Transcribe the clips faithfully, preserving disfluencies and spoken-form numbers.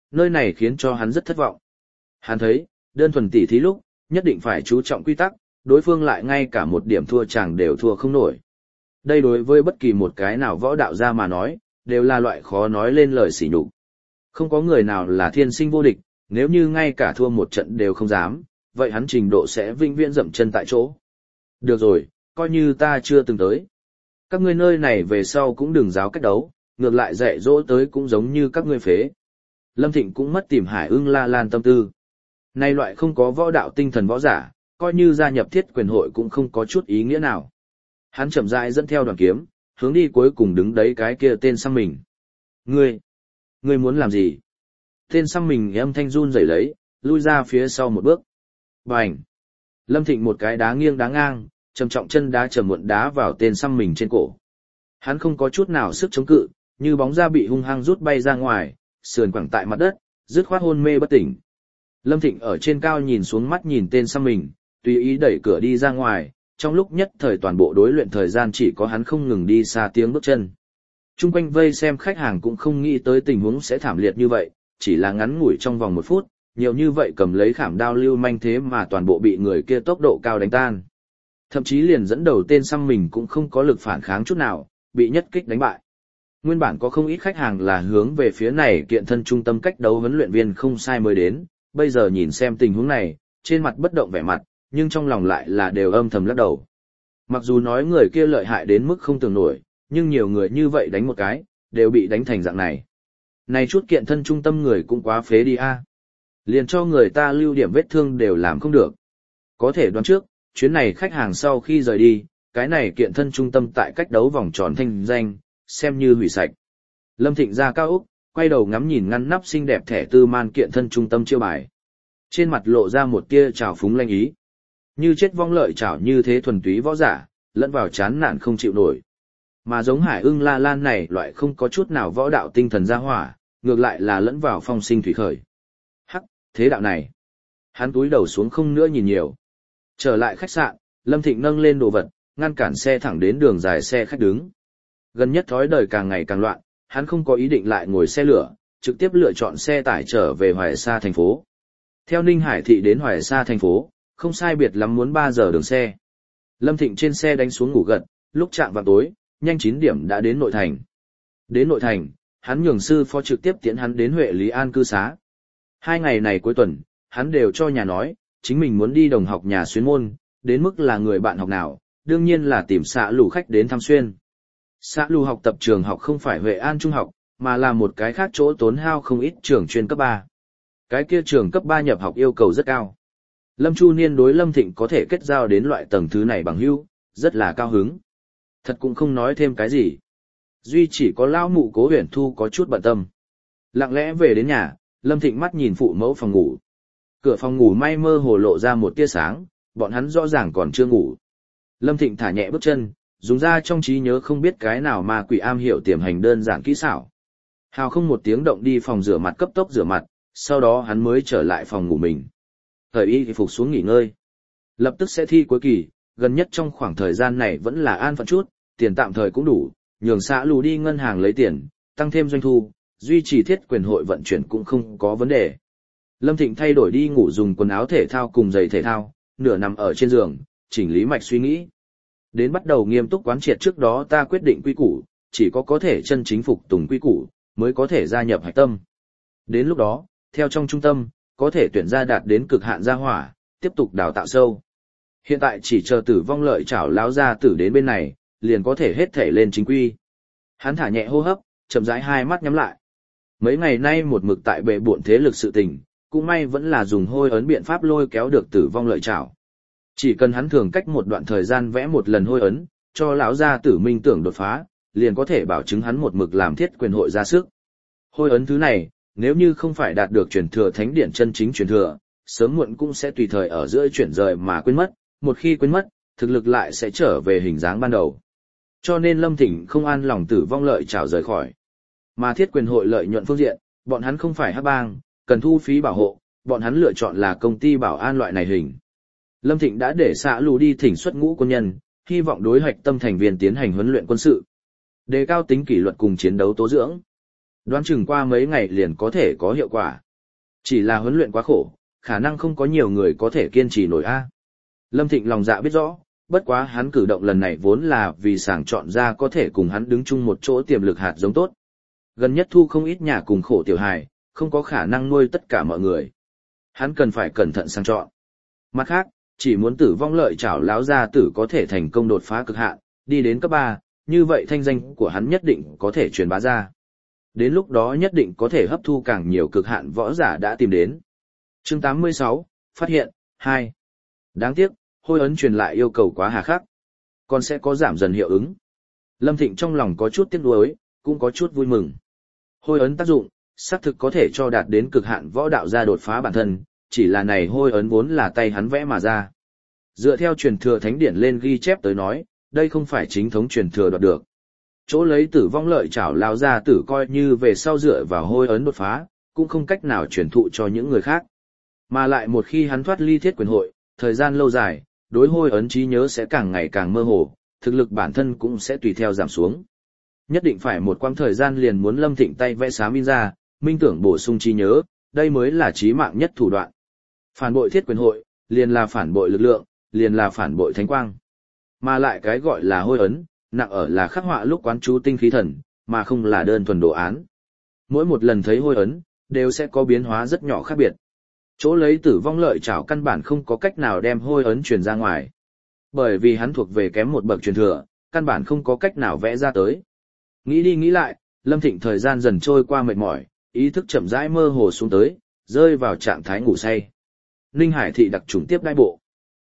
nơi này khiến cho hắn rất thất vọng. Hắn thấy, đơn thuần tỉ thí lúc, nhất định phải chú trọng quy tắc, đối phương lại ngay cả một điểm thua chẳng đều thua không nổi. Đây đối với bất kỳ một cái nào võ đạo gia mà nói, đều là loại khó nói lên lời sỉ nhục. Không có người nào là thiên sinh vô địch, nếu như ngay cả thua một trận đều không dám, vậy hắn trình độ sẽ vĩnh viễn dậm chân tại chỗ. Được rồi, coi như ta chưa từng tới. Các ngươi nơi này về sau cũng đừng giáo cách đấu, ngược lại dạy dỗ tới cũng giống như các ngươi phế. Lâm Thịnh cũng mất tìm Hải Ưng La Lan tâm tư. Nay loại không có võ đạo tinh thần võ giả, coi như gia nhập thiết quyền hội cũng không có chút ý nghĩa nào. Hắn chậm rãi dẫn theo đoàn kiếm, hướng đi cuối cùng đứng đấy cái kia tên xăm mình. Ngươi, ngươi muốn làm gì? Tên xăm mình âm thanh run rẩy lấy, lui ra phía sau một bước. Bành! Lâm Thịnh một cái đá nghiêng đá ngang, trầm trọng chân đá trầm muộn đá vào tên xăm mình trên cổ. Hắn không có chút nào sức chống cự, như bóng ra bị hung hăng rút bay ra ngoài, sườn quẳng tại mặt đất, dứt khoát hôn mê bất tỉnh. Lâm Thịnh ở trên cao nhìn xuống mắt nhìn tên xăm mình, tùy ý đẩy cửa đi ra ngoài, trong lúc nhất thời toàn bộ đối luyện thời gian chỉ có hắn không ngừng đi xa tiếng bước chân. Trung quanh vây xem khách hàng cũng không nghĩ tới tình huống sẽ thảm liệt như vậy, chỉ là ngắn ngủi trong vòng một phút, nhiều như vậy cầm lấy khảm đao lưu manh thế mà toàn bộ bị người kia tốc độ cao đánh tan. Thậm chí liền dẫn đầu tên xăm mình cũng không có lực phản kháng chút nào, bị nhất kích đánh bại. Nguyên bản có không ít khách hàng là hướng về phía này kiện thân trung tâm cách đấu huấn luyện viên không sai mới đến, bây giờ nhìn xem tình huống này, trên mặt bất động vẻ mặt, nhưng trong lòng lại là đều âm thầm lắc đầu. Mặc dù nói người kia lợi hại đến mức không tưởng nổi, nhưng nhiều người như vậy đánh một cái, đều bị đánh thành dạng này. Này chút kiện thân trung tâm người cũng quá phế đi a. Liền cho người ta lưu điểm vết thương đều làm không được. Có thể đoán trước, chuyến này khách hàng sau khi rời đi, cái này kiện thân trung tâm tại cách đấu vòng tròn thanh danh, xem như hủy sạch. Lâm Thịnh ra cao úc, quay đầu ngắm nhìn ngăn nắp xinh đẹp thẻ tư man kiện thân trung tâm chiêu bài. Trên mặt lộ ra một tia trào phúng lanh ý. Như chết vong lợi trảo như thế thuần túy võ giả, lẫn vào chán nản không chịu nổi. Mà giống Hải Ưng La Lan này loại không có chút nào võ đạo tinh thần ra hỏa, ngược lại là lẫn vào phong sinh thủy khởi. Hắc, thế đạo này. Hắn túi đầu xuống không nữa nhìn nhiều. Trở lại khách sạn, Lâm Thịnh nâng lên đồ vật, ngăn cản xe thẳng đến đường dài xe khách đứng. Gần nhất thói đời càng ngày càng loạn, hắn không có ý định lại ngồi xe lửa, trực tiếp lựa chọn xe tải trở về Hoài Sa thành phố. Theo Ninh Hải thị đến Hoài Sa thành phố, không sai biệt lắm muốn ba giờ đường xe. Lâm Thịnh trên xe đánh xuống ngủ gật, lúc chạm vào tối, nhanh chín điểm đã đến nội thành. Đến nội thành, hắn nhường sư phó trực tiếp tiễn hắn đến Huệ Lý An cư xá. Hai ngày này cuối tuần, hắn đều cho nhà nói, chính mình muốn đi đồng học nhà xuyên môn, đến mức là người bạn học nào, đương nhiên là tìm xã lù khách đến thăm xuyên. Xã lù học tập trường học không phải Huệ An Trung học, mà là một cái khác chỗ tốn hao không ít trường chuyên cấp ba. Cái kia trường cấp ba nhập học yêu cầu rất cao. Lâm Chu Niên đối Lâm Thịnh có thể kết giao đến loại tầng thứ này bằng hữu, rất là cao hứng. Thật cũng không nói thêm cái gì. Duy chỉ có lão mụ Cố Huyền Thu có chút bận tâm. Lặng lẽ về đến nhà, Lâm Thịnh mắt nhìn phụ mẫu phòng ngủ. Cửa phòng ngủ may mơ hồ lộ ra một tia sáng, bọn hắn rõ ràng còn chưa ngủ. Lâm Thịnh thả nhẹ bước chân, dùng ra trong trí nhớ không biết cái nào mà quỷ am hiểu tiềm hành đơn giản kỹ xảo. Hào không một tiếng động đi phòng rửa mặt cấp tốc rửa mặt, sau đó hắn mới trở lại phòng ngủ mình. Thời y phục xuống nghỉ ngơi. Lập tức sẽ thi cuối kỳ, gần nhất trong khoảng thời gian này vẫn là an phận chút, tiền tạm thời cũng đủ, nhường xã lù đi ngân hàng lấy tiền, tăng thêm doanh thu, duy trì thiết quyền hội vận chuyển cũng không có vấn đề. Lâm Thịnh thay đổi đi ngủ dùng quần áo thể thao cùng giày thể thao, nửa nằm ở trên giường, chỉnh lý mạch suy nghĩ. Đến bắt đầu nghiêm túc quán triệt trước đó ta quyết định quy củ, chỉ có có thể chân chính phục tùng quy củ, mới có thể gia nhập hạch tâm. Đến lúc đó, theo trong trung tâm, có thể tuyển ra đạt đến cực hạn gia hỏa, tiếp tục đào tạo sâu. Hiện tại chỉ chờ Tử Vong Lợi chảo láo ra tử đến bên này, liền có thể hết thể lên chính quy. Hắn thả nhẹ hô hấp, chậm rãi hai mắt nhắm lại. Mấy ngày nay một mực tại bệ bộn thế lực sự tình, cũng may vẫn là dùng hôi ấn biện pháp lôi kéo được Tử Vong Lợi chảo. Chỉ cần hắn thường cách một đoạn thời gian vẽ một lần hôi ấn, cho lão gia tử minh tưởng đột phá, liền có thể bảo chứng hắn một mực làm thiết quyền hội ra sức. Hôi ấn thứ này, nếu như không phải đạt được truyền thừa thánh điển chân chính truyền thừa, sớm muộn cũng sẽ tùy thời ở giữa chuyển rời mà quên mất, một khi quên mất, thực lực lại sẽ trở về hình dáng ban đầu. Cho nên Lâm Thịnh không an lòng Tử Vong Lợi chảo rời khỏi. Mà thiết quyền hội lợi nhuận phương diện, bọn hắn không phải hắc bang, cần thu phí bảo hộ, bọn hắn lựa chọn là công ty bảo an loại này hình. Lâm Thịnh đã để xã lù đi thỉnh xuất ngũ quân nhân, hy vọng đối hạch tâm thành viên tiến hành huấn luyện quân sự, đề cao tính kỷ luật cùng chiến đấu tố dưỡng. Đoán chừng qua mấy ngày liền có thể có hiệu quả. Chỉ là huấn luyện quá khổ, khả năng không có nhiều người có thể kiên trì nổi a. Lâm Thịnh lòng dạ biết rõ, bất quá hắn cử động lần này vốn là vì sàng chọn ra có thể cùng hắn đứng chung một chỗ tiềm lực hạt giống tốt. Gần nhất thu không ít nhà cùng khổ tiểu hài, không có khả năng nuôi tất cả mọi người. Hắn cần phải cẩn thận sàng chọn. Mặt khác, chỉ muốn tử vong lợi chảo láo gia tử có thể thành công đột phá cực hạn, đi đến cấp ba, như vậy thanh danh của hắn nhất định có thể truyền bá ra. Đến lúc đó nhất định có thể hấp thu càng nhiều cực hạn võ giả đã tìm đến. Chương tám mươi sáu, phát hiện, hai. Đáng tiếc, hôi ấn truyền lại yêu cầu quá hà khắc. Còn sẽ có giảm dần hiệu ứng. Lâm Thịnh trong lòng có chút tiếc nuối, cũng có chút vui mừng. Hôi ấn tác dụng, xác thực có thể cho đạt đến cực hạn võ đạo ra đột phá bản thân, chỉ là này hôi ấn vốn là tay hắn vẽ mà ra. Dựa theo truyền thừa thánh điển lên ghi chép tới nói, đây không phải chính thống truyền thừa đoạt được. Chỗ lấy tử vong lợi chảo lao ra tử coi như về sau dựa vào hôi ấn đột phá, cũng không cách nào truyền thụ cho những người khác. Mà lại một khi hắn thoát ly thiết quyền hội, thời gian lâu dài, đối hôi ấn trí nhớ sẽ càng ngày càng mơ hồ, thực lực bản thân cũng sẽ tùy theo giảm xuống. Nhất định phải một quãng thời gian liền muốn Lâm Thịnh tay vẽ xám in ra, minh tưởng bổ sung trí nhớ, đây mới là chí mạng nhất thủ đoạn. Phản bội thiết quyền hội, liền là phản bội lực lượng, liền là phản bội thánh quang. Mà lại cái gọi là hôi ấn, nặng ở là khắc họa lúc quán chú tinh khí thần, mà không là đơn thuần đồ án. Mỗi một lần thấy hôi ấn, đều sẽ có biến hóa rất nhỏ khác biệt. Chỗ lấy tử vong lợi chảo căn bản không có cách nào đem hôi ấn truyền ra ngoài. Bởi vì hắn thuộc về kém một bậc truyền thừa, căn bản không có cách nào vẽ ra tới. Nghĩ đi nghĩ lại, Lâm Thịnh thời gian dần trôi qua mệt mỏi, ý thức chậm rãi mơ hồ xuống tới, rơi vào trạng thái ngủ say. Ninh Hải thị đặc chủng tiếp đãi bộ.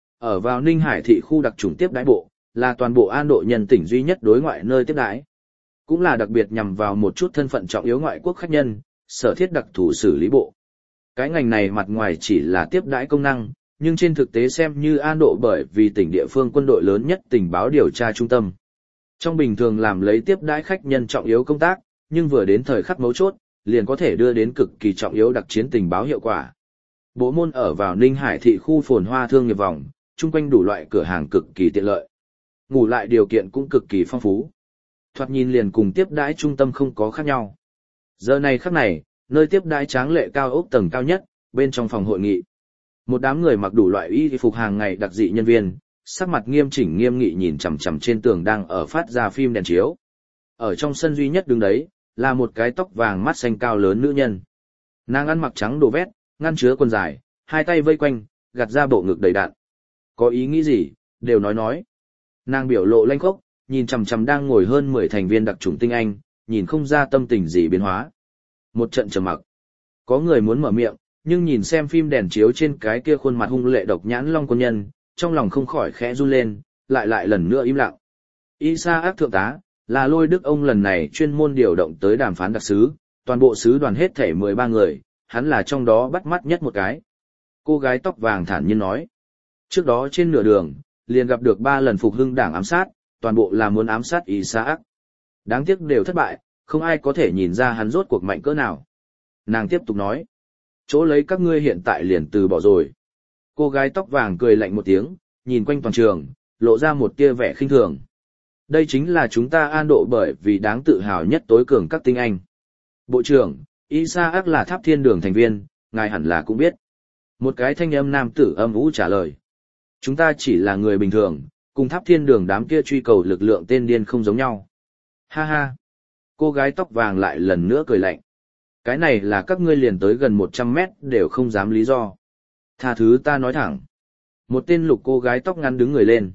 Ở vào Ninh Hải thị khu đặc chủng tiếp đãi bộ, là toàn bộ An Độ nhân tỉnh duy nhất đối ngoại nơi tiếp đãi. Cũng là đặc biệt nhằm vào một chút thân phận trọng yếu ngoại quốc khách nhân, sở thiết đặc thù xử lý bộ. Cái ngành này mặt ngoài chỉ là tiếp đãi công năng, nhưng trên thực tế xem như An Độ bởi vì tỉnh địa phương quân đội lớn nhất tình báo điều tra trung tâm. Trong bình thường làm lấy tiếp đãi khách nhân trọng yếu công tác, nhưng vừa đến thời khắc mấu chốt, liền có thể đưa đến cực kỳ trọng yếu đặc chiến tình báo hiệu quả. Bộ môn ở vào Ninh Hải thị khu phồn hoa thương nghiệp vòng, chung quanh đủ loại cửa hàng cực kỳ tiện lợi. Ngủ lại điều kiện cũng cực kỳ phong phú. Thoạt nhìn liền cùng tiếp đãi trung tâm không có khác nhau. Giờ này khắc này, nơi tiếp đãi tráng lệ cao ốc tầng cao nhất, bên trong phòng hội nghị. Một đám người mặc đủ loại y phục hàng ngày đặc dị nhân viên, sắc mặt nghiêm chỉnh nghiêm nghị nhìn chằm chằm trên tường đang ở phát ra phim đèn chiếu. Ở trong sân duy nhất đứng đấy, là một cái tóc vàng mắt xanh cao lớn nữ nhân. Nàng ăn mặc trắng đồ vét, ngăn chứa quần dài, hai tay vây quanh, gạt ra bộ ngực đầy đặn. Có ý nghĩ gì, đều nói nói. Nàng biểu lộ lanh khốc, nhìn chằm chằm đang ngồi hơn mười thành viên đặc chủng tinh anh, nhìn không ra tâm tình gì biến hóa. Một trận trầm mặc. Có người muốn mở miệng, nhưng nhìn xem phim đèn chiếu trên cái kia khuôn mặt hung lệ độc nhãn long quân nhân, trong lòng không khỏi khẽ run lên, lại lại lần nữa im lặng. Isa ác thượng tá, là Lôi Đức ông lần này chuyên môn điều động tới đàm phán đặc sứ, toàn bộ sứ đoàn hết thể mười ba người, hắn là trong đó bắt mắt nhất một cái. Cô gái tóc vàng thản nhiên nói. Trước đó trên nửa đường, liền gặp được ba lần phục hưng đảng ám sát, toàn bộ là muốn ám sát Isaac. Đáng tiếc đều thất bại, không ai có thể nhìn ra hắn rốt cuộc mạnh cỡ nào. Nàng tiếp tục nói. Chỗ lấy các ngươi hiện tại liền từ bỏ rồi. Cô gái tóc vàng cười lạnh một tiếng, nhìn quanh toàn trường, lộ ra một tia vẻ khinh thường. Đây chính là chúng ta An Độ bởi vì đáng tự hào nhất tối cường các tinh anh. Bộ trưởng, Isaac là Tháp Thiên Đường thành viên, ngài hẳn là cũng biết. Một cái thanh âm nam tử âm u trả lời. Chúng ta chỉ là người bình thường, cùng Tháp Thiên Đường đám kia truy cầu lực lượng tên điên không giống nhau. Ha ha. Cô gái tóc vàng lại lần nữa cười lạnh. Cái này là các ngươi liền tới gần một trăm mét đều không dám lý do. Tha thứ ta nói thẳng. Một tên lục cô gái tóc ngắn đứng người lên.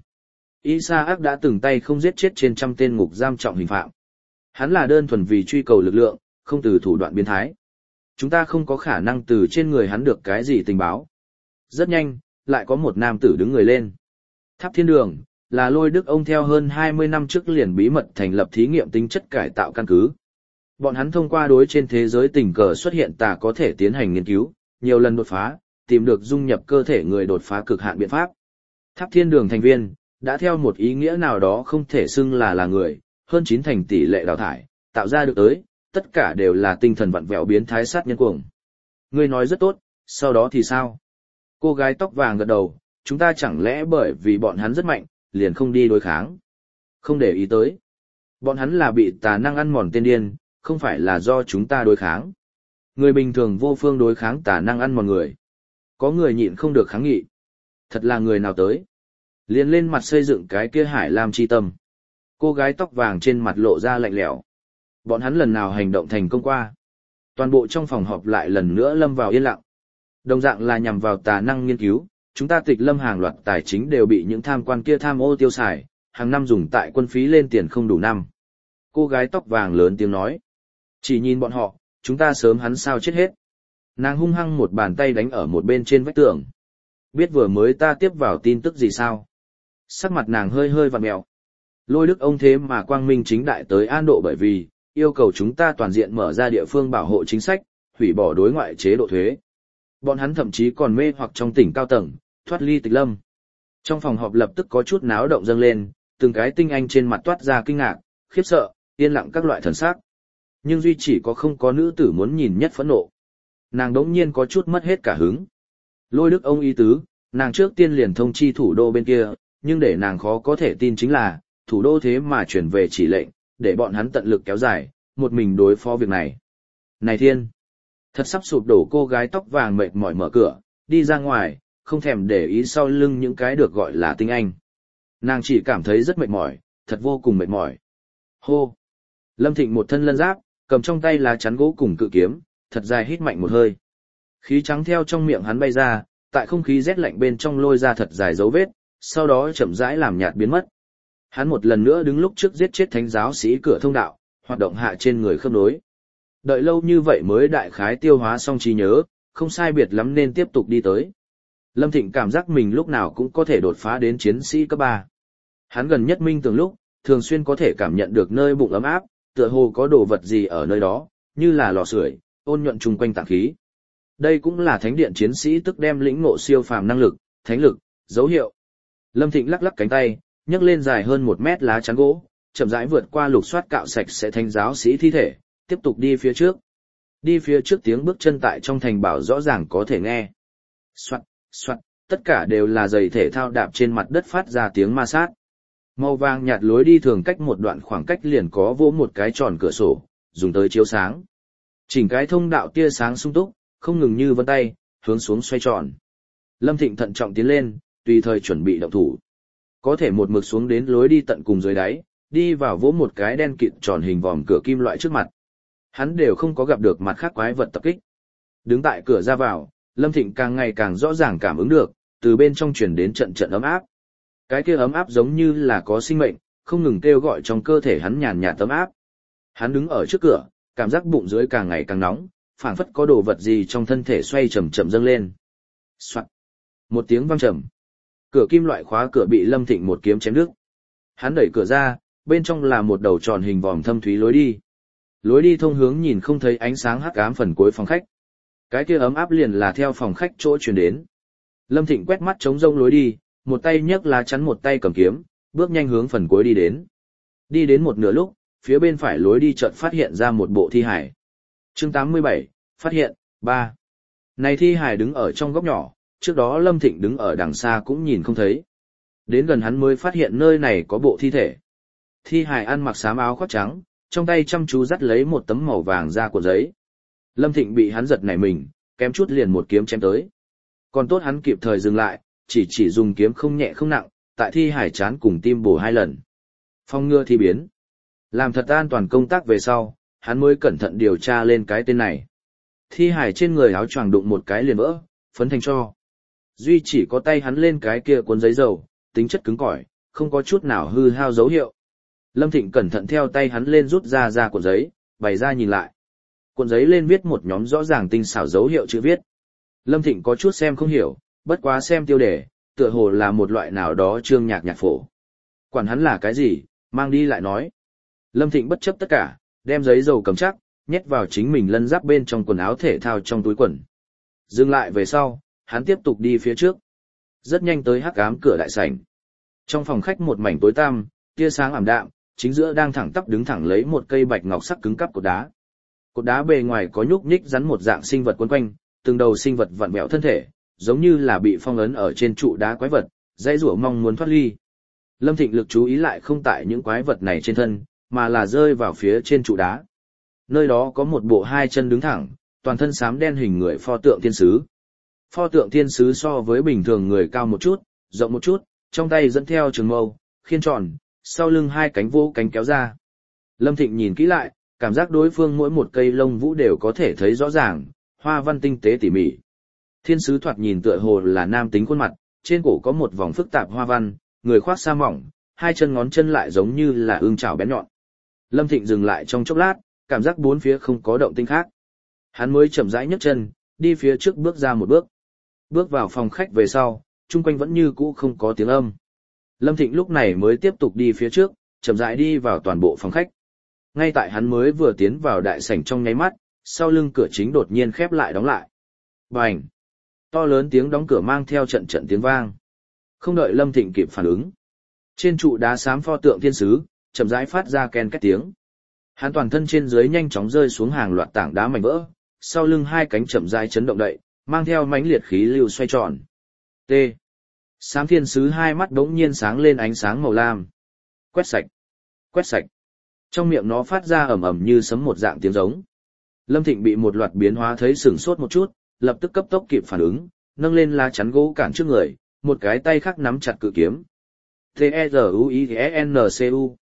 Isaac đã từng tay không giết chết trên trăm tên ngục giam trọng hình phạm. Hắn là đơn thuần vì truy cầu lực lượng, không từ thủ đoạn biến thái. Chúng ta không có khả năng từ trên người hắn được cái gì tình báo. Rất nhanh, lại có một nam tử đứng người lên. Tháp Thiên Đường, là Lôi Đức ông theo hơn hai mươi năm trước liền bí mật thành lập thí nghiệm tính chất cải tạo căn cứ. Bọn hắn thông qua đối trên thế giới tình cờ xuất hiện tà có thể tiến hành nghiên cứu, nhiều lần đột phá, tìm được dung nhập cơ thể người đột phá cực hạn biện pháp. Tháp Thiên Đường thành viên, đã theo một ý nghĩa nào đó không thể xưng là là người, hơn chín thành tỷ lệ đào thải, tạo ra được tới, tất cả đều là tinh thần vặn vẹo biến thái sát nhân cuồng. Ngươi nói rất tốt, sau đó thì sao? Cô gái tóc vàng gật đầu, chúng ta chẳng lẽ bởi vì bọn hắn rất mạnh, liền không đi đối kháng. Không để ý tới. Bọn hắn là bị tà năng ăn mòn tên điên, không phải là do chúng ta đối kháng. Người bình thường vô phương đối kháng tà năng ăn mòn người. Có người nhịn không được kháng nghị. Thật là người nào tới? Liền lên mặt xây dựng cái kia Hải Lam chi tâm. Cô gái tóc vàng trên mặt lộ ra lạnh lẽo. Bọn hắn lần nào hành động thành công qua? Toàn bộ trong phòng họp lại lần nữa lâm vào yên lặng. Đồng dạng là nhằm vào tà năng nghiên cứu, chúng ta tịch lâm hàng loạt tài chính đều bị những tham quan kia tham ô tiêu xài, hàng năm dùng tại quân phí lên tiền không đủ năm. Cô gái tóc vàng lớn tiếng nói. Chỉ nhìn bọn họ, chúng ta sớm hắn sao chết hết. Nàng hung hăng một bàn tay đánh ở một bên trên vách tường. Biết vừa mới ta tiếp vào tin tức gì sao? Sắc mặt nàng hơi hơi vặn mèo. Lôi Đức ông thế mà quang minh chính đại tới An Độ bởi vì yêu cầu chúng ta toàn diện mở ra địa phương bảo hộ chính sách, hủy bỏ đối ngoại chế độ thuế. Bọn hắn thậm chí còn mê hoặc trong tỉnh cao tầng, thoát ly tịch lâm. Trong phòng họp lập tức có chút náo động dâng lên, từng cái tinh anh trên mặt toát ra kinh ngạc, khiếp sợ, yên lặng các loại thần sắc. Nhưng duy chỉ có không có nữ tử muốn nhìn nhất phẫn nộ. Nàng đống nhiên có chút mất hết cả hứng. Lôi Đức ông ý tứ, nàng trước tiên liền thông chi thủ đô bên kia, nhưng để nàng khó có thể tin chính là, thủ đô thế mà chuyển về chỉ lệnh, để bọn hắn tận lực kéo dài, một mình đối phó việc này. Này thiên! Thật sắp sụp đổ cô gái tóc vàng mệt mỏi mở cửa, đi ra ngoài, không thèm để ý sau lưng những cái được gọi là tinh anh. Nàng chỉ cảm thấy rất mệt mỏi, thật vô cùng mệt mỏi. Hô! Lâm Thịnh một thân lân giáp, cầm trong tay lá chắn gỗ cùng cự kiếm, thật dài hít mạnh một hơi. Khí trắng theo trong miệng hắn bay ra, tại không khí rét lạnh bên trong lôi ra thật dài dấu vết, sau đó chậm rãi làm nhạt biến mất. Hắn một lần nữa đứng lúc trước giết chết thánh giáo sĩ cửa thông đạo, hoạt động hạ trên người khớp nối. Đợi lâu như vậy mới đại khái tiêu hóa xong trí nhớ, không sai biệt lắm nên tiếp tục đi tới. Lâm Thịnh cảm giác mình lúc nào cũng có thể đột phá đến chiến sĩ cấp ba. Hắn gần nhất minh tưởng lúc, thường xuyên có thể cảm nhận được nơi bụng ấm áp, tựa hồ có đồ vật gì ở nơi đó, như là lò sưởi, ôn nhuận chung quanh tạng khí. Đây cũng là thánh điện chiến sĩ tức đem lĩnh ngộ siêu phàm năng lực, thánh lực, dấu hiệu. Lâm Thịnh lắc lắc cánh tay, nhấc lên dài hơn một mét lá chắn gỗ, chậm rãi vượt qua lục soát cạo sạch sẽ thánh giáo sĩ thi thể, tiếp tục đi phía trước. Đi phía trước tiếng bước chân tại trong thành bảo rõ ràng có thể nghe. Soạt, soạt, tất cả đều là giày thể thao đạp trên mặt đất phát ra tiếng ma sát. Màu vàng nhạt lối đi thường cách một đoạn khoảng cách liền có vỗ một cái tròn cửa sổ, dùng tới chiếu sáng. Chỉnh cái thông đạo tia sáng sung túc, không ngừng như vân tay, hướng xuống xoay tròn. Lâm Thịnh thận trọng tiến lên, tùy thời chuẩn bị động thủ. Có thể một mực xuống đến lối đi tận cùng dưới đáy, đi vào vỗ một cái đen kịt tròn hình vòm cửa kim loại trước mặt. Hắn đều không có gặp được mặt khác quái vật tập kích. Đứng tại cửa ra vào, Lâm Thịnh càng ngày càng rõ ràng cảm ứng được, từ bên trong truyền đến trận trận ấm áp. Cái kia ấm áp giống như là có sinh mệnh, không ngừng kêu gọi trong cơ thể hắn nhàn nhạt ấm áp. Hắn đứng ở trước cửa, cảm giác bụng dưới càng ngày càng nóng, phảng phất có đồ vật gì trong thân thể xoay chậm chậm dâng lên. Soạt. Một tiếng vang trầm. Cửa kim loại khóa cửa bị Lâm Thịnh một kiếm chém đứt. Hắn đẩy cửa ra, bên trong là một đầu tròn hình vòm thâm thúy lối đi. Lối đi thông hướng nhìn không thấy ánh sáng hắc ám phần cuối phòng khách. Cái kia ấm áp liền là theo phòng khách chỗ truyền đến. Lâm Thịnh quét mắt trống rông lối đi, một tay nhấc lá chắn một tay cầm kiếm, bước nhanh hướng phần cuối đi đến. Đi đến một nửa lúc, phía bên phải lối đi chợt phát hiện ra một bộ thi hải. Chương tám mươi bảy, phát hiện, ba. Này thi hải đứng ở trong góc nhỏ, trước đó Lâm Thịnh đứng ở đằng xa cũng nhìn không thấy. Đến gần hắn mới phát hiện nơi này có bộ thi thể. Thi hải ăn mặc xám áo khoác trắng, trong tay chăm chú dắt lấy một tấm màu vàng da của giấy. Lâm Thịnh bị hắn giật nảy mình, kém chút liền một kiếm chém tới. Còn tốt hắn kịp thời dừng lại, chỉ chỉ dùng kiếm không nhẹ không nặng, tại thi hải chán cùng tim bổ hai lần. Phong ngừa thi biến. Làm thật an toàn công tác về sau, hắn mới cẩn thận điều tra lên cái tên này. Thi hải trên người áo choàng đụng một cái liền vỡ, phấn thành tro. Duy chỉ có tay hắn lên cái kia cuốn giấy dầu, tính chất cứng cỏi, không có chút nào hư hao dấu hiệu. Lâm Thịnh cẩn thận theo tay hắn lên rút ra ra cuộn giấy, bày ra nhìn lại. Cuộn giấy lên viết một nhóm rõ ràng tinh xảo dấu hiệu chữ viết. Lâm Thịnh có chút xem không hiểu, bất quá xem tiêu đề, tựa hồ là một loại nào đó chương nhạc nhạc phổ. Quản hắn là cái gì, mang đi lại nói. Lâm Thịnh bất chấp tất cả, đem giấy dầu cầm chắc, nhét vào chính mình lân giáp bên trong quần áo thể thao trong túi quần. Dừng lại về sau, hắn tiếp tục đi phía trước. Rất nhanh tới hắc ám cửa đại sảnh. Trong phòng khách một mảnh tối tăm, tia sáng ảm đạm, chính giữa đang thẳng tắp đứng thẳng lấy một cây bạch ngọc sắc cứng cắp cột đá. Cột đá bề ngoài có nhúc nhích rắn một dạng sinh vật quấn quanh, từng đầu sinh vật vặn vẹo thân thể, giống như là bị phong ấn ở trên trụ đá quái vật, dãy rủa mong muốn thoát ly. Lâm Thịnh lực chú ý lại không tại những quái vật này trên thân, mà là rơi vào phía trên trụ đá. Nơi đó có một bộ hai chân đứng thẳng, toàn thân xám đen hình người pho tượng thiên sứ. Pho tượng thiên sứ so với bình thường người cao một chút, rộng một chút, trong tay dẫn theo trường mâu, khiên tròn, sau lưng hai cánh vô cánh kéo ra. Lâm Thịnh nhìn kỹ lại, cảm giác đối phương mỗi một cây lông vũ đều có thể thấy rõ ràng, hoa văn tinh tế tỉ mỉ. Thiên sứ thoạt nhìn tựa hồ là nam tính khuôn mặt, trên cổ có một vòng phức tạp hoa văn, người khoác sa mỏng, hai chân ngón chân lại giống như là ương chảo bén nhọn. Lâm Thịnh dừng lại trong chốc lát, cảm giác bốn phía không có động tĩnh khác. Hắn mới chậm rãi nhấc chân, đi phía trước bước ra một bước. Bước vào phòng khách về sau, chung quanh vẫn như cũ không có tiếng âm. Lâm Thịnh lúc này mới tiếp tục đi phía trước, chậm rãi đi vào toàn bộ phòng khách. Ngay tại hắn mới vừa tiến vào đại sảnh trong nháy mắt, sau lưng cửa chính đột nhiên khép lại đóng lại. Bành! To lớn tiếng đóng cửa mang theo trận trận tiếng vang. Không đợi Lâm Thịnh kịp phản ứng, trên trụ đá xám pho tượng thiên sứ chậm rãi phát ra ken két tiếng. Hắn toàn thân trên dưới nhanh chóng rơi xuống hàng loạt tảng đá mảnh vỡ, sau lưng hai cánh chậm rãi chấn động đậy, mang theo mãnh liệt khí lưu xoay tròn. T. Xám thiên sứ hai mắt đống nhiên sáng lên ánh sáng màu lam. Quét sạch, quét sạch. Trong miệng nó phát ra ầm ầm như sấm một dạng tiếng giống. Lâm Thịnh bị một loạt biến hóa thấy sửng sốt một chút, lập tức cấp tốc kịp phản ứng, nâng lên lá chắn gỗ cản trước người, một cái tay khác nắm chặt cự kiếm. T-E-Z-U-I-N-C-U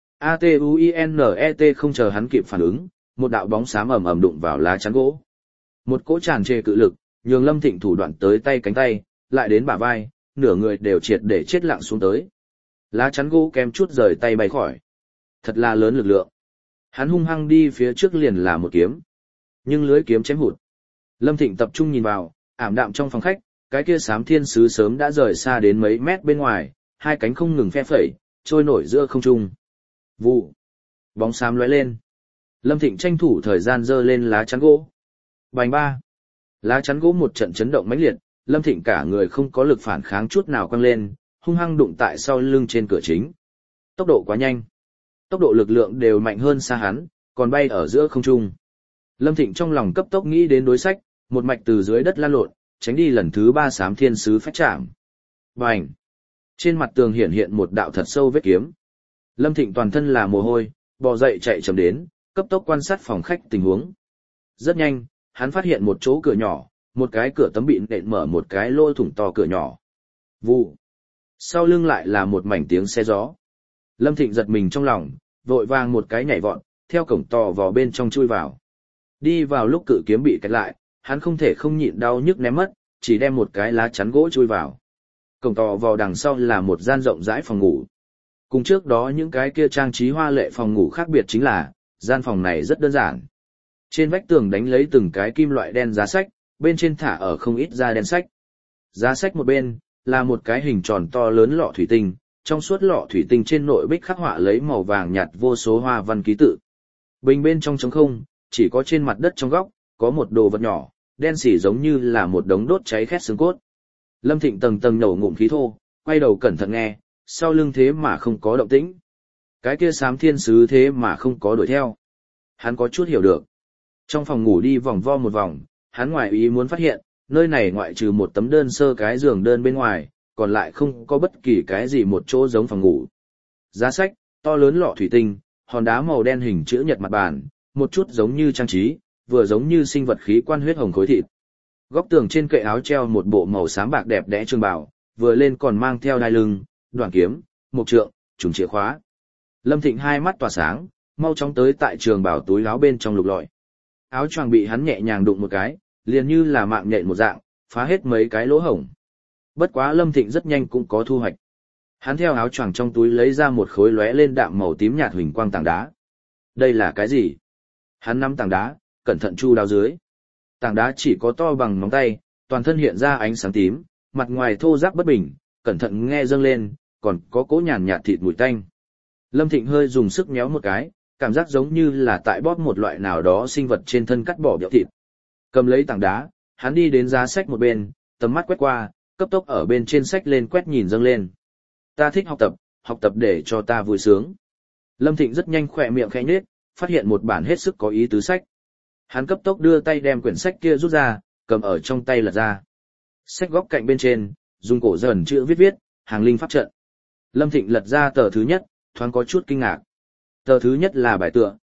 A-T-U-I-N-E-T không chờ hắn kịp phản ứng, một đạo bóng xám ầm ầm đụng vào lá chắn gỗ. Một cỗ tràn trề cự lực, nhường Lâm Thịnh thủ đoạn tới tay cánh tay, lại đến bả vai, nửa người đều triệt để chết lặng xuống tới. Lá chắn gỗ kém chút rời tay bay khỏi. Thật là lớn lực lượng. Hắn hung hăng đi phía trước liền là một kiếm. Nhưng lưới kiếm chém hụt. Lâm Thịnh tập trung nhìn vào, ảm đạm trong phòng khách, cái kia xám thiên sứ sớm đã rời xa đến mấy mét bên ngoài, hai cánh không ngừng phe phẩy, trôi nổi giữa không trung. Vụ. Bóng xám lóe lên. Lâm Thịnh tranh thủ thời gian giơ lên lá chắn gỗ. Bành ba. Lá chắn gỗ một trận chấn động mãnh liệt, Lâm Thịnh cả người không có lực phản kháng chút nào quăng lên, hung hăng đụng tại sau lưng trên cửa chính. Tốc độ quá nhanh. Tốc độ lực lượng đều mạnh hơn xa hắn, còn bay ở giữa không trung. Lâm Thịnh trong lòng cấp tốc nghĩ đến đối sách, một mạch từ dưới đất lan lộn, tránh đi lần thứ ba xám thiên sứ phách chạm. Bành! Trên mặt tường hiện hiện một đạo thật sâu vết kiếm. Lâm Thịnh toàn thân là mồ hôi, bò dậy chạy chậm đến, cấp tốc quan sát phòng khách tình huống. Rất nhanh, hắn phát hiện một chỗ cửa nhỏ, một cái cửa tấm bị nện mở một cái lỗ thủng to cửa nhỏ. Vụ! Sau lưng lại là một mảnh tiếng xe gió. Lâm Thịnh giật mình trong lòng, vội vàng một cái nhảy vọt, theo cổng to vào bên trong chui vào. Đi vào lúc cự kiếm bị kẹt lại, hắn không thể không nhịn đau nhức ném mất, chỉ đem một cái lá chắn gỗ chui vào. Cổng to vào đằng sau là một gian rộng rãi phòng ngủ. Cùng trước đó những cái kia trang trí hoa lệ phòng ngủ khác biệt chính là, gian phòng này rất đơn giản. Trên vách tường đánh lấy từng cái kim loại đen giá sách, bên trên thả ở không ít da đen sách. Giá sách một bên, là một cái hình tròn to lớn lọ thủy tinh, trong suốt lọ thủy tinh trên nội bích khắc họa lấy màu vàng nhạt vô số hoa văn ký tự. Bình bên trong trống không, chỉ có trên mặt đất trong góc, có một đồ vật nhỏ, đen xỉ giống như là một đống đốt cháy khét xương cốt. Lâm Thịnh tầng tầng nổ ngụm khí thô, quay đầu cẩn thận nghe, sau lưng thế mà không có động tĩnh. Cái kia xám thiên sứ thế mà không có đuổi theo. Hắn có chút hiểu được. Trong phòng ngủ đi vòng vo một vòng, hắn ngoài ý muốn phát hiện, nơi này ngoại trừ một tấm đơn sơ cái giường đơn bên ngoài, còn lại không có bất kỳ cái gì một chỗ giống phòng ngủ. Giá sách, to lớn lọ thủy tinh, hòn đá màu đen hình chữ nhật mặt bàn, một chút giống như trang trí, vừa giống như sinh vật khí quan huyết hồng khối thịt. Góc tường trên kệ áo treo một bộ màu xám bạc đẹp đẽ trường bào, vừa lên còn mang theo đai lưng, đoạn kiếm, mộc trượng, trùng chìa khóa. Lâm Thịnh hai mắt tỏa sáng, mau chóng tới tại trường bào túi áo bên trong lục lọi. Áo choàng bị hắn nhẹ nhàng đụng một cái, liền như là mạng nhện một dạng, phá hết mấy cái lỗ hổng. Bất quá Lâm Thịnh rất nhanh cũng có thu hoạch. Hắn theo áo choàng trong túi lấy ra một khối lóe lên đạm màu tím nhạt huỳnh quang tảng đá. Đây là cái gì? Hắn nắm tảng đá, cẩn thận chu đáo dưới. Tảng đá chỉ có to bằng móng tay, toàn thân hiện ra ánh sáng tím, mặt ngoài thô ráp bất bình, cẩn thận nghe dâng lên, còn có cỗ nhàn nhạt thịt mùi tanh. Lâm Thịnh hơi dùng sức nhéo một cái, cảm giác giống như là tại bóp một loại nào đó sinh vật trên thân cắt bỏ béo thịt. Cầm lấy tảng đá, hắn đi đến giá sách một bên, tầm mắt quét qua, cấp tốc ở bên trên sách lên quét nhìn dâng lên. Ta thích học tập, học tập để cho ta vui sướng. Lâm Thịnh rất nhanh khỏe miệng khẽ nhếch, phát hiện một bản hết sức có ý tứ sách. Hắn cấp tốc đưa tay đem quyển sách kia rút ra, cầm ở trong tay lật ra. Sách góc cạnh bên trên, dùng cổ dần chữ viết viết, hàng linh pháp trận. Lâm Thịnh lật ra tờ thứ nhất, thoáng có chút kinh ngạc. Tờ thứ nhất là bài tựa,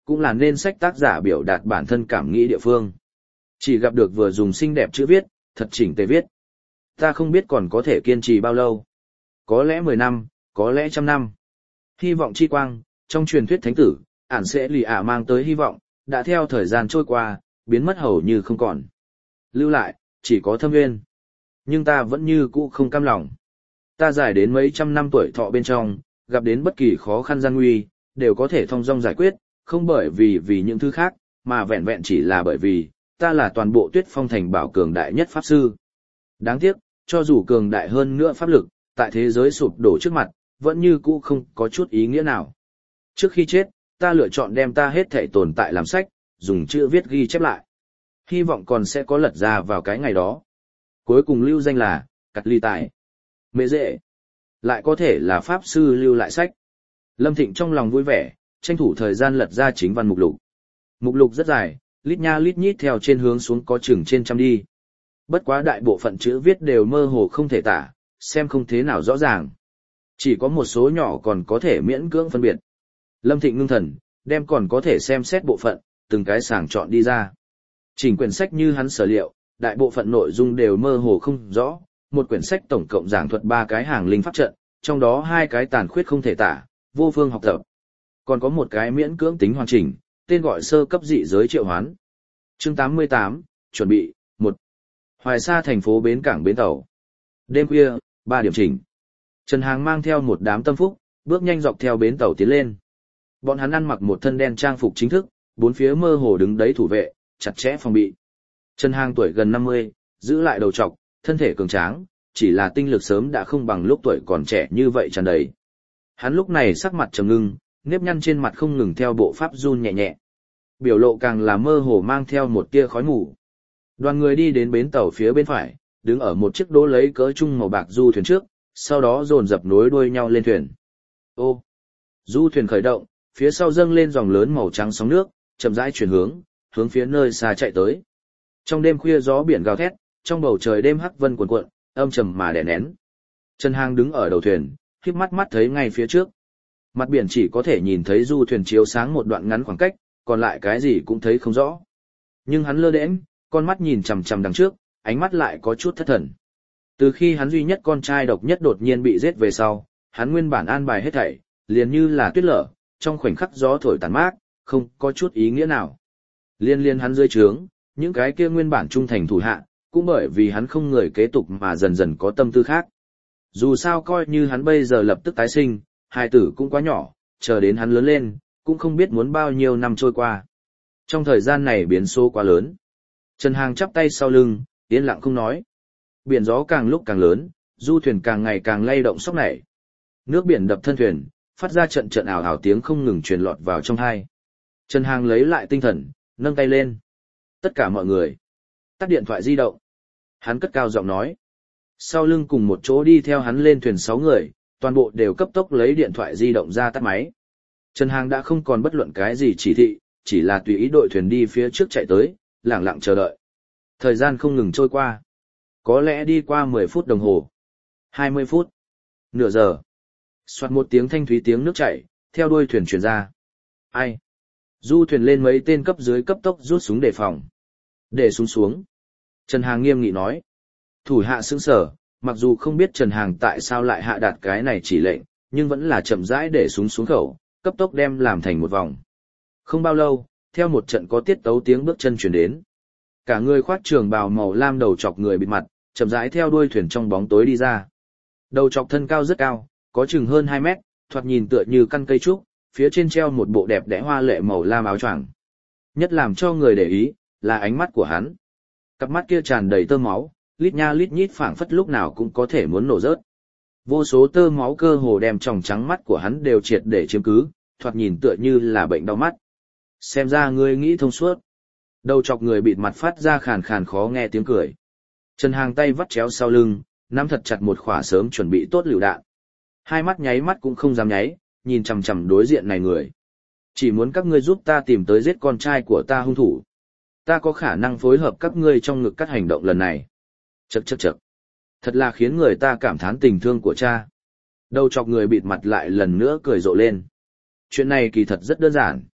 cũng là nên sách tác giả biểu đạt bản thân cảm nghĩ địa phương. Chỉ gặp được vừa dùng xinh đẹp chữ viết, thật chỉnh tề viết. Ta không biết còn có thể kiên trì bao lâu. Có lẽ mười năm, có lẽ trăm năm. Hy vọng chi quang, trong truyền thuyết thánh tử, ản sẽ lì ả mang tới hy vọng, đã theo thời gian trôi qua, biến mất hầu như không còn. Lưu lại, chỉ có thâm nguyên. Nhưng ta vẫn như cũ không cam lòng. Ta dài đến mấy trăm năm tuổi thọ bên trong, gặp đến bất kỳ khó khăn gian nguy, đều có thể thong dong giải quyết, không bởi vì vì những thứ khác, mà vẹn vẹn chỉ là bởi vì, ta là toàn bộ Tuyết Phong Thành bảo cường đại nhất pháp sư. Đáng tiếc, cho dù cường đại hơn nữa pháp lực, tại thế giới sụp đổ trước mặt, vẫn như cũ không có chút ý nghĩa nào. Trước khi chết, ta lựa chọn đem ta hết thảy tồn tại làm sách, dùng chữ viết ghi chép lại. Hy vọng còn sẽ có lật ra vào cái ngày đó. Cuối cùng lưu danh là, Cắt Ly Tài. Mẹ dễ. Lại có thể là pháp sư lưu lại sách. Lâm Thịnh trong lòng vui vẻ, tranh thủ thời gian lật ra chính văn mục lục. Mục lục rất dài, lít nha lít nhít theo trên hướng xuống có chừng trên trăm đi. Bất quá đại bộ phận chữ viết đều mơ hồ không thể tả, xem không thế nào rõ ràng. Chỉ có một số nhỏ còn có thể miễn cưỡng phân biệt. Lâm Thịnh ngưng thần, đem còn có thể xem xét bộ phận, từng cái sàng chọn đi ra. Chỉnh quyển sách như hắn sở liệu, đại bộ phận nội dung đều mơ hồ không rõ, một quyển sách tổng cộng giảng thuật ba cái hàng linh pháp trận, trong đó hai cái tàn khuyết không thể tả, vô phương học tập. Còn có một cái miễn cưỡng tính hoàn chỉnh, tên gọi sơ cấp dị giới triệu hoán. Chương tám mươi tám, chuẩn bị, một. Hoài Sa thành phố bến cảng bến tàu. Đêm khuya, ba điểm chỉnh. Trần Hàng mang theo một đám tâm phúc, bước nhanh dọc theo bến tàu tiến lên. Bọn hắn ăn mặc một thân đen trang phục chính thức, bốn phía mơ hồ đứng đấy thủ vệ, chặt chẽ phòng bị. Trần Hàng tuổi gần năm mươi, giữ lại đầu trọc, thân thể cường tráng, chỉ là tinh lực sớm đã không bằng lúc tuổi còn trẻ như vậy tràn đầy. Hắn lúc này sắc mặt trầm ngưng, nếp nhăn trên mặt không ngừng theo bộ pháp run nhẹ nhẹ. Biểu lộ càng là mơ hồ mang theo một tia khói mù. Đoàn người đi đến bến tàu phía bên phải, đứng ở một chiếc đỗ lấy cỡ trung màu bạc du thuyền trước, sau đó dồn dập nối đuôi nhau lên thuyền. Ô! Du thuyền khởi động, phía sau dâng lên dòng lớn màu trắng sóng nước, chậm rãi chuyển hướng, hướng phía nơi xa chạy tới. Trong đêm khuya gió biển gào thét, trong bầu trời đêm hắc vân cuồn cuộn, âm trầm mà đè nén. Trần Hàng đứng ở đầu thuyền, khép mắt mắt thấy ngay phía trước. Mặt biển chỉ có thể nhìn thấy du thuyền chiếu sáng một đoạn ngắn khoảng cách, còn lại cái gì cũng thấy không rõ. Nhưng hắn lơ đễnh, con mắt nhìn chằm chằm đằng trước, ánh mắt lại có chút thất thần. Từ khi hắn duy nhất con trai độc nhất đột nhiên bị giết về sau, hắn nguyên bản an bài hết thảy, liền như là tuyết lở, trong khoảnh khắc gió thổi tàn mát, không có chút ý nghĩa nào. Liên liên hắn dưới trướng, những cái kia nguyên bản trung thành thủ hạ, cũng bởi vì hắn không người kế tục mà dần dần có tâm tư khác. Dù sao coi như hắn bây giờ lập tức tái sinh, hài tử cũng quá nhỏ, chờ đến hắn lớn lên, cũng không biết muốn bao nhiêu năm trôi qua. Trong thời gian này biến số quá lớn. Trần Hàng chắp tay sau lưng, yên lặng không nói. Biển gió càng lúc càng lớn, du thuyền càng ngày càng lay động sóc nảy. Nước biển đập thân thuyền, phát ra trận trận ảo ảo tiếng không ngừng truyền lọt vào trong tai. Trần Hàng lấy lại tinh thần, nâng tay lên. Tất cả mọi người, tắt điện thoại di động. Hắn cất cao giọng nói. Sau lưng cùng một chỗ đi theo hắn lên thuyền sáu người, toàn bộ đều cấp tốc lấy điện thoại di động ra tắt máy. Trần Hàng đã không còn bất luận cái gì chỉ thị, chỉ là tùy ý đội thuyền đi phía trước chạy tới, lặng lặng chờ đợi. Thời gian không ngừng trôi qua. Có lẽ đi qua mười phút đồng hồ. hai mươi phút. Nửa giờ. Soạt một tiếng thanh thúy tiếng nước chảy, theo đuôi thuyền truyền ra. Ai? Du thuyền lên mấy tên cấp dưới cấp tốc rút súng đề phòng. Để súng xuống. Trần Hàng nghiêm nghị nói. Thủ hạ sững sờ, mặc dù không biết Trần Hàng tại sao lại hạ đạt cái này chỉ lệnh, nhưng vẫn là chậm rãi để súng xuống khẩu, cấp tốc đem làm thành một vòng. Không bao lâu, theo một trận có tiết tấu tiếng bước chân truyền đến. Cả người khoác trường bào màu lam đầu chọc người bịt mặt, chậm rãi theo đuôi thuyền trong bóng tối đi ra. Đầu chọc thân cao rất cao, có chừng hơn hai mét, thoạt nhìn tựa như căn cây trúc, phía trên treo một bộ đẹp đẽ hoa lệ màu lam áo choàng. Nhất làm cho người để ý, là ánh mắt của hắn. Cặp mắt kia tràn đầy tơ máu, lít nha lít nhít phảng phất lúc nào cũng có thể muốn nổ rớt. Vô số tơ máu cơ hồ đem tròng trắng mắt của hắn đều triệt để chiếm cứ, thoạt nhìn tựa như là bệnh đau mắt. Xem ra ngươi nghĩ thông suốt. Đầu chọc người bịt mặt phát ra khàn khàn khó nghe tiếng cười. Trần Hàng tay vắt chéo sau lưng, nắm thật chặt một khỏa sớm chuẩn bị tốt lựu đạn. Hai mắt nháy mắt cũng không dám nháy, nhìn chằm chằm đối diện này người. Chỉ muốn các ngươi giúp ta tìm tới giết con trai của ta hung thủ. Ta có khả năng phối hợp các ngươi trong ngực cắt hành động lần này. Chậc chậc chậc. Thật là khiến người ta cảm thán tình thương của cha. Đầu chọc người bịt mặt lại lần nữa cười rộ lên. Chuyện này kỳ thật rất đơn giản.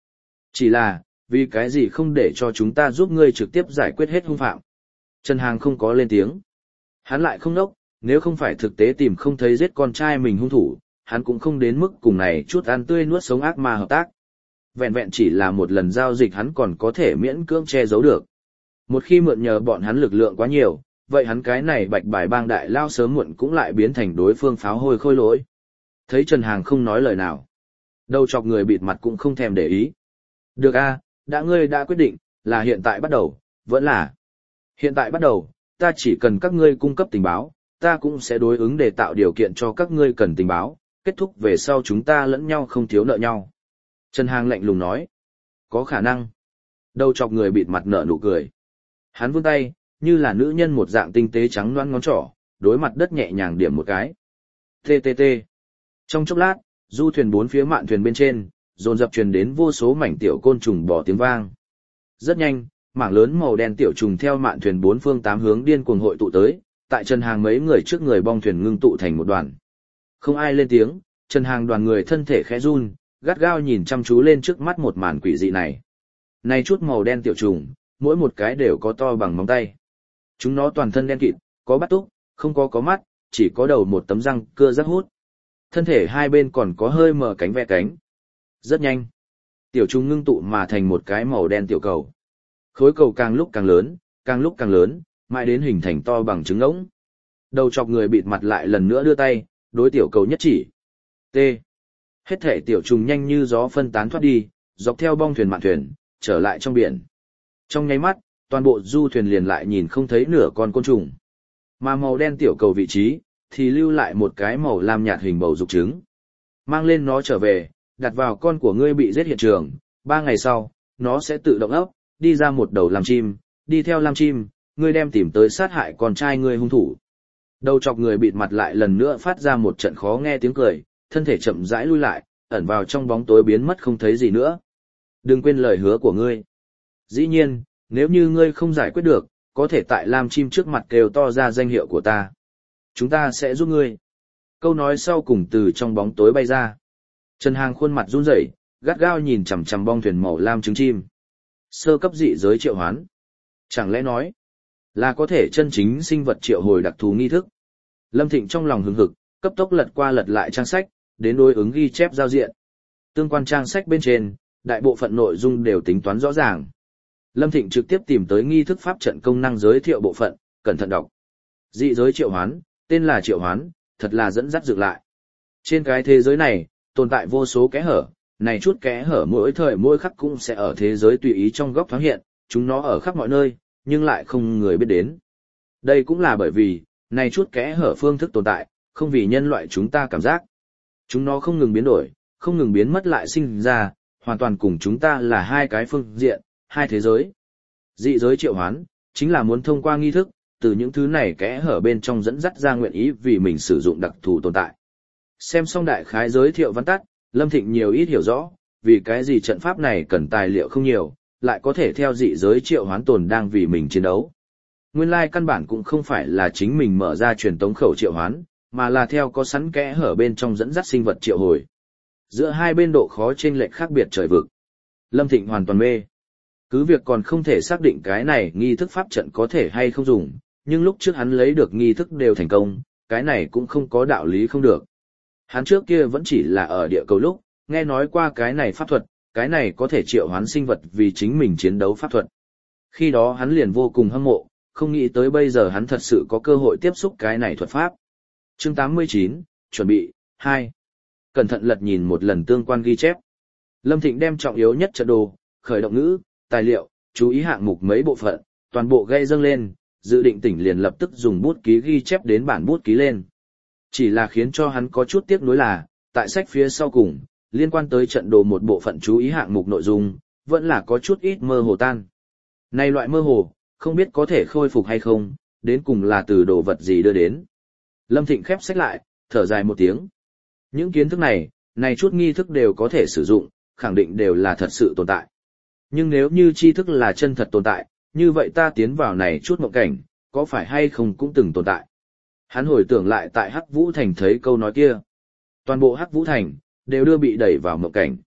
Chỉ là, vì cái gì không để cho chúng ta giúp ngươi trực tiếp giải quyết hết hung phạm. Trần Hàng không có lên tiếng. Hắn lại không nốc, nếu không phải thực tế tìm không thấy giết con trai mình hung thủ, hắn cũng không đến mức cùng này chút ăn tươi nuốt sống ác ma hợp tác. Vẹn vẹn chỉ là một lần giao dịch hắn còn có thể miễn cưỡng che giấu được. Một khi mượn nhờ bọn hắn lực lượng quá nhiều, vậy hắn cái này bạch bài bang đại lao sớm muộn cũng lại biến thành đối phương pháo hôi khôi lỗi. Thấy Trần Hàng không nói lời nào. Đầu chọc người bịt mặt cũng không thèm để ý. Được a, đã ngươi đã quyết định, là hiện tại bắt đầu, vẫn là. Hiện tại bắt đầu, ta chỉ cần các ngươi cung cấp tình báo, ta cũng sẽ đối ứng để tạo điều kiện cho các ngươi cần tình báo, kết thúc về sau chúng ta lẫn nhau không thiếu nợ nhau. Trần Hàng lạnh lùng nói. Có khả năng. Đầu chọc người bịt mặt nở nụ cười. Hắn vươn tay, như là nữ nhân một dạng tinh tế trắng loãng ngón trỏ, đối mặt đất nhẹ nhàng điểm một cái. tê tê tê. Trong chốc lát, du thuyền bốn phía mạn thuyền bên trên, dồn dập truyền đến vô số mảnh tiểu côn trùng bò tiếng vang. Rất nhanh, mảng lớn màu đen tiểu trùng theo mạn thuyền bốn phương tám hướng điên cuồng hội tụ tới, tại Trần Hàng mấy người trước người bong thuyền ngưng tụ thành một đoàn. Không ai lên tiếng, Trần Hàng đoàn người thân thể khẽ run, gắt gao nhìn chăm chú lên trước mắt một màn quỷ dị này. Này chút màu đen tiểu trùng, mỗi một cái đều có to bằng móng tay. Chúng nó toàn thân đen kịt, có bắt túc, không có có mắt, chỉ có đầu một tấm răng cưa rất hút. Thân thể hai bên còn có hơi mở cánh ve cánh. Rất nhanh. Tiểu trùng ngưng tụ mà thành một cái màu đen tiểu cầu. Khối cầu càng lúc càng lớn, càng lúc càng lớn, mãi đến hình thành to bằng trứng ngỗng. Đầu chọc người bịt mặt lại lần nữa đưa tay, đối tiểu cầu nhất chỉ. T. Hết thể tiểu trùng nhanh như gió phân tán thoát đi, dọc theo bong thuyền mạn thuyền, trở lại trong biển. Trong nháy mắt, toàn bộ du thuyền liền lại nhìn không thấy nửa con côn trùng. Mà màu đen tiểu cầu vị trí, thì lưu lại một cái màu lam nhạt hình bầu dục trứng. Mang lên nó trở về, đặt vào con của ngươi bị giết hiện trường, ba ngày sau, nó sẽ tự động ấp, đi ra một đầu lam chim, đi theo lam chim, ngươi đem tìm tới sát hại con trai ngươi hung thủ. Đầu chọc người bịt mặt lại lần nữa phát ra một trận khó nghe tiếng cười, thân thể chậm rãi lui lại, ẩn vào trong bóng tối biến mất không thấy gì nữa. Đừng quên lời hứa của ngươi. Dĩ nhiên, nếu như ngươi không giải quyết được, có thể tại lam chim trước mặt kêu to ra danh hiệu của ta. Chúng ta sẽ giúp ngươi. Câu nói sau cùng từ trong bóng tối bay ra. Trần Hàng khuôn mặt run rẩy, gắt gao nhìn chằm chằm bong thuyền màu lam trứng chim. Sơ cấp dị giới triệu hoán. Chẳng lẽ nói, là có thể chân chính sinh vật triệu hồi đặc thù nghi thức. Lâm Thịnh trong lòng hừng hực, cấp tốc lật qua lật lại trang sách, đến đối ứng ghi chép giao diện. Tương quan trang sách bên trên, đại bộ phận nội dung đều tính toán rõ ràng. Lâm Thịnh trực tiếp tìm tới nghi thức pháp trận công năng giới thiệu bộ phận, cẩn thận đọc. Dị giới triệu hoán, tên là triệu hoán, thật là dẫn dắt dựng lại. Trên cái thế giới này, tồn tại vô số kẽ hở, này chút kẽ hở mỗi thời mỗi khắc cũng sẽ ở thế giới tùy ý trong góc thoáng hiện, chúng nó ở khắp mọi nơi, nhưng lại không người biết đến. Đây cũng là bởi vì, này chút kẽ hở phương thức tồn tại, không vì nhân loại chúng ta cảm giác. Chúng nó không ngừng biến đổi, không ngừng biến mất lại sinh ra, hoàn toàn cùng chúng ta là hai cái phương diện, hai thế giới. Dị giới triệu hoán, chính là muốn thông qua nghi thức, từ những thứ này kẽ hở bên trong dẫn dắt ra nguyện ý vì mình sử dụng đặc thù tồn tại. Xem xong đại khái giới thiệu văn tắt, Lâm Thịnh nhiều ít hiểu rõ, vì cái gì trận pháp này cần tài liệu không nhiều, lại có thể theo dị giới triệu hoán tồn đang vì mình chiến đấu. Nguyên lai căn bản cũng không phải là chính mình mở ra truyền tống khẩu triệu hoán, mà là theo có sẵn kẽ hở bên trong dẫn dắt sinh vật triệu hồi. Giữa hai bên độ khó chênh lệch khác biệt trời vực. Lâm Thịnh hoàn toàn mê. Cứ việc còn không thể xác định cái này nghi thức pháp trận có thể hay không dùng, nhưng lúc trước hắn lấy được nghi thức đều thành công, cái này cũng không có đạo lý không được. Hắn trước kia vẫn chỉ là ở địa cầu lúc, nghe nói qua cái này pháp thuật, cái này có thể triệu hoán sinh vật vì chính mình chiến đấu pháp thuật. Khi đó hắn liền vô cùng hâm mộ, không nghĩ tới bây giờ hắn thật sự có cơ hội tiếp xúc cái này thuật pháp. Chương tám mươi chín, chuẩn bị, hai. Cẩn thận lật nhìn một lần tương quan ghi chép. Lâm Thịnh đem trọng yếu nhất trận đồ, khởi động ngữ, tài liệu, chú ý hạng mục mấy bộ phận, toàn bộ gây dâng lên, dự định tỉnh liền lập tức dùng bút ký ghi chép đến bản bút ký lên. Chỉ là khiến cho hắn có chút tiếc nuối là, tại sách phía sau cùng, liên quan tới trận đồ một bộ phận chú ý hạng mục nội dung, vẫn là có chút ít mơ hồ tan. Này loại mơ hồ, không biết có thể khôi phục hay không, đến cùng là từ đồ vật gì đưa đến. Lâm Thịnh khép sách lại, thở dài một tiếng. Những kiến thức này, này chút nghi thức đều có thể sử dụng, khẳng định đều là thật sự tồn tại. Nhưng nếu như tri thức là chân thật tồn tại, như vậy ta tiến vào này chút mộng cảnh, có phải hay không cũng từng tồn tại. Hắn hồi tưởng lại tại Hắc Vũ Thành thấy câu nói kia. Toàn bộ Hắc Vũ Thành, đều đưa bị đẩy vào mộng cảnh.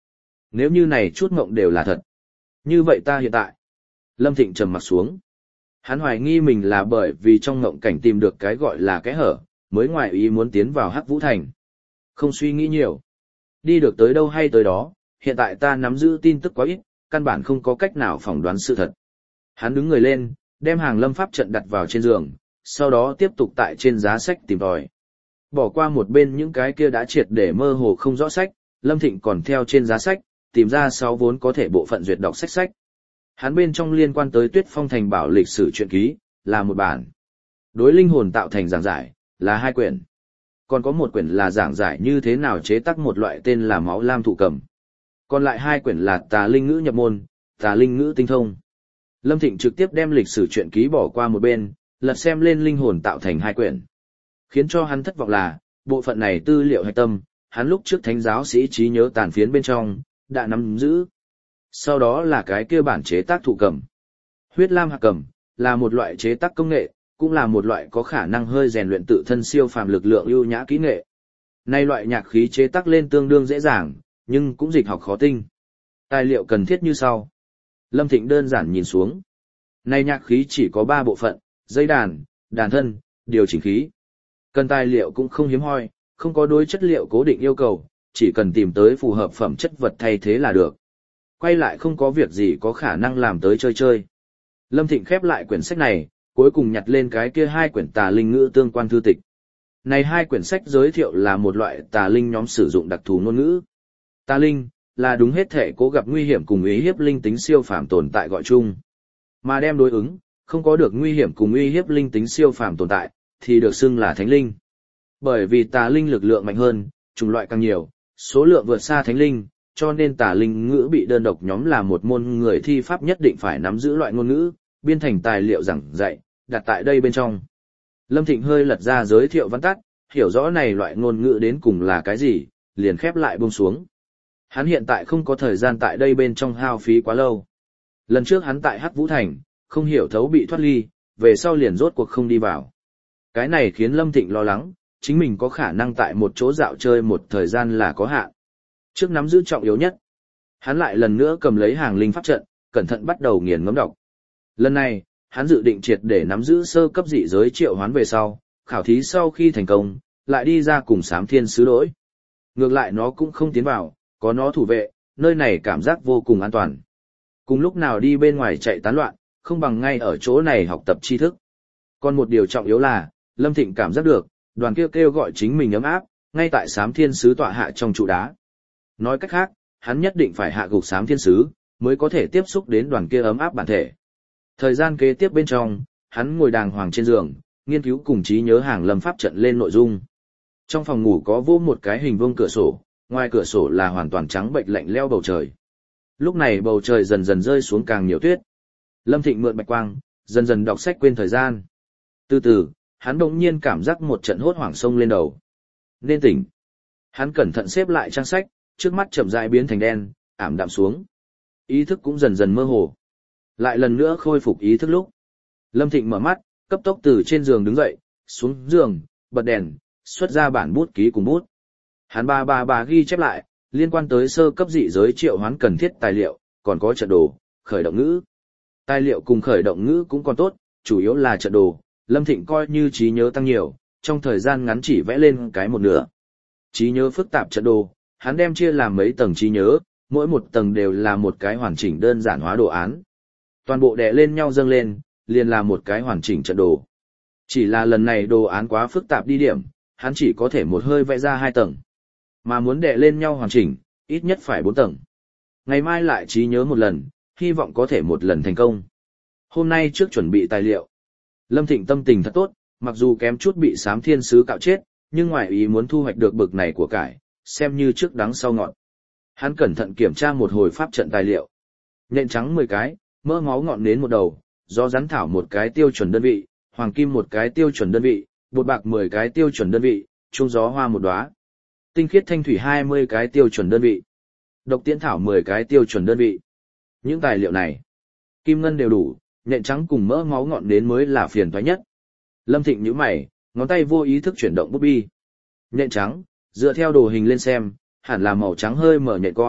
Nếu như này chút mộng đều là thật. Như vậy ta hiện tại. Lâm Thịnh trầm mặt xuống. Hắn hoài nghi mình là bởi vì trong mộng cảnh tìm được cái gọi là cái hở, mới ngoài ý muốn tiến vào Hắc Vũ Thành. Không suy nghĩ nhiều. Đi được tới đâu hay tới đó, hiện tại ta nắm giữ tin tức quá ít, căn bản không có cách nào phỏng đoán sự thật. Hắn đứng người lên, đem hàng lâm pháp trận đặt vào trên giường, sau đó tiếp tục tại trên giá sách tìm tòi. Bỏ qua một bên những cái kia đã triệt để mơ hồ không rõ sách, Lâm Thịnh còn theo trên giá sách, tìm ra sáu vốn có thể bộ phận duyệt đọc sách sách. Hắn bên trong liên quan tới Tuyết Phong Thành Bảo lịch sử truyện ký, là một bản. Đối linh hồn tạo thành giảng giải, là hai quyển. Còn có một quyển là giảng giải như thế nào chế tác một loại tên là máu lam thụ cầm. Còn lại hai quyển là Tà Linh Ngữ nhập môn, Tà Linh Ngữ tinh thông. Lâm Thịnh trực tiếp đem lịch sử truyện ký bỏ qua một bên, lật xem lên linh hồn tạo thành hai quyển. Khiến cho hắn thất vọng là, bộ phận này tư liệu hạch tâm, hắn lúc trước thánh giáo sĩ trí nhớ tàn phiến bên trong, đã nắm giữ. Sau đó là cái kia bản chế tác thụ cầm. Huyết lam hạc cầm, là một loại chế tác công nghệ, cũng là một loại có khả năng hơi rèn luyện tự thân siêu phàm lực lượng ưu nhã kỹ nghệ. Nay loại nhạc khí chế tác lên tương đương dễ dàng, nhưng cũng dịch học khó tinh. Tài liệu cần thiết như sau. Lâm Thịnh đơn giản nhìn xuống. Nay nhạc khí chỉ có ba bộ phận, dây đàn, đàn thân, điều chỉnh khí. Cần tài liệu cũng không hiếm hoi, không có đối chất liệu cố định yêu cầu, chỉ cần tìm tới phù hợp phẩm chất vật thay thế là được. Quay lại không có việc gì có khả năng làm tới chơi chơi. Lâm Thịnh khép lại quyển sách này, cuối cùng nhặt lên cái kia hai quyển tà linh ngữ tương quan thư tịch. Này hai quyển sách giới thiệu là một loại tà linh nhóm sử dụng đặc thù ngôn ngữ. Tà linh là đúng hết thể cố gặp nguy hiểm cùng uy hiếp linh tính siêu phàm tồn tại gọi chung. Mà đem đối ứng, không có được nguy hiểm cùng uy hiếp linh tính siêu phàm tồn tại, thì được xưng là thánh linh. Bởi vì tà linh lực lượng mạnh hơn, chủng loại càng nhiều, số lượng vượt xa thánh linh, cho nên tà linh ngữ bị đơn độc nhóm là một môn người thi pháp nhất định phải nắm giữ loại ngôn ngữ, biên thành tài liệu giảng dạy, đặt tại đây bên trong. Lâm Thịnh hơi lật ra giới thiệu văn tắt, hiểu rõ này loại ngôn ngữ đến cùng là cái gì, liền khép lại buông xuống. Hắn hiện tại không có thời gian tại đây bên trong hao phí quá lâu. Lần trước hắn tại Hắc Vũ Thành, không hiểu thấu bị thoát ly, về sau liền rốt cuộc không đi vào. Cái này khiến Lâm Thịnh lo lắng, chính mình có khả năng tại một chỗ dạo chơi một thời gian là có hạn. Trước nắm giữ trọng yếu nhất, hắn lại lần nữa cầm lấy hàng linh pháp trận, cẩn thận bắt đầu nghiền ngẫm đọc. Lần này, hắn dự định triệt để nắm giữ sơ cấp dị giới triệu hoán về sau, khảo thí sau khi thành công, lại đi ra cùng Sám Thiên Sứ đối. Ngược lại nó cũng không tiến vào, có nó thủ vệ, nơi này cảm giác vô cùng an toàn. Cùng lúc nào đi bên ngoài chạy tán loạn, không bằng ngay ở chỗ này học tập tri thức. Còn một điều trọng yếu là, Lâm Thịnh cảm giác được, đoàn kia kêu, kêu gọi chính mình ấm áp, ngay tại Sám Thiên Sứ tọa hạ trong trụ đá. Nói cách khác, hắn nhất định phải hạ gục Sám Thiên Sứ, mới có thể tiếp xúc đến đoàn kia ấm áp bản thể. Thời gian kế tiếp bên trong, hắn ngồi đàng hoàng trên giường, nghiên cứu cùng trí nhớ hàng lâm pháp trận lên nội dung. Trong phòng ngủ có vô một cái hình vuông cửa sổ, ngoài cửa sổ là hoàn toàn trắng bệnh lạnh lẽo bầu trời. Lúc này bầu trời dần dần rơi xuống càng nhiều tuyết. Lâm Thịnh mượn bạch quang, dần dần đọc sách quên thời gian. Từ từ, hắn bỗng nhiên cảm giác một trận hốt hoảng sông lên đầu. Nên tỉnh. Hắn cẩn thận xếp lại trang sách, trước mắt chậm rãi biến thành đen, ảm đạm xuống. Ý thức cũng dần dần mơ hồ. Lại lần nữa khôi phục ý thức lúc. Lâm Thịnh mở mắt, cấp tốc từ trên giường đứng dậy, xuống giường, bật đèn, xuất ra bản bút ký cùng bút. Hắn ba ba ba ghi chép lại, liên quan tới sơ cấp dị giới triệu hoán cần thiết tài liệu, còn có trận đồ, khởi động ngữ. Tài liệu cùng khởi động ngữ cũng còn tốt, chủ yếu là trận đồ, Lâm Thịnh coi như trí nhớ tăng nhiều, trong thời gian ngắn chỉ vẽ lên cái một nửa. Trí nhớ phức tạp trận đồ, hắn đem chia làm mấy tầng trí nhớ, mỗi một tầng đều là một cái hoàn chỉnh đơn giản hóa đồ án. Toàn bộ đè lên nhau dâng lên, liền là một cái hoàn chỉnh trận đồ. Chỉ là lần này đồ án quá phức tạp đi điểm, hắn chỉ có thể một hơi vẽ ra hai tầng. Mà muốn đè lên nhau hoàn chỉnh, ít nhất phải bốn tầng. Ngày mai lại trí nhớ một lần, hy vọng có thể một lần thành công. Hôm nay trước chuẩn bị tài liệu. Lâm Thịnh tâm tình thật tốt, mặc dù kém chút bị Sám Thiên Sứ cạo chết, nhưng ngoài ý muốn thu hoạch được bực này của cải, xem như trước đắng sau ngọt. Hắn cẩn thận kiểm tra một hồi pháp trận tài liệu. Nhện trắng mười cái, mỡ máu ngọn nến một đầu, gió rắn thảo một cái tiêu chuẩn đơn vị, hoàng kim một cái tiêu chuẩn đơn vị, bột bạc mười cái tiêu chuẩn đơn vị, chuông gió hoa một đóa, tinh khiết thanh thủy hai mươi cái tiêu chuẩn đơn vị, độc tiễn thảo mười cái tiêu chuẩn đơn vị. Những tài liệu này, kim ngân đều đủ, nhện trắng cùng mỡ máu ngọn nến mới là phiền toái nhất. Lâm Thịnh nhíu mày, ngón tay vô ý thức chuyển động bút bi. Nhện trắng, dựa theo đồ hình lên xem, hẳn là màu trắng hơi mở nhện con,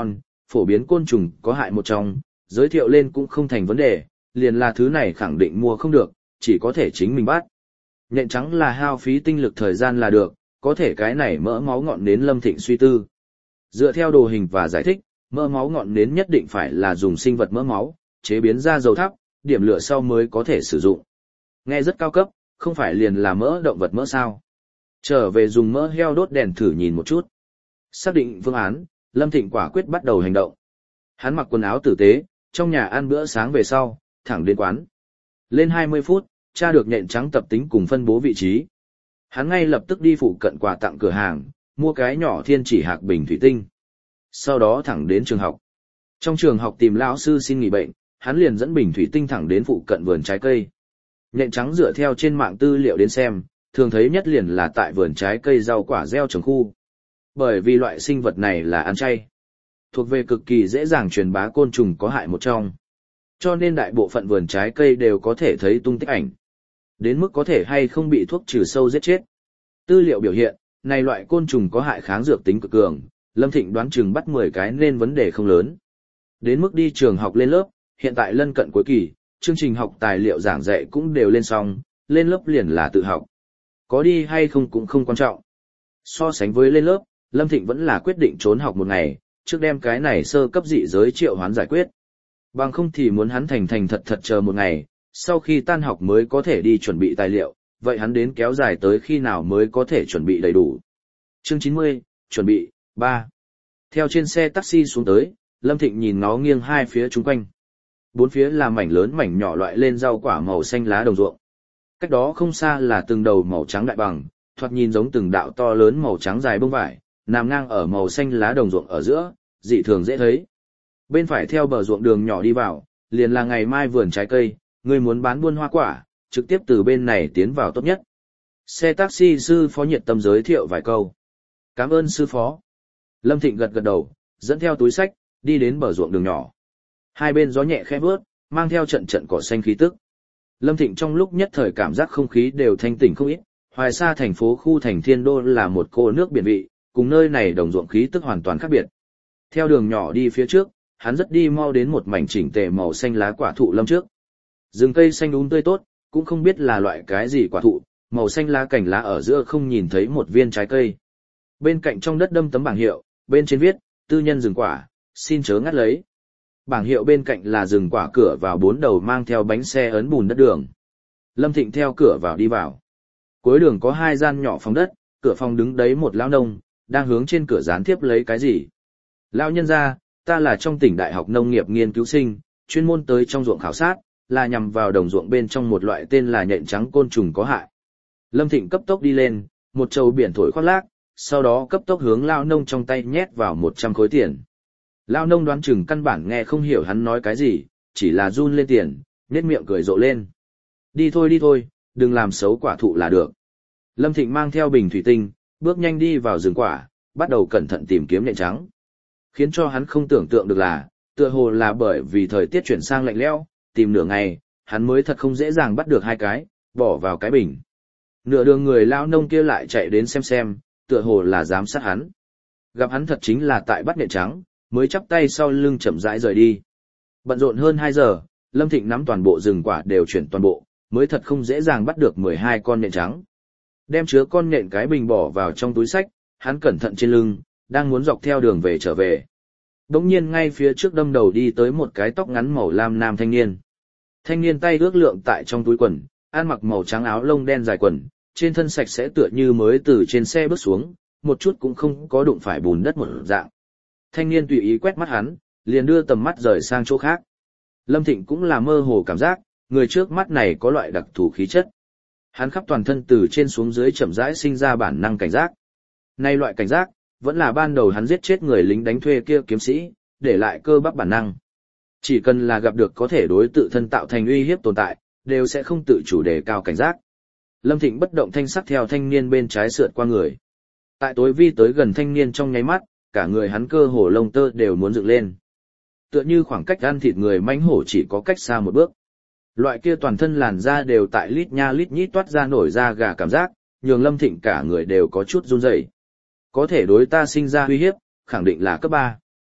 phổ biến côn trùng có hại một trong, giới thiệu lên cũng không thành vấn đề, liền là thứ này khẳng định mua không được, chỉ có thể chính mình bắt. Nhện trắng là hao phí tinh lực thời gian là được, có thể cái này mỡ máu ngọn nến Lâm Thịnh suy tư. Dựa theo đồ hình và giải thích, mỡ máu ngọn nến nhất định phải là dùng sinh vật mỡ máu, chế biến ra dầu thắp, điểm lửa sau mới có thể sử dụng. Nghe rất cao cấp, không phải liền là mỡ động vật mỡ sao. Trở về dùng mỡ heo đốt đèn thử nhìn một chút. Xác định phương án, Lâm Thịnh quả quyết bắt đầu hành động. Hắn mặc quần áo tử tế, trong nhà ăn bữa sáng về sau, thẳng đến quán. Lên hai mươi phút, tra được nhện trắng tập tính cùng phân bố vị trí. Hắn ngay lập tức đi phụ cận quà tặng cửa hàng, mua cái nhỏ thiên chỉ hạc bình thủy tinh. Sau đó thẳng đến trường học. Trong trường học tìm lão sư xin nghỉ bệnh, hắn liền dẫn bình thủy tinh thẳng đến phụ cận vườn trái cây. Nhện trắng dựa theo trên mạng tư liệu đến xem, thường thấy nhất liền là tại vườn trái cây rau quả gieo trồng khu. Bởi vì loại sinh vật này là ăn chay, thuộc về cực kỳ dễ dàng truyền bá côn trùng có hại một trong. Cho nên đại bộ phận vườn trái cây đều có thể thấy tung tích ảnh. Đến mức có thể hay không bị thuốc trừ sâu giết chết. Tư liệu biểu hiện, này loại côn trùng có hại kháng dược tính cực cường, Lâm Thịnh đoán chừng bắt mười cái nên vấn đề không lớn. Đến mức đi trường học lên lớp, hiện tại lân cận cuối kỳ, chương trình học tài liệu giảng dạy cũng đều lên xong, lên lớp liền là tự học. Có đi hay không cũng không quan trọng. So sánh với lên lớp, Lâm Thịnh vẫn là quyết định trốn học một ngày, trước đem cái này sơ cấp dị giới triệu hoán giải quyết. Bằng không thì muốn hắn thành thành thật thật chờ một ngày, sau khi tan học mới có thể đi chuẩn bị tài liệu, vậy hắn đến kéo dài tới khi nào mới có thể chuẩn bị đầy đủ. Chương chín mươi, chuẩn bị, ba. Theo trên xe taxi xuống tới, Lâm Thịnh nhìn nó nghiêng hai phía chung quanh. Bốn phía là mảnh lớn mảnh nhỏ loại lên rau quả màu xanh lá đồng ruộng. Cách đó không xa là từng đầu màu trắng đại bằng, thoạt nhìn giống từng đạo to lớn màu trắng dài bông vải, nằm ngang ở màu xanh lá đồng ruộng ở giữa, dị thường dễ thấy. Bên phải theo bờ ruộng đường nhỏ đi vào, liền là ngày mai vườn trái cây, người muốn bán buôn hoa quả, trực tiếp từ bên này tiến vào tốt nhất. Xe taxi sư phó nhiệt tâm giới thiệu vài câu. Cảm ơn sư phó. Lâm Thịnh gật gật đầu, dẫn theo túi xách, đi đến bờ ruộng đường nhỏ. Hai bên gió nhẹ khẽ vướt, mang theo trận trận cỏ xanh khí tức. Lâm Thịnh trong lúc nhất thời cảm giác không khí đều thanh tỉnh không ít, Hoài Sa thành phố khu thành Thiên Đô là một cô nước biển vị, cùng nơi này đồng ruộng khí tức hoàn toàn khác biệt. Theo đường nhỏ đi phía trước, hắn rất đi mau đến một mảnh chỉnh tề màu xanh lá quả thụ lâm trước. Rừng cây xanh um tươi tốt, cũng không biết là loại cái gì quả thụ, màu xanh lá cành lá ở giữa không nhìn thấy một viên trái cây. Bên cạnh trong đất đâm tấm bảng hiệu, bên trên viết, tư nhân rừng quả, xin chớ ngắt lấy. Bảng hiệu bên cạnh là rừng quả cửa vào bốn đầu mang theo bánh xe ấn bùn đất đường. Lâm Thịnh theo cửa vào đi vào. Cuối đường có hai gian nhỏ phòng đất, cửa phòng đứng đấy một lão nông, đang hướng trên cửa dán tiếp lấy cái gì. Lão nhân gia, ta là trong tỉnh đại học nông nghiệp nghiên cứu sinh, chuyên môn tới trong ruộng khảo sát, là nhằm vào đồng ruộng bên trong một loại tên là nhện trắng côn trùng có hại. Lâm Thịnh cấp tốc đi lên, một trầu biển thổi khoác lác, sau đó cấp tốc hướng lão nông trong tay nhét vào một trăm khối tiền. Lão nông đoán chừng căn bản nghe không hiểu hắn nói cái gì, chỉ là run lên tiền, nhếch miệng cười rộ lên. Đi thôi đi thôi, đừng làm xấu quả thụ là được. Lâm Thịnh mang theo bình thủy tinh, bước nhanh đi vào rừng quả, bắt đầu cẩn thận tìm kiếm nhện trắng. Khiến cho hắn không tưởng tượng được là, tựa hồ là bởi vì thời tiết chuyển sang lạnh lẽo, tìm nửa ngày, hắn mới thật không dễ dàng bắt được hai cái, bỏ vào cái bình. Nửa đường người lão nông kia lại chạy đến xem xem, tựa hồ là giám sát hắn. Gặp hắn thật chính là tại bắt nhện trắng, mới chắp tay sau lưng chậm rãi rời đi. Bận rộn hơn hai giờ, Lâm Thịnh nắm toàn bộ rừng quả đều chuyển toàn bộ, mới thật không dễ dàng bắt được mười hai con nhện trắng. Đem chứa con nhện cái bình bỏ vào trong túi xách, hắn cẩn thận trên lưng, đang muốn dọc theo đường về trở về. Đống nhiên ngay phía trước đâm đầu đi tới một cái tóc ngắn màu lam nam thanh niên. Thanh niên tay ước lượng tại trong túi quần, ăn mặc màu trắng áo lông đen dài quần, trên thân sạch sẽ tựa như mới từ trên xe bước xuống, một chút cũng không có đụng phải bùn đất một dạng. Thanh niên tùy ý quét mắt hắn, liền đưa tầm mắt rời sang chỗ khác. Lâm Thịnh cũng là mơ hồ cảm giác, người trước mắt này có loại đặc thù khí chất. Hắn khắp toàn thân từ trên xuống dưới chậm rãi sinh ra bản năng cảnh giác. Nay loại cảnh giác, vẫn là ban đầu hắn giết chết người lính đánh thuê kia kiếm sĩ, để lại cơ bắp bản năng. Chỉ cần là gặp được có thể đối tự thân tạo thành uy hiếp tồn tại, đều sẽ không tự chủ đề cao cảnh giác. Lâm Thịnh bất động thanh sắc theo thanh niên bên trái sượt qua người. Tại tối vi tới gần thanh niên trong nháy mắt, cả người hắn cơ hồ lông tơ đều muốn dựng lên. Tựa như khoảng cách ăn thịt người mãnh hổ chỉ có cách xa một bước. Loại kia toàn thân làn da đều tại lít nha lít nhít toát ra nổi da gà cảm giác, nhường Lâm Thịnh cả người đều có chút run rẩy. Có thể đối ta sinh ra uy hiếp, khẳng định là cấp ba.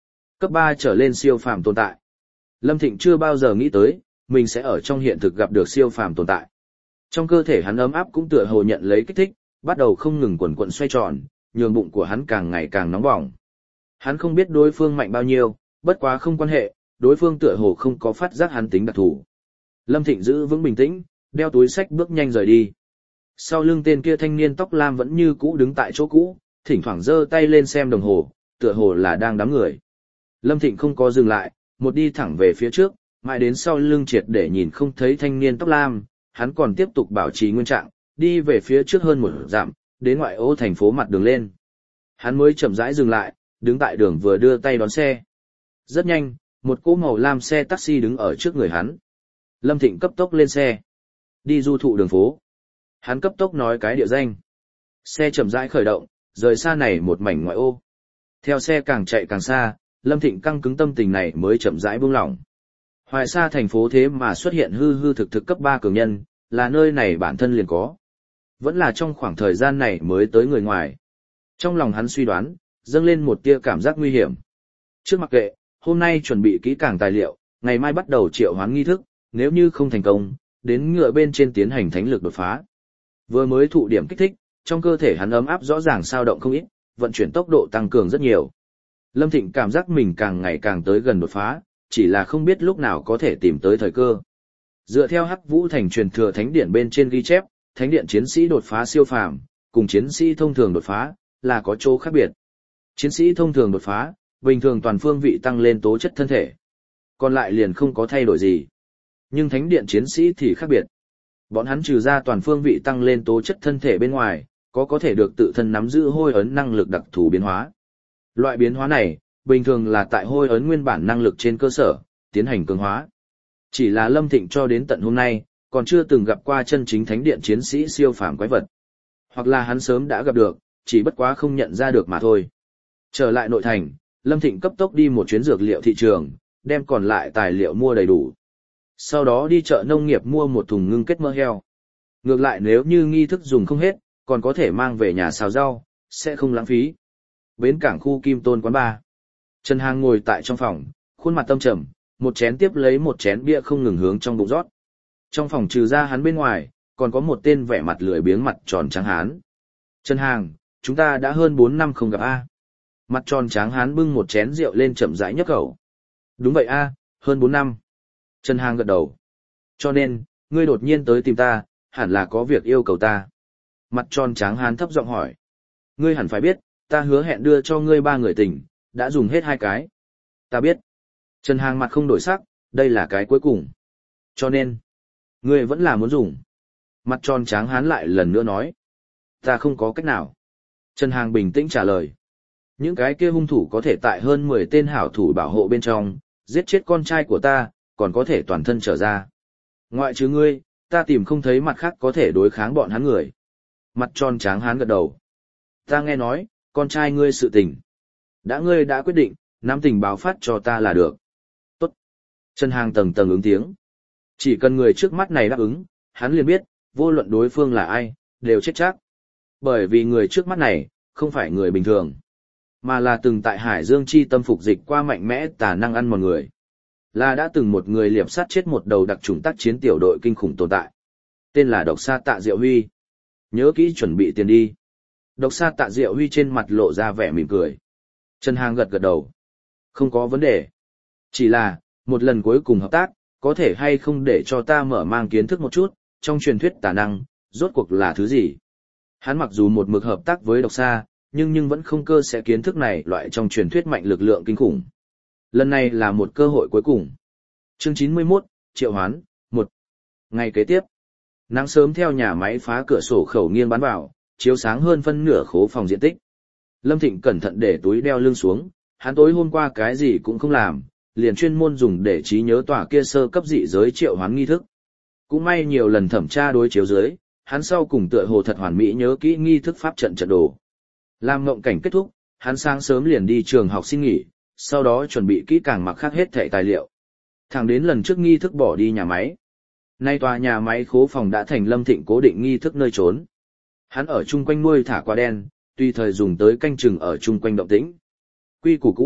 Cấp ba trở lên siêu phàm tồn tại. Lâm Thịnh chưa bao giờ nghĩ tới, mình sẽ ở trong hiện thực gặp được siêu phàm tồn tại. Trong cơ thể hắn ấm áp cũng tựa hồ nhận lấy kích thích, bắt đầu không ngừng quần quần xoay tròn, nhường bụng của hắn càng ngày càng nóng bỏng. Hắn không biết đối phương mạnh bao nhiêu, bất quá không quan hệ, đối phương tựa hồ không có phát giác hắn tính đặc thù. Lâm Thịnh giữ vững bình tĩnh, đeo túi sách bước nhanh rời đi. Sau lưng tên kia thanh niên tóc lam vẫn như cũ đứng tại chỗ cũ, thỉnh thoảng giơ tay lên xem đồng hồ, tựa hồ là đang đám người. Lâm Thịnh không có dừng lại, một đi thẳng về phía trước, mãi đến sau lưng triệt để nhìn không thấy thanh niên tóc lam, hắn còn tiếp tục bảo trì nguyên trạng, đi về phía trước hơn một dặm, đến ngoại ô thành phố mặt đường lên. Hắn mới chậm rãi dừng lại, đứng tại đường vừa đưa tay đón xe. Rất nhanh, một cỗ màu lam xe taxi đứng ở trước người hắn. Lâm Thịnh cấp tốc lên xe. Đi du thụ đường phố. Hắn cấp tốc nói cái địa danh. Xe chậm rãi khởi động, rời xa này một mảnh ngoại ô. Theo xe càng chạy càng xa, Lâm Thịnh căng cứng tâm tình này mới chậm rãi buông lỏng. Hoài Sa thành phố thế mà xuất hiện hư hư thực thực cấp ba cường nhân, là nơi này bản thân liền có. Vẫn là trong khoảng thời gian này mới tới người ngoài. Trong lòng hắn suy đoán, dâng lên một tia cảm giác nguy hiểm. Trước mặc kệ, hôm nay chuẩn bị kỹ càng tài liệu, ngày mai bắt đầu triệu hoán nghi thức, nếu như không thành công, đến ngựa bên trên tiến hành thánh lực đột phá. Vừa mới thụ điểm kích thích, trong cơ thể hắn ấm áp rõ ràng sao động không ít, vận chuyển tốc độ tăng cường rất nhiều. Lâm Thịnh cảm giác mình càng ngày càng tới gần đột phá, chỉ là không biết lúc nào có thể tìm tới thời cơ. Dựa theo Hắc Vũ Thành truyền thừa thánh điện bên trên ghi chép, thánh điện chiến sĩ đột phá siêu phàm, cùng chiến sĩ thông thường đột phá, là có chỗ khác biệt. Chiến sĩ thông thường đột phá, bình thường toàn phương vị tăng lên tố chất thân thể. Còn lại liền không có thay đổi gì. Nhưng thánh điện chiến sĩ thì khác biệt. Bọn hắn trừ ra toàn phương vị tăng lên tố chất thân thể bên ngoài, có có thể được tự thân nắm giữ hôi ấn năng lực đặc thù biến hóa. Loại biến hóa này, bình thường là tại hôi ấn nguyên bản năng lực trên cơ sở, tiến hành cường hóa. Chỉ là Lâm Thịnh cho đến tận hôm nay, còn chưa từng gặp qua chân chính thánh điện chiến sĩ siêu phàm quái vật. Hoặc là hắn sớm đã gặp được, chỉ bất quá không nhận ra được mà thôi. Trở lại nội thành, Lâm Thịnh cấp tốc đi một chuyến dược liệu thị trường, đem còn lại tài liệu mua đầy đủ. Sau đó đi chợ nông nghiệp mua một thùng ngưng kết mỡ heo. Ngược lại nếu như nghi thức dùng không hết, còn có thể mang về nhà xào rau, sẽ không lãng phí. Bến cảng khu Kim Tôn quán bar. Trần Hàng ngồi tại trong phòng, khuôn mặt tâm trầm, một chén tiếp lấy một chén bia không ngừng hướng trong bụng rót. Trong phòng trừ ra hắn bên ngoài, còn có một tên vẻ mặt lười biếng mặt tròn trắng hán. Trần Hàng, chúng ta đã hơn bốn năm không gặp a. Mặt tròn trắng hán bưng một chén rượu lên chậm rãi nhấp khẩu. Đúng vậy a, hơn bốn năm. Trần Hàng gật đầu. Cho nên, ngươi đột nhiên tới tìm ta, hẳn là có việc yêu cầu ta. Mặt tròn trắng hán thấp giọng hỏi. Ngươi hẳn phải biết, ta hứa hẹn đưa cho ngươi ba người tình, đã dùng hết hai cái. Ta biết. Trần Hàng mặt không đổi sắc, đây là cái cuối cùng. Cho nên, ngươi vẫn là muốn dùng. Mặt tròn trắng hán lại lần nữa nói. Ta không có cách nào. Trần Hàng bình tĩnh trả lời. Những cái kia hung thủ có thể tại hơn mười tên hảo thủ bảo hộ bên trong, giết chết con trai của ta, còn có thể toàn thân trở ra. Ngoại trừ ngươi, ta tìm không thấy mặt khác có thể đối kháng bọn hắn người. Mặt tròn tráng hán gật đầu. Ta nghe nói, con trai ngươi sự tình. Đã ngươi đã quyết định, nắm tình báo phát cho ta là được. Tốt. Trần Hàng tầng tầng ứng tiếng. Chỉ cần người trước mắt này đáp ứng, hắn liền biết, vô luận đối phương là ai, đều chết chắc. Bởi vì người trước mắt này, không phải người bình thường, mà là từng tại Hải Dương chi tâm phục dịch qua mạnh mẽ tà năng ăn một người. Là đã từng một người liệp sát chết một đầu đặc chủng tác chiến tiểu đội kinh khủng tồn tại. Tên là Độc Sa Tạ Diệu Huy. Nhớ kỹ chuẩn bị tiền đi. Độc Sa Tạ Diệu Huy trên mặt lộ ra vẻ mỉm cười. Trần Hàng gật gật đầu. Không có vấn đề. Chỉ là, một lần cuối cùng hợp tác, có thể hay không để cho ta mở mang kiến thức một chút, trong truyền thuyết tà năng, rốt cuộc là thứ gì. Hắn mặc dù một mực hợp tác với Độc Sa, nhưng nhưng vẫn không cơ sẽ kiến thức này loại trong truyền thuyết mạnh lực lượng kinh khủng. Lần này là một cơ hội cuối cùng. Chương chín mươi mốt, Triệu Hoán, một. Ngày kế tiếp, nắng sớm theo nhà máy phá cửa sổ khẩu nghiêng bắn vào, chiếu sáng hơn phân nửa khố phòng diện tích. Lâm Thịnh cẩn thận để túi đeo lưng xuống, hắn tối hôm qua cái gì cũng không làm, liền chuyên môn dùng để trí nhớ tòa kia sơ cấp dị giới triệu hoán nghi thức. Cũng may nhiều lần thẩm tra đối chiếu dưới, hắn sau cùng tựa hồ thật hoàn mỹ nhớ kỹ nghi thức pháp trận trận đồ. Làm ngộng cảnh kết thúc, hắn sáng sớm liền đi trường học xin nghỉ, sau đó chuẩn bị kỹ càng mặc khác hết thảy tài liệu. Thẳng đến lần trước nghi thức bỏ đi nhà máy. Nay tòa nhà máy khố phòng đã thành Lâm Thịnh cố định nghi thức nơi trốn. Hắn ở chung quanh nuôi thả quả đen, tùy thời dùng tới canh chừng ở chung quanh động tĩnh. Quy củ cũ,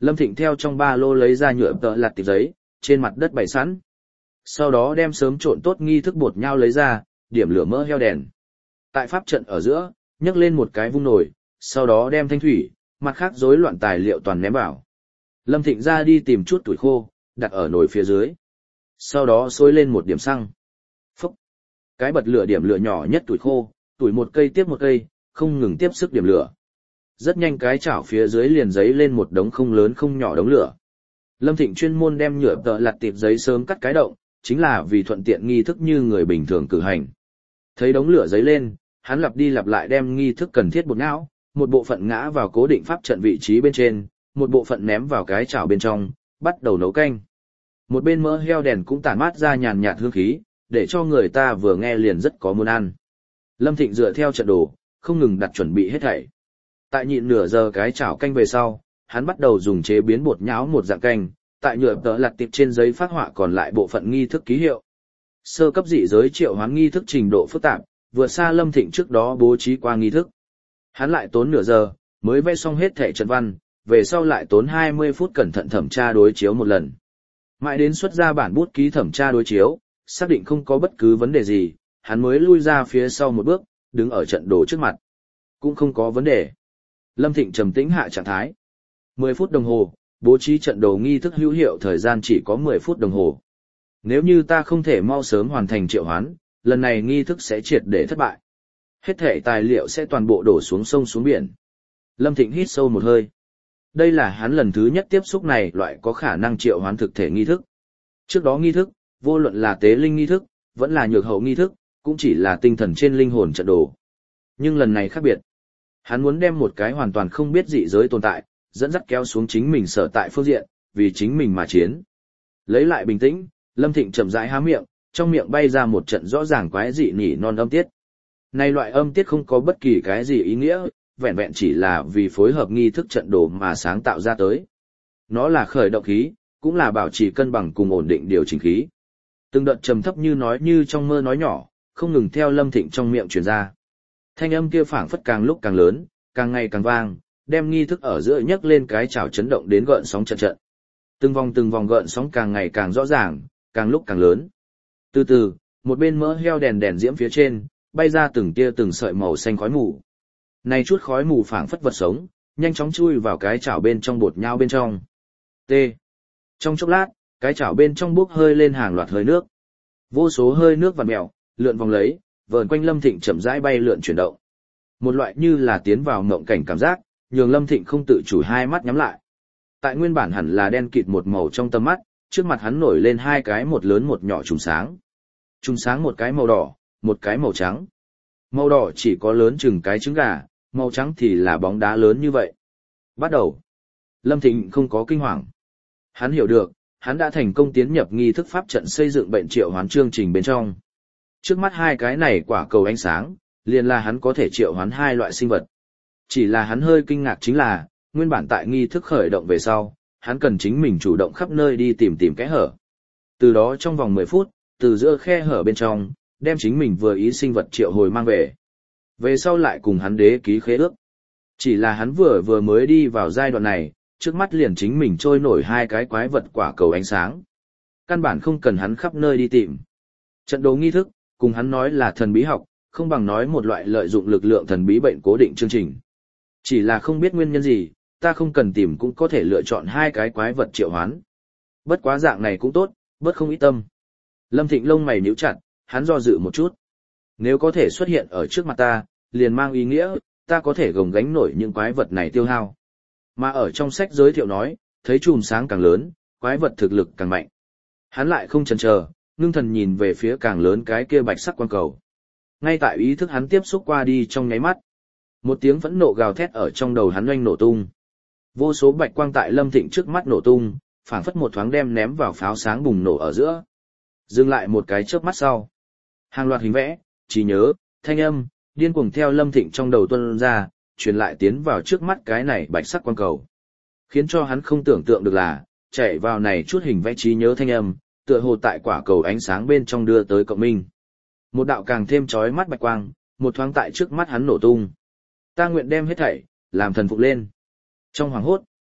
Lâm Thịnh theo trong ba lô lấy ra nhựa tợ lặt tiệp giấy, trên mặt đất bày sẵn. Sau đó đem sớm trộn tốt nghi thức bột nhau lấy ra, điểm lửa mỡ heo đèn. Tại pháp trận ở giữa, nhấc lên một cái vung nồi, sau đó đem thanh thủy, mặt khác rối loạn tài liệu toàn ném vào. Lâm Thịnh ra đi tìm chút tuổi khô, đặt ở nồi phía dưới. Sau đó xối lên một điểm xăng. Phúc! Cái bật lửa điểm lửa nhỏ nhất tuổi khô, tuổi một cây tiếp một cây, không ngừng tiếp sức điểm lửa. Rất nhanh cái chảo phía dưới liền giấy lên một đống không lớn không nhỏ đống lửa. Lâm Thịnh chuyên môn đem nhựa tợ lặt tiệp giấy sớm cắt cái động, chính là vì thuận tiện nghi thức như người bình thường cử hành. Thấy đống lửa giấy lên, hắn lặp đi lặp lại đem nghi thức cần thiết bột não, một bộ phận ngã vào cố định pháp trận vị trí bên trên, một bộ phận ném vào cái chảo bên trong, bắt đầu nấu canh. Một bên mỡ heo đèn cũng tản mát ra nhàn nhạt hương khí, để cho người ta vừa nghe liền rất có muốn ăn. Lâm Thịnh dựa theo trận đồ, không ngừng đặt chuẩn bị hết thảy. Tại nhịn nửa giờ cái chảo canh về sau, hắn bắt đầu dùng chế biến bột nhão một dạng canh, tại nhựa tợ lặt tiệp trên giấy phác họa còn lại bộ phận nghi thức ký hiệu. Sơ cấp dị giới triệu hoán nghi thức trình độ phức tạp, vượt xa Lâm Thịnh trước đó bố trí qua nghi thức. Hắn lại tốn nửa giờ, mới vẽ xong hết thẻ trận văn, về sau lại tốn hai mươi phút cẩn thận thẩm tra đối chiếu một lần. Mãi đến xuất ra bản bút ký thẩm tra đối chiếu, xác định không có bất cứ vấn đề gì, hắn mới lui ra phía sau một bước, đứng ở trận đồ trước mặt. Cũng không có vấn đề. Lâm Thịnh trầm tĩnh hạ trạng thái. mười phút đồng hồ, bố trí trận đồ nghi thức hữu hiệu thời gian chỉ có mười phút đồng hồ. Nếu như ta không thể mau sớm hoàn thành triệu hoán, lần này nghi thức sẽ triệt để thất bại. Hết thể tài liệu sẽ toàn bộ đổ xuống sông xuống biển. Lâm Thịnh hít sâu một hơi. Đây là hắn lần thứ nhất tiếp xúc này loại có khả năng triệu hoán thực thể nghi thức. Trước đó nghi thức, vô luận là tế linh nghi thức, vẫn là nhược hậu nghi thức, cũng chỉ là tinh thần trên linh hồn trận đồ. Nhưng lần này khác biệt. Hắn muốn đem một cái hoàn toàn không biết dị giới tồn tại, dẫn dắt kéo xuống chính mình sở tại phương diện, vì chính mình mà chiến. Lấy lại bình tĩnh, Lâm Thịnh chậm rãi há miệng, trong miệng bay ra một trận rõ ràng quái dị nhỉ non âm tiết. Này loại âm tiết không có bất kỳ cái gì ý nghĩa, vẹn vẹn chỉ là vì phối hợp nghi thức trận đồ mà sáng tạo ra tới. Nó là khởi động khí, cũng là bảo trì cân bằng cùng ổn định điều chỉnh khí. Từng đợt trầm thấp như nói như trong mơ nói nhỏ, không ngừng theo Lâm Thịnh trong miệng truyền ra. Thanh âm kia phảng phất càng lúc càng lớn, càng ngày càng vang, đem nghi thức ở giữa nhấc lên cái chảo chấn động đến gợn sóng trận trận. Từng vòng từng vòng gợn sóng càng ngày càng rõ ràng, càng lúc càng lớn. Từ từ, một bên mỡ heo đèn đèn diễm phía trên, bay ra từng tia từng sợi màu xanh khói mù. Này chút khói mù phảng phất vật sống, nhanh chóng chui vào cái chảo bên trong bột nhão bên trong. T. Trong chốc lát, cái chảo bên trong bốc hơi lên hàng loạt hơi nước. Vô số hơi nước vằn mèo, lượn vòng lấy, vờn quanh Lâm Thịnh chậm rãi bay lượn chuyển động. Một loại như là tiến vào mộng cảnh cảm giác, nhường Lâm Thịnh không tự chủ hai mắt nhắm lại. Tại nguyên bản hẳn là đen kịt một màu trong tầm mắt, trước mặt hắn nổi lên hai cái một lớn một nhỏ trùng sáng. Trùng sáng một cái màu đỏ, một cái màu trắng. Màu đỏ chỉ có lớn chừng cái trứng gà, màu trắng thì là bóng đá lớn như vậy. Bắt đầu. Lâm Thịnh không có kinh hoàng. Hắn hiểu được, hắn đã thành công tiến nhập nghi thức pháp trận xây dựng bệnh triệu hoán chương trình bên trong. Trước mắt hai cái này quả cầu ánh sáng, liền là hắn có thể triệu hoán hai loại sinh vật. Chỉ là hắn hơi kinh ngạc chính là, nguyên bản tại nghi thức khởi động về sau, hắn cần chính mình chủ động khắp nơi đi tìm tìm kẽ hở. Từ đó trong vòng mười phút, từ giữa khe hở bên trong, đem chính mình vừa ý sinh vật triệu hồi mang về. Về sau lại cùng hắn đế ký khế ước. Chỉ là hắn vừa vừa mới đi vào giai đoạn này, trước mắt liền chính mình trôi nổi hai cái quái vật quả cầu ánh sáng. Căn bản không cần hắn khắp nơi đi tìm. Trận đồ nghi thức, cùng hắn nói là thần bí học, không bằng nói một loại lợi dụng lực lượng thần bí bệnh cố định chương trình. Chỉ là không biết nguyên nhân gì, ta không cần tìm cũng có thể lựa chọn hai cái quái vật triệu hoán. Bất quá dạng này cũng tốt, bớt không ít tâm. Lâm Thịnh lông mày nhíu chặt, hắn do dự một chút. Nếu có thể xuất hiện ở trước mặt ta, liền mang ý nghĩa, ta có thể gồng gánh nổi những quái vật này tiêu hao. Mà ở trong sách giới thiệu nói, thấy chùm sáng càng lớn, quái vật thực lực càng mạnh. Hắn lại không chần chờ, ngưng thần nhìn về phía càng lớn cái kia bạch sắc quang cầu. Ngay tại ý thức hắn tiếp xúc qua đi trong nháy mắt, một tiếng phẫn nộ gào thét ở trong đầu hắn oanh nổ tung. Vô số bạch quang tại Lâm Thịnh trước mắt nổ tung, phảng phất một thoáng đem ném vào pháo sáng bùng nổ ở giữa. Dừng lại một cái chớp mắt sau, hàng loạt hình vẽ, trí nhớ, thanh âm, điên cuồng theo Lâm Thịnh trong đầu tuôn ra, truyền lại tiến vào trước mắt cái này bạch sắc quang cầu. Khiến cho hắn không tưởng tượng được là, chạy vào này chút hình vẽ trí nhớ thanh âm, tựa hồ tại quả cầu ánh sáng bên trong đưa tới cộng minh. Một đạo càng thêm chói mắt bạch quang, một thoáng tại trước mắt hắn nổ tung. Ta nguyện đem hết thảy, làm thần phục lên. Trong hoàng hốt,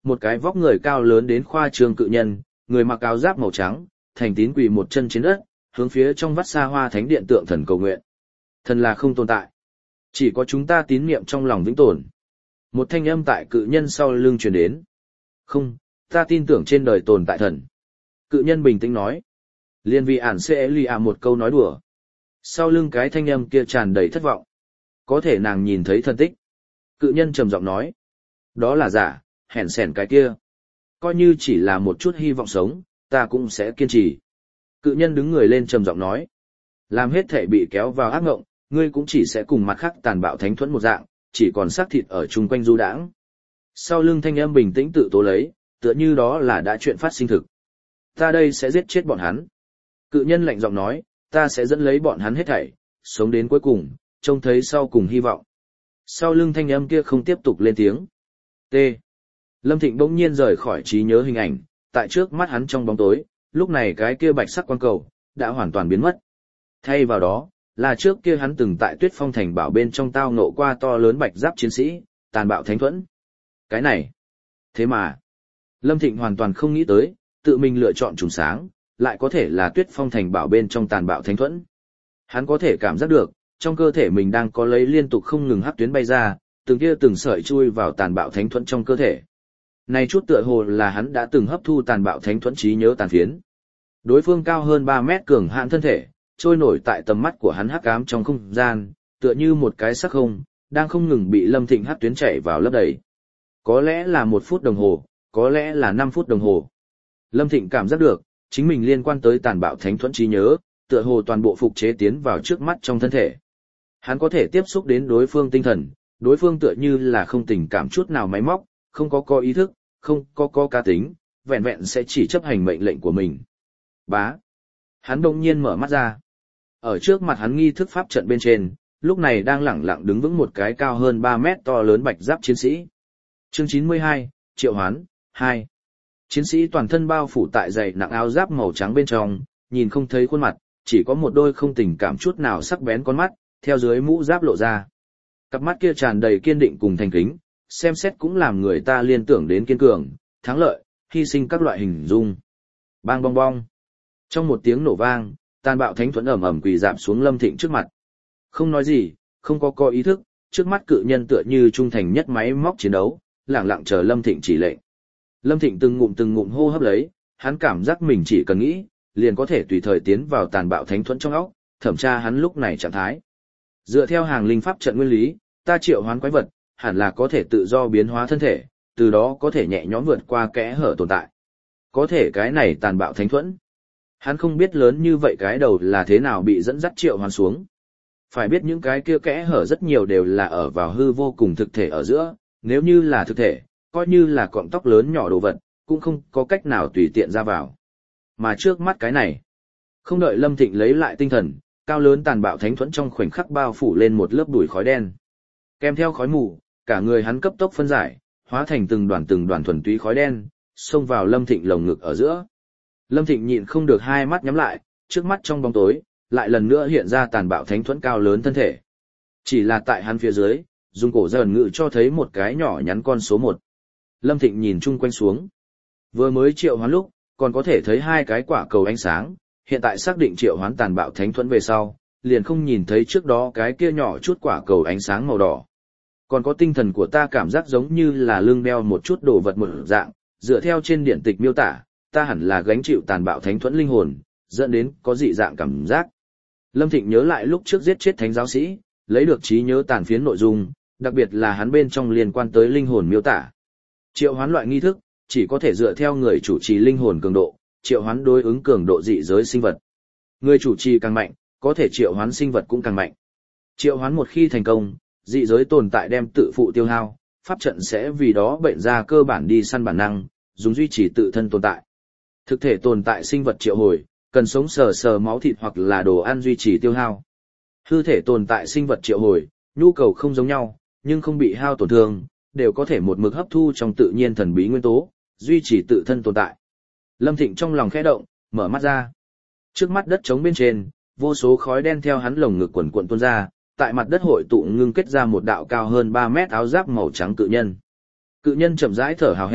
một cái vóc người cao lớn đến khoa trương cự nhân, người mặc áo giáp màu trắng, thành tín quỳ một chân trên đất, hướng phía trong vắt xa hoa thánh điện tượng thần cầu nguyện. Thần là không tồn tại. Chỉ có chúng ta tín niệm trong lòng vĩnh tồn. Một thanh âm tại cự nhân sau lưng truyền đến. Không, ta tin tưởng trên đời tồn tại thần. Cự nhân bình tĩnh nói. Liên vì ản sẽ lì à một câu nói đùa. Sau lưng cái thanh âm kia tràn đầy thất vọng. Có thể nàng nhìn thấy thân tích. Cự nhân trầm giọng nói. Đó là giả, hèn sẻn cái kia. Coi như chỉ là một chút hy vọng sống, ta cũng sẽ kiên trì. Cự nhân đứng người lên trầm giọng nói. Làm hết thể bị kéo vào ác ngộng, ngươi cũng chỉ sẽ cùng mặt khác tàn bạo thánh thuẫn một dạng, chỉ còn xác thịt ở chung quanh du đãng. Sau lưng thanh âm bình tĩnh tự tố lấy, tựa như đó là đã chuyện phát sinh thực. Ta đây sẽ giết chết bọn hắn. Cự nhân lạnh giọng nói, ta sẽ dẫn lấy bọn hắn hết thảy, sống đến cuối cùng, trông thấy sau cùng hy vọng. Sau lưng thanh âm kia không tiếp tục lên tiếng. T. Lâm Thịnh bỗng nhiên rời khỏi trí nhớ hình ảnh, tại trước mắt hắn trong bóng tối, lúc này cái kia bạch sắc quang cầu đã hoàn toàn biến mất. Thay vào đó, là trước kia hắn từng tại Tuyết Phong thành bảo bên trong tao ngộ qua to lớn bạch giáp chiến sĩ, tàn bạo thánh thuẫn. Cái này, thế mà, Lâm Thịnh hoàn toàn không nghĩ tới, tự mình lựa chọn trùng sáng, lại có thể là Tuyết Phong thành bảo bên trong tàn bạo thánh thuẫn. Hắn có thể cảm giác được, trong cơ thể mình đang có lấy liên tục không ngừng hắc tuyến bay ra, từng kia từng sợi chui vào tàn bạo thánh thuẫn trong cơ thể. Này chút tựa hồ là hắn đã từng hấp thu tàn bạo thánh thuẫn trí nhớ tàn phiến. Đối phương cao hơn ba mét cường hãn thân thể, trôi nổi tại tầm mắt của hắn hắc ám trong không gian, tựa như một cái sắc không, đang không ngừng bị Lâm Thịnh hắc tuyến chảy vào lấp đầy. Có lẽ là một phút đồng hồ, có lẽ là năm phút đồng hồ. Lâm Thịnh cảm giác được, chính mình liên quan tới tàn bạo thánh thuẫn trí nhớ, tựa hồ toàn bộ phục chế tiến vào trước mắt trong thân thể. Hắn có thể tiếp xúc đến đối phương tinh thần, đối phương tựa như là không tình cảm chút nào máy móc, không có có ý thức, không có có cá tính, vẹn vẹn sẽ chỉ chấp hành mệnh lệnh của mình. Bá. Hắn đông nhiên mở mắt ra. Ở trước mặt hắn nghi thức pháp trận bên trên, lúc này đang lẳng lặng đứng vững một cái cao hơn ba mét to lớn bạch giáp chiến sĩ. Chương chín mươi hai, Triệu Hoán, hai. Chiến sĩ toàn thân bao phủ tại dày nặng áo giáp màu trắng bên trong, nhìn không thấy khuôn mặt, chỉ có một đôi không tình cảm chút nào sắc bén con mắt, theo dưới mũ giáp lộ ra. Cặp mắt kia tràn đầy kiên định cùng thành kính, xem xét cũng làm người ta liên tưởng đến kiên cường, thắng lợi, hy sinh các loại hình dung. Bang bong bong. Trong một tiếng nổ vang, tàn bạo thánh thuẫn ẩm ẩm quỳ dạp xuống Lâm Thịnh trước mặt. Không nói gì, không có có ý thức, trước mắt cự nhân tựa như trung thành nhất máy móc chiến đấu, lẳng lặng chờ Lâm Thịnh chỉ lệnh. Lâm Thịnh từng ngụm từng ngụm hô hấp lấy, hắn cảm giác mình chỉ cần nghĩ, liền có thể tùy thời tiến vào tàn bạo thánh thuẫn trong óc, thẩm tra hắn lúc này trạng thái. Dựa theo hàng linh pháp trận nguyên lý, ta triệu hoán quái vật, hẳn là có thể tự do biến hóa thân thể, từ đó có thể nhẹ nhõm vượt qua kẽ hở tồn tại. Có thể cái này tàn bạo thánh thuẫn. Hắn không biết lớn như vậy cái đầu là thế nào bị dẫn dắt triệu hoán xuống. Phải biết những cái kia kẽ hở rất nhiều đều là ở vào hư vô cùng thực thể ở giữa, nếu như là thực thể, coi như là cọng tóc lớn nhỏ đồ vật, cũng không có cách nào tùy tiện ra vào. Mà trước mắt cái này, không đợi Lâm Thịnh lấy lại tinh thần, cao lớn tàn bạo thánh thuẫn trong khoảnh khắc bao phủ lên một lớp bụi khói đen. Kèm theo khói mù, cả người hắn cấp tốc phân giải, hóa thành từng đoàn từng đoàn thuần túy khói đen, xông vào Lâm Thịnh lồng ngực ở giữa. Lâm Thịnh nhịn không được hai mắt nhắm lại, trước mắt trong bóng tối, lại lần nữa hiện ra tàn bạo thánh thuẫn cao lớn thân thể. Chỉ là tại hắn phía dưới, dùng cổ dần ngự cho thấy một cái nhỏ nhắn con số một. Lâm Thịnh nhìn chung quanh xuống. Vừa mới triệu hoán lúc, còn có thể thấy hai cái quả cầu ánh sáng, hiện tại xác định triệu hoán tàn bạo thánh thuẫn về sau, liền không nhìn thấy trước đó cái kia nhỏ chút quả cầu ánh sáng màu đỏ. Còn có tinh thần của ta cảm giác giống như là lưng đeo một chút đồ vật một dạng, dựa theo trên điển tịch miêu tả, ta hẳn là gánh chịu tàn bạo thánh thuẫn linh hồn, dẫn đến có dị dạng cảm giác. Lâm Thịnh nhớ lại lúc trước giết chết thánh giáo sĩ, lấy được trí nhớ tàn phiến nội dung, đặc biệt là hắn bên trong liên quan tới linh hồn miêu tả. Triệu hoán loại nghi thức, chỉ có thể dựa theo người chủ trì linh hồn cường độ, triệu hoán đối ứng cường độ dị giới sinh vật. Người chủ trì càng mạnh, có thể triệu hoán sinh vật cũng càng mạnh. Triệu hoán một khi thành công, dị giới tồn tại đem tự phụ tiêu hao, pháp trận sẽ vì đó bệnh ra cơ bản đi săn bản năng, dùng duy trì tự thân tồn tại. Thực thể tồn tại sinh vật triệu hồi, cần sống sờ sờ máu thịt hoặc là đồ ăn duy trì tiêu hao. Hư thể tồn tại sinh vật triệu hồi, nhu cầu không giống nhau, nhưng không bị hao tổn thương, đều có thể một mực hấp thu trong tự nhiên thần bí nguyên tố, duy trì tự thân tồn tại. Lâm Thịnh trong lòng khẽ động, mở mắt ra. Trước mắt đất trống bên trên, vô số khói đen theo hắn lồng ngực quần cuộn tuôn ra, tại mặt đất hội tụ ngưng kết ra một đạo cao hơn ba mét áo giáp màu trắng cự nhân. Cự nhân chậm rãi thở hào hẹn,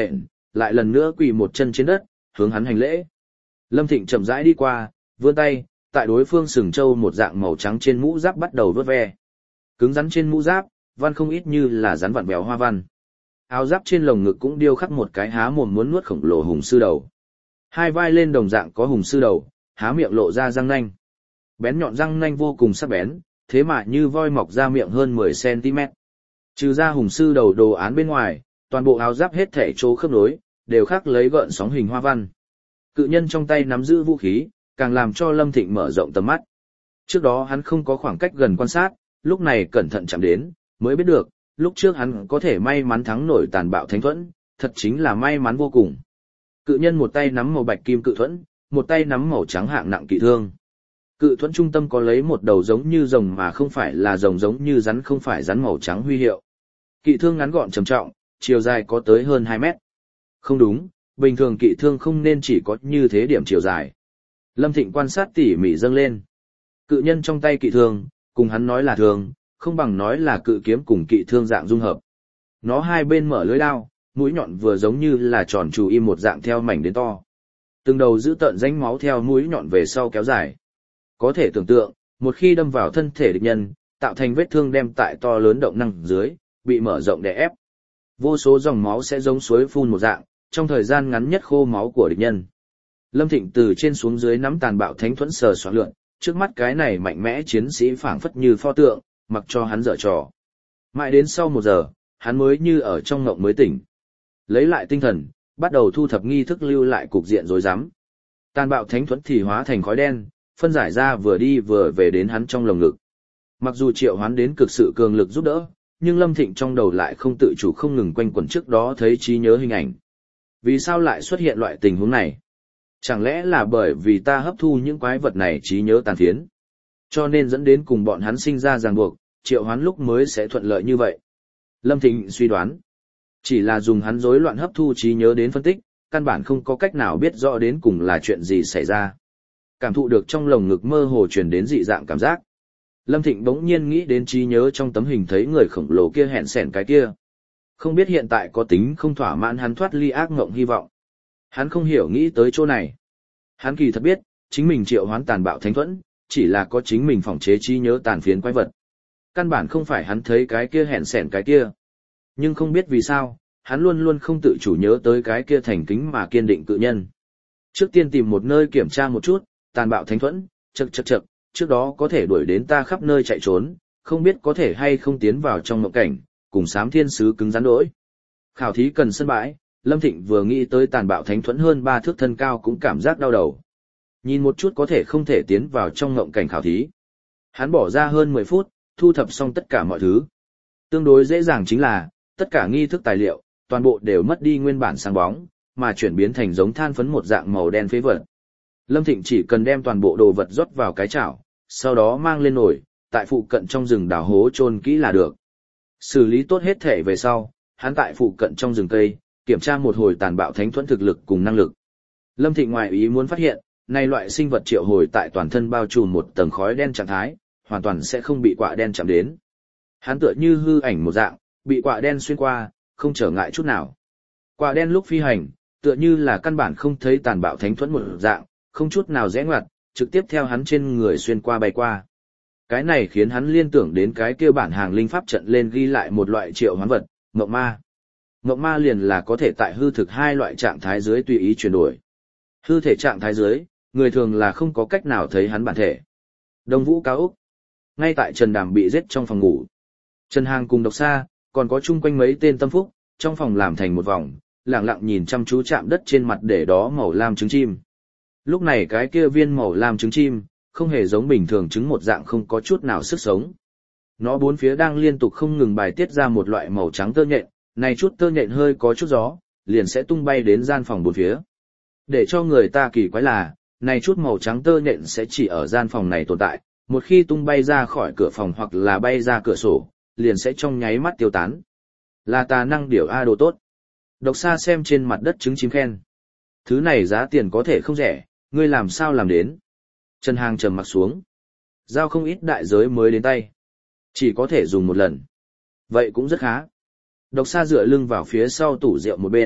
lại lần nữa quỳ một chân trên đất, hướng hắn hành lễ. Lâm Thịnh chậm rãi đi qua, vươn tay, tại đối phương sừng trâu một dạng màu trắng trên mũ giáp bắt đầu vớt ve. Cứng rắn trên mũ giáp, văn không ít như là rắn vặn vẹo hoa văn. Áo giáp trên lồng ngực cũng điêu khắc một cái há mồm muốn nuốt khổng lồ hùng sư đầu. Hai vai lên đồng dạng có hùng sư đầu, há miệng lộ ra răng nanh. Bén nhọn răng nanh vô cùng sắc bén, thế mà như voi mọc ra miệng hơn mười xăng-ti-mét. Trừ ra hùng sư đầu đồ án bên ngoài, toàn bộ áo giáp hết thảy chỗ khớp nối, đều khắc lấy gợn sóng hình hoa văn. Cự nhân trong tay nắm giữ vũ khí, càng làm cho Lâm Thịnh mở rộng tầm mắt. Trước đó hắn không có khoảng cách gần quan sát, lúc này cẩn thận chạm đến, mới biết được, lúc trước hắn có thể may mắn thắng nổi tàn bạo thánh thuẫn, thật chính là may mắn vô cùng. Cự nhân một tay nắm màu bạch kim cự thuẫn, một tay nắm màu trắng hạng nặng kỵ thương. Cự thuẫn trung tâm có lấy một đầu giống như rồng mà không phải là rồng, giống như rắn không phải rắn màu trắng huy hiệu. Kỵ thương ngắn gọn trầm trọng, chiều dài có tới hơn hai mét. Không đúng, bình thường kỵ thương không nên chỉ có như thế điểm chiều dài. Lâm Thịnh quan sát tỉ mỉ dâng lên. Cự nhân trong tay kỵ thương, cùng hắn nói là thương, không bằng nói là cự kiếm cùng kỵ thương dạng dung hợp. Nó hai bên mở lưỡi đao, mũi nhọn vừa giống như là tròn trù im một dạng theo mảnh đến to. Từng đầu giữ tợn rãnh máu theo mũi nhọn về sau kéo dài. Có thể tưởng tượng, một khi đâm vào thân thể địch nhân, tạo thành vết thương đem tại to lớn động năng dưới, bị mở rộng đè ép. Vô số dòng máu sẽ giống suối phun một dạng, trong thời gian ngắn nhất khô máu của địch nhân. Lâm Thịnh từ trên xuống dưới nắm tàn bạo thánh thuẫn sờ soạn lượn, trước mắt cái này mạnh mẽ chiến sĩ phảng phất như pho tượng, mặc cho hắn dở trò. Mãi đến sau một giờ, hắn mới như ở trong ngộng mới tỉnh. Lấy lại tinh thần, bắt đầu thu thập nghi thức lưu lại cục diện rối rắm. Tàn bạo thánh thuẫn thì hóa thành khói đen, phân giải ra vừa đi vừa về đến hắn trong lồng ngực. Mặc dù triệu hoán đến cực sự cường lực giúp đỡ, nhưng Lâm Thịnh trong đầu lại không tự chủ không ngừng quanh quẩn trước đó thấy trí nhớ hình ảnh. Vì sao lại xuất hiện loại tình huống này? Chẳng lẽ là bởi vì ta hấp thu những quái vật này trí nhớ tàn phiến, cho nên dẫn đến cùng bọn hắn sinh ra ràng buộc, triệu hoán lúc mới sẽ thuận lợi như vậy? Lâm Thịnh suy đoán, chỉ là dùng hắn rối loạn hấp thu trí nhớ đến phân tích, căn bản không có cách nào biết rõ đến cùng là chuyện gì xảy ra. Cảm thụ được trong lồng ngực mơ hồ truyền đến dị dạng cảm giác. Lâm Thịnh bỗng nhiên nghĩ đến trí nhớ trong tấm hình thấy người khổng lồ kia hẹn sẻn cái kia. Không biết hiện tại có tính không thỏa mãn hắn thoát ly ác mộng hy vọng. Hắn không hiểu nghĩ tới chỗ này. Hắn kỳ thật biết, chính mình triệu hoán tàn bạo thánh thuẫn, chỉ là có chính mình phòng chế trí nhớ tàn phiến quái vật. Căn bản không phải hắn thấy cái kia hẹn sẻn cái kia. Nhưng không biết vì sao, hắn luôn luôn không tự chủ nhớ tới cái kia thành kính mà kiên định cự nhân. Trước tiên tìm một nơi kiểm tra một chút, tàn bạo thánh thuẫn, chậc chậc chậc, trước đó có thể đuổi đến ta khắp nơi chạy trốn, không biết có thể hay không tiến vào trong mộng cảnh, cùng xám thiên sứ cứng rắn đỗi. Khảo thí cần sân bãi, Lâm Thịnh vừa nghĩ tới tàn bạo thánh thuẫn hơn ba thước thân cao cũng cảm giác đau đầu. Nhìn một chút có thể không thể tiến vào trong mộng cảnh khảo thí. Hắn bỏ ra hơn mười phút, thu thập xong tất cả mọi thứ. Tương đối dễ dàng chính là, tất cả nghi thức tài liệu, toàn bộ đều mất đi nguyên bản sáng bóng, mà chuyển biến thành giống than phấn một dạng màu đen phế vật. Lâm Thịnh chỉ cần đem toàn bộ đồ vật rót vào cái chảo, sau đó mang lên nồi, tại phụ cận trong rừng đào hố chôn kỹ là được. Xử lý tốt hết thể về sau, hắn tại phụ cận trong rừng cây, kiểm tra một hồi tàn bạo thánh thuẫn thực lực cùng năng lực. Lâm Thịnh ngoài ý muốn phát hiện, này loại sinh vật triệu hồi tại toàn thân bao trùm một tầng khói đen trạng thái, hoàn toàn sẽ không bị quạ đen chạm đến. Hắn tựa như hư ảnh một dạng, bị quạ đen xuyên qua, không trở ngại chút nào. Quạ đen lúc phi hành, tựa như là căn bản không thấy tàn bạo thánh thuẫn một dạng, không chút nào rẽ ngoặt, trực tiếp theo hắn trên người xuyên qua bay qua. Cái này khiến hắn liên tưởng đến cái kia bản hàng linh pháp trận lên ghi lại một loại triệu hoán vật, mộng ma. Mộng ma liền là có thể tại hư thực hai loại trạng thái dưới tùy ý chuyển đổi. Hư thể trạng thái dưới, người thường là không có cách nào thấy hắn bản thể. Đông Vũ Cao Úc. Ngay tại Trần Đàm bị giết trong phòng ngủ. Trần Hàng cùng Độc Sa, còn có chung quanh mấy tên tâm phúc, trong phòng làm thành một vòng, lặng lặng nhìn chăm chú chạm đất trên mặt để đó màu lam trứng chim. Lúc này cái kia viên màu lam trứng chim, không hề giống bình thường trứng một dạng không có chút nào sức sống. Nó bốn phía đang liên tục không ngừng bài tiết ra một loại màu trắng tơ nhện, này chút tơ nhện hơi có chút gió, liền sẽ tung bay đến gian phòng bốn phía. Để cho người ta kỳ quái là, này chút màu trắng tơ nhện sẽ chỉ ở gian phòng này tồn tại, một khi tung bay ra khỏi cửa phòng hoặc là bay ra cửa sổ, liền sẽ trong nháy mắt tiêu tán. Là tà năng điểu A đồ tốt. Độc Sa xem trên mặt đất trứng chim khen. Thứ này giá tiền có thể không rẻ, ngươi làm sao làm đến? Trần Hàng trầm mặc xuống. Giao không ít đại giới mới đến tay. Chỉ có thể dùng một lần. Vậy cũng rất khá. Độc Sa dựa lưng vào phía sau tủ rượu một bên,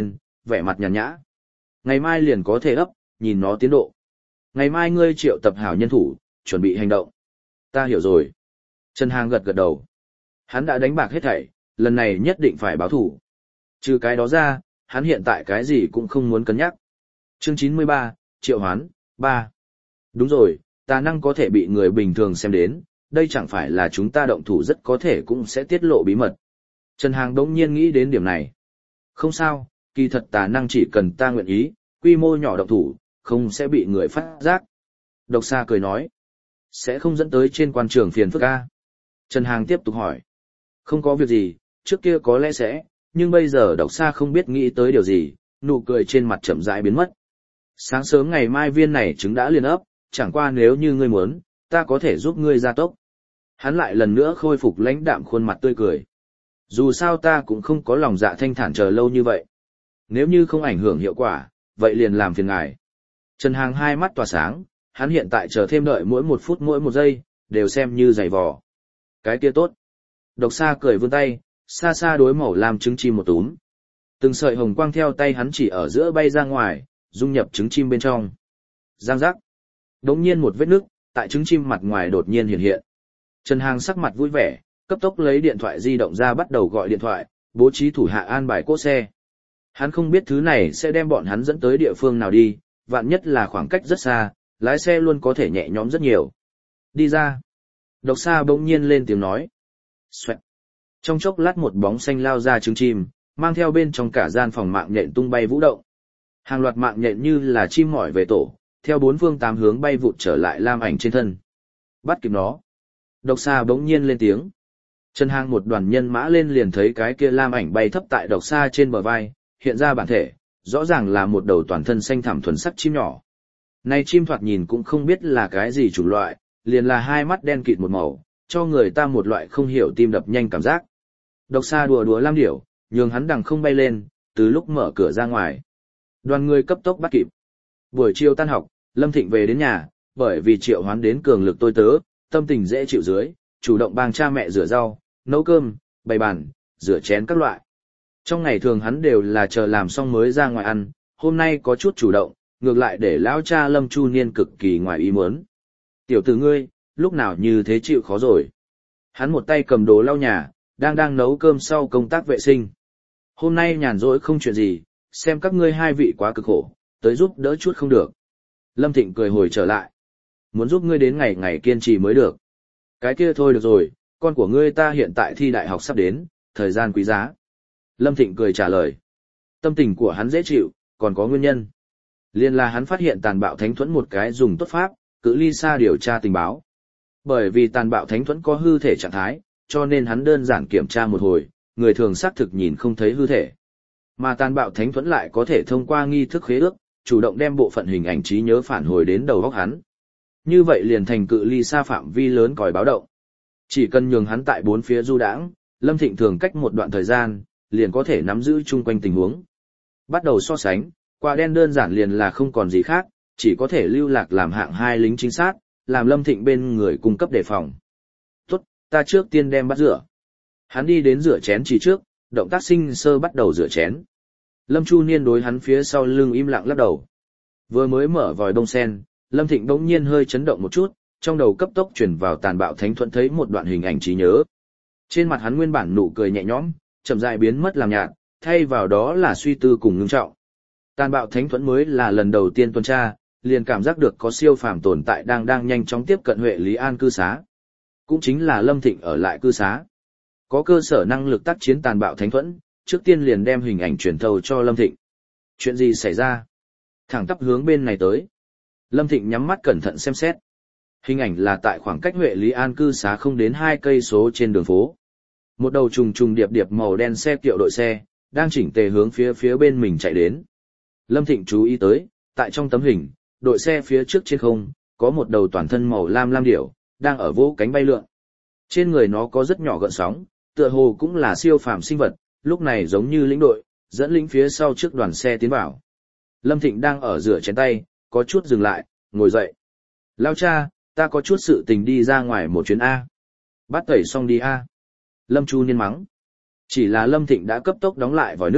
vẻ mặt nhàn nhã. Ngày mai liền có thể ấp, nhìn nó tiến độ. Ngày mai ngươi triệu tập hảo nhân thủ, chuẩn bị hành động. Ta hiểu rồi. Trần Hàng gật gật đầu. Hắn đã đánh bạc hết thảy, lần này nhất định phải báo thủ. Trừ cái đó ra, hắn hiện tại cái gì cũng không muốn cân nhắc. Chương chín mươi ba, Triệu Hoán, ba. Đúng rồi, tà năng có thể bị người bình thường xem đến, đây chẳng phải là chúng ta động thủ rất có thể cũng sẽ tiết lộ bí mật. Trần Hàng đống nhiên nghĩ đến điểm này. Không sao, kỳ thật tà năng chỉ cần ta nguyện ý, quy mô nhỏ động thủ, không sẽ bị người phát giác. Độc Sa cười nói, sẽ không dẫn tới trên quan trường phiền phức a. Trần Hàng tiếp tục hỏi, không có việc gì, trước kia có lẽ sẽ, nhưng bây giờ Độc Sa không biết nghĩ tới điều gì, nụ cười trên mặt chậm rãi biến mất. Sáng sớm ngày mai viên này trứng đã liền ấp, chẳng qua nếu như ngươi muốn, ta có thể giúp ngươi gia tốc. Hắn lại lần nữa khôi phục lãnh đạm khuôn mặt tươi cười. Dù sao ta cũng không có lòng dạ thanh thản chờ lâu như vậy. Nếu như không ảnh hưởng hiệu quả, vậy liền làm phiền ngài. Trần Hàng hai mắt tỏa sáng, hắn hiện tại chờ thêm đợi mỗi một phút mỗi một giây, đều xem như giày vò. Cái kia tốt. Độc Sa cười vươn tay, xa xa đối màu làm trứng chim một túm. Từng sợi hồng quang theo tay hắn chỉ ở giữa bay ra ngoài, dung nhập trứng chim bên trong. Giang giác. Đống nhiên một vết nước, tại trứng chim mặt ngoài đột nhiên hiện hiện. Trần Hàng sắc mặt vui vẻ, cấp tốc lấy điện thoại di động ra bắt đầu gọi điện thoại, bố trí thủ hạ an bài cỗ xe. Hắn không biết thứ này sẽ đem bọn hắn dẫn tới địa phương nào đi, vạn nhất là khoảng cách rất xa, lái xe luôn có thể nhẹ nhõm rất nhiều. Đi ra. Độc Sa bỗng nhiên lên tiếng nói. Xoẹt. Trong chốc lát một bóng xanh lao ra trứng chim, mang theo bên trong cả gian phòng mạng nhện tung bay vũ động. Hàng loạt mạng nhện như là chim mỏi về tổ, theo bốn phương tám hướng bay vụt trở lại lam ảnh trên thân. Bắt kịp nó. Độc Sa bỗng nhiên lên tiếng. Trần Hàng một đoàn nhân mã lên liền thấy cái kia lam ảnh bay thấp tại Độc Sa trên bờ vai, hiện ra bản thể, rõ ràng là một đầu toàn thân xanh thẳm thuần sắc chim nhỏ. Này chim thoạt nhìn cũng không biết là cái gì chủng loại, liền là hai mắt đen kịt một màu, cho người ta một loại không hiểu tim đập nhanh cảm giác. Độc Sa đùa đùa lam điểu, nhường hắn đằng không bay lên, từ lúc mở cửa ra ngoài. Đoàn người cấp tốc bắt kịp. Buổi chiều tan học, Lâm Thịnh về đến nhà, bởi vì triệu hoán đến cường lực tôi tớ, tâm tình dễ chịu dưới, chủ động bang cha mẹ rửa rau, nấu cơm, bày bàn, rửa chén các loại. Trong ngày thường hắn đều là chờ làm xong mới ra ngoài ăn, hôm nay có chút chủ động, ngược lại để lão cha Lâm Chu Niên cực kỳ ngoài ý muốn. Tiểu tử ngươi, lúc nào như thế chịu khó rồi. Hắn một tay cầm đồ lau nhà, đang đang nấu cơm sau công tác vệ sinh. Hôm nay nhàn rỗi không chuyện gì, xem các ngươi hai vị quá cực khổ, tới giúp đỡ chút không được. Lâm Thịnh cười hồi trở lại. Muốn giúp ngươi đến ngày ngày kiên trì mới được. Cái kia thôi được rồi, con của ngươi ta hiện tại thi đại học sắp đến, thời gian quý giá. Lâm Thịnh cười trả lời. Tâm tình của hắn dễ chịu, còn có nguyên nhân. Liên là hắn phát hiện tàn bạo thánh thuẫn một cái dùng tốt pháp, cự ly xa điều tra tình báo. Bởi vì tàn bạo thánh thuẫn có hư thể trạng thái, cho nên hắn đơn giản kiểm tra một hồi, người thường xác thực nhìn không thấy hư thể. Mà tàn bạo thánh thuẫn lại có thể thông qua nghi thức khế ước, chủ động đem bộ phận hình ảnh trí nhớ phản hồi đến đầu óc hắn. Như vậy liền thành cự ly xa phạm vi lớn còi báo động. Chỉ cần nhường hắn tại bốn phía du đãng, Lâm Thịnh thường cách một đoạn thời gian, liền có thể nắm giữ chung quanh tình huống. Bắt đầu so sánh, quả đen đơn giản liền là không còn gì khác, chỉ có thể lưu lạc làm hạng hai lính chính sát, làm Lâm Thịnh bên người cung cấp đề phòng. Tốt, ta trước tiên đem bắt rửa. Hắn đi đến rửa chén chỉ trước, động tác sinh sơ bắt đầu rửa chén. Lâm Chu Niên đối hắn phía sau lưng im lặng lắc đầu. Vừa mới mở vòi đông sen, Lâm Thịnh bỗng nhiên hơi chấn động một chút, trong đầu cấp tốc chuyển vào tàn bạo thánh thuẫn thấy một đoạn hình ảnh trí nhớ. Trên mặt hắn nguyên bản nụ cười nhẹ nhõm, chậm rãi biến mất làm nhạt, thay vào đó là suy tư cùng ngưng trọng. Tàn bạo thánh thuẫn mới là lần đầu tiên tuần tra, liền cảm giác được có siêu phàm tồn tại đang đang nhanh chóng tiếp cận Huệ Lý An cư xá. Cũng chính là Lâm Thịnh ở lại cư xá. Có cơ sở năng lực tác chiến tàn bạo thánh thuẫn, trước tiên liền đem hình ảnh truyền thầu cho Lâm Thịnh. Chuyện gì xảy ra? Thẳng tắp hướng bên này tới. Lâm Thịnh nhắm mắt cẩn thận xem xét. Hình ảnh là tại khoảng cách Huệ Lý An cư xá không đến hai cây số trên đường phố. Một đầu trùng trùng điệp điệp màu đen xe kiệu đội xe, đang chỉnh tề hướng phía phía bên mình chạy đến. Lâm Thịnh chú ý tới, tại trong tấm hình, đội xe phía trước trên không, có một đầu toàn thân màu lam lam điểu, đang ở vỗ cánh bay lượn. Trên người nó có rất nhỏ gợn sóng, tựa hồ cũng là siêu phàm sinh vật, lúc này giống như lĩnh đội, dẫn lính phía sau trước đoàn xe tiến vào. Lâm Thịnh đang ở rửa chén tay, có chút dừng lại, ngồi dậy. Lao cha, ta có chút sự tình đi ra ngoài một chuyến A. Bắt tẩy xong đi A. Lâm Chu Niên mắng. Chỉ là Lâm Thịnh đã cấp tốc đóng lại vòi nước,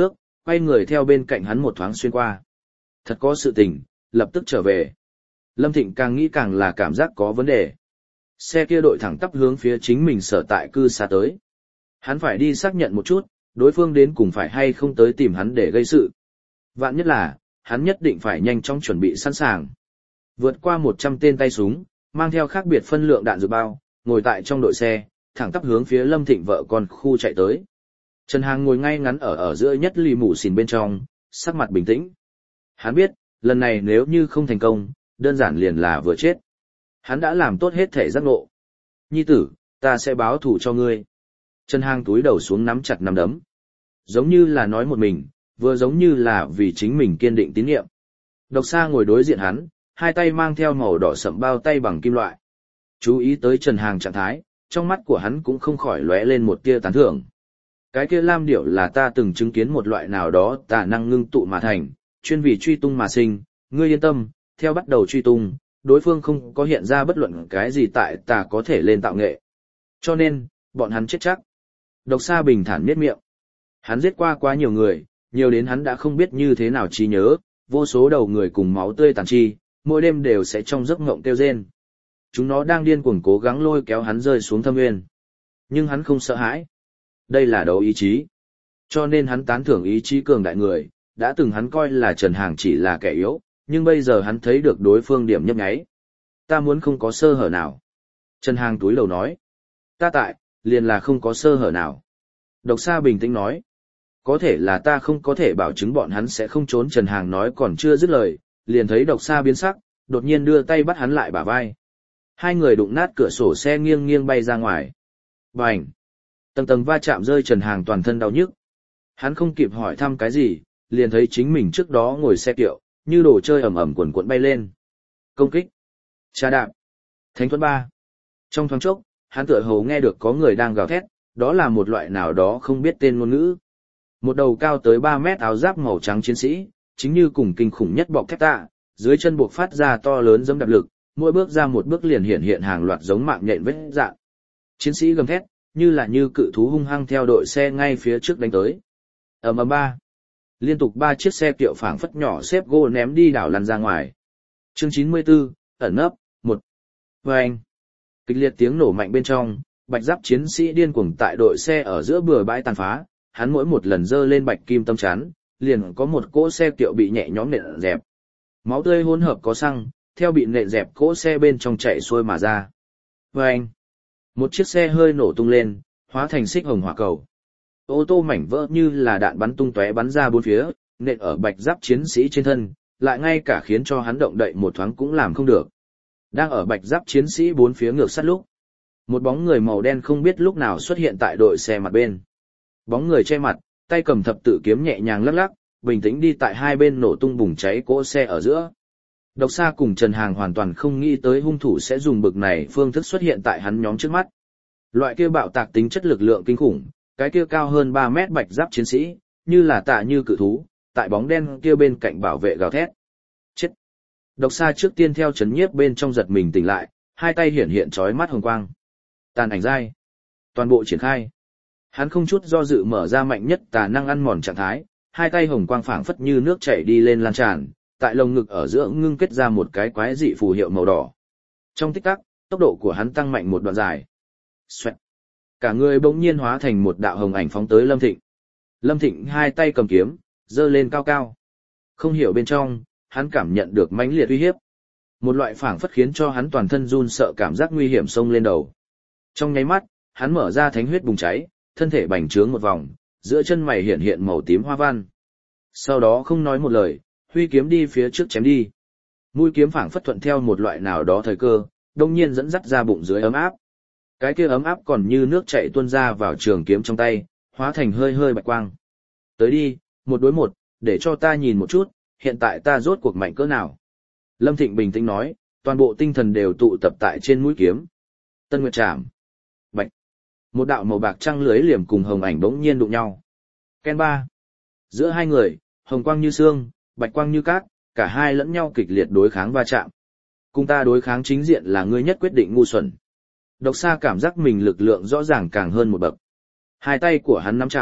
quay người theo bên cạnh hắn một thoáng xuyên qua. Thật có sự tình, lập tức trở về. Lâm Thịnh càng nghĩ càng là cảm giác có vấn đề. Xe kia đội thẳng tắp hướng phía chính mình sở tại cư xa tới. Hắn phải đi xác nhận một chút, đối phương đến cùng phải hay không tới tìm hắn để gây sự. Vạn nhất là, hắn nhất định phải nhanh chóng chuẩn bị sẵn sàng. Vượt qua một trăm tên tay súng, mang theo khác biệt phân lượng đạn dược bao, ngồi tại trong đội xe, thẳng tắp hướng phía Lâm Thịnh vợ con khu chạy tới. Trần Hàng ngồi ngay ngắn ở ở giữa nhất lì mù xìn bên trong, sắc mặt bình tĩnh. Hắn biết, lần này nếu như không thành công, đơn giản liền là vừa chết. Hắn đã làm tốt hết thể giác ngộ. Nhi tử, ta sẽ báo thù cho ngươi. Trần Hàng túi đầu xuống nắm chặt nắm đấm. Giống như là nói một mình, vừa giống như là vì chính mình kiên định tín nhiệm. Độc Sa ngồi đối diện hắn, hai tay mang theo màu đỏ sẫm bao tay bằng kim loại. Chú ý tới Trần Hàng trạng thái, trong mắt của hắn cũng không khỏi lóe lên một tia tán thưởng. Cái kia lam điểu là ta từng chứng kiến một loại nào đó tà năng ngưng tụ mà thành, chuyên vì truy tung mà sinh, ngươi yên tâm, theo bắt đầu truy tung, đối phương không có hiện ra bất luận cái gì tại tà có thể lên tạo nghệ. Cho nên, bọn hắn chết chắc. Độc Sa bình thản miết miệng. Hắn giết qua quá nhiều người, nhiều đến hắn đã không biết như thế nào trí nhớ, vô số đầu người cùng máu tươi tàn chi, mỗi đêm đều sẽ trong giấc ngộng kêu rên. Chúng nó đang điên cuồng cố gắng lôi kéo hắn rơi xuống thâm nguyên. Nhưng hắn không sợ hãi. Đây là đấu ý chí. Cho nên hắn tán thưởng ý chí cường đại người, đã từng hắn coi là Trần Hàng chỉ là kẻ yếu, nhưng bây giờ hắn thấy được đối phương điểm nhấp nháy. Ta muốn không có sơ hở nào. Trần Hàng túi lầu nói. Ta tại, liền là không có sơ hở nào. Độc Sa bình tĩnh nói. Có thể là ta không có thể bảo chứng bọn hắn sẽ không trốn. Trần Hàng nói còn chưa dứt lời, liền thấy Độc Sa biến sắc, đột nhiên đưa tay bắt hắn lại bả vai. Hai người đụng nát cửa sổ xe nghiêng nghiêng bay ra ngoài. Bành! Tầng tầng va chạm rơi Trần Hàng toàn thân đau nhức. Hắn không kịp hỏi thăm cái gì, liền thấy chính mình trước đó ngồi xe kiệu, như đồ chơi ầm ầm quần cuộn bay lên. Công kích! Trà đạp! Thánh thuẫn ba! Trong thoáng chốc, hắn tựa hồ nghe được có người đang gào thét, đó là một loại nào đó không biết tên ngôn ngữ. Một đầu cao tới ba mét áo giáp màu trắng chiến sĩ, chính như cùng kinh khủng nhất bọc thép tạ, dưới chân buộc phát ra to lớn dẫm đạp lực, mỗi bước ra một bước liền hiện hiện hàng loạt giống mạng nhện vết dạn. Chiến sĩ gầm thét, như là như cự thú hung hăng theo đội xe ngay phía trước đánh tới. Ầm ầm ba, liên tục ba chiếc xe kiệu phảng phất nhỏ xếp gỗ ném đi đảo lăn ra ngoài. Chương chín mươi tư, ẩn nấp, một. Vâng. Kịch liệt tiếng nổ mạnh bên trong, bạch giáp chiến sĩ điên cuồng tại đội xe ở giữa bừa bãi tàn phá, hắn mỗi một lần giơ lên bạch kim tâm chắn, liền có một cỗ xe kiệu bị nhẹ nhõm nện dẹp. Máu tươi hỗn hợp có xăng, theo bị nện dẹp cỗ xe bên trong chạy xuôi mà ra. Vâng! Một chiếc xe hơi nổ tung lên, hóa thành xích hồng hỏa cầu. Ô tô mảnh vỡ như là đạn bắn tung tóe bắn ra bốn phía, nện ở bạch giáp chiến sĩ trên thân, lại ngay cả khiến cho hắn động đậy một thoáng cũng làm không được. Đang ở bạch giáp chiến sĩ bốn phía ngược sát lúc, một bóng người màu đen không biết lúc nào xuất hiện tại đội xe mặt bên. Bóng người che mặt, tay cầm thập tự kiếm nhẹ nhàng lắc lắc, bình tĩnh đi tại hai bên nổ tung bùng cháy cỗ xe ở giữa. Độc Sa cùng Trần Hàng hoàn toàn không nghĩ tới hung thủ sẽ dùng bực này phương thức xuất hiện tại hắn nhóm trước mắt. Loại kia bạo tạc tính chất lực lượng kinh khủng, cái kia cao hơn ba mét bạch giáp chiến sĩ, như là tạ như cự thú, tại bóng đen kia bên cạnh bảo vệ gào thét. Chết! Độc Sa trước tiên theo chấn nhiếp bên trong giật mình tỉnh lại, hai tay hiển hiện chói mắt hồng quang. Tàn ảnh dai. Toàn bộ triển khai. Hắn không chút do dự mở ra mạnh nhất tà năng ăn mòn trạng thái, hai tay hồng quang phảng phất như nước chảy đi lên lan tràn, tại lồng ngực ở giữa ngưng kết ra một cái quái dị phù hiệu màu đỏ. Trong tích tắc, tốc độ của hắn tăng mạnh một đoạn dài. Xoẹt. Cả người bỗng nhiên hóa thành một đạo hồng ảnh phóng tới Lâm Thịnh. Lâm Thịnh hai tay cầm kiếm, giơ lên cao cao. Không hiểu bên trong, hắn cảm nhận được mãnh liệt uy hiếp. Một loại phảng phất khiến cho hắn toàn thân run sợ cảm giác nguy hiểm xông lên đầu. Trong nháy mắt, hắn mở ra thánh huyết bùng cháy, thân thể bành trướng một vòng, giữa chân mày hiện hiện màu tím hoa văn. Sau đó không nói một lời, huy kiếm đi phía trước chém đi. Mũi kiếm phảng phất thuận theo một loại nào đó thời cơ, đông nhiên dẫn dắt ra bụng dưới ấm áp. Cái kia ấm áp còn như nước chảy tuôn ra vào trường kiếm trong tay, hóa thành hơi hơi bạch quang. Tới đi, một đối một, để cho ta nhìn một chút, hiện tại ta rốt cuộc mạnh cỡ nào. Lâm Thịnh bình tĩnh nói, toàn bộ tinh thần đều tụ tập tại trên mũi kiếm. Tân Nguyệt Trảm. Bạch. Một đạo màu bạc trăng lưới liềm cùng hồng ảnh bỗng nhiên đụng nhau. Ken ba. Giữa hai người, hồng quang như sương, bạch quang như cát, cả hai lẫn nhau kịch liệt đối kháng va chạm. Cùng ta đối kháng chính diện là ngươi nhất quyết định ngu xuẩn. Độc Sa cảm giác mình lực lượng rõ ràng càng hơn một bậc. Hai tay của hắn nắm chảo,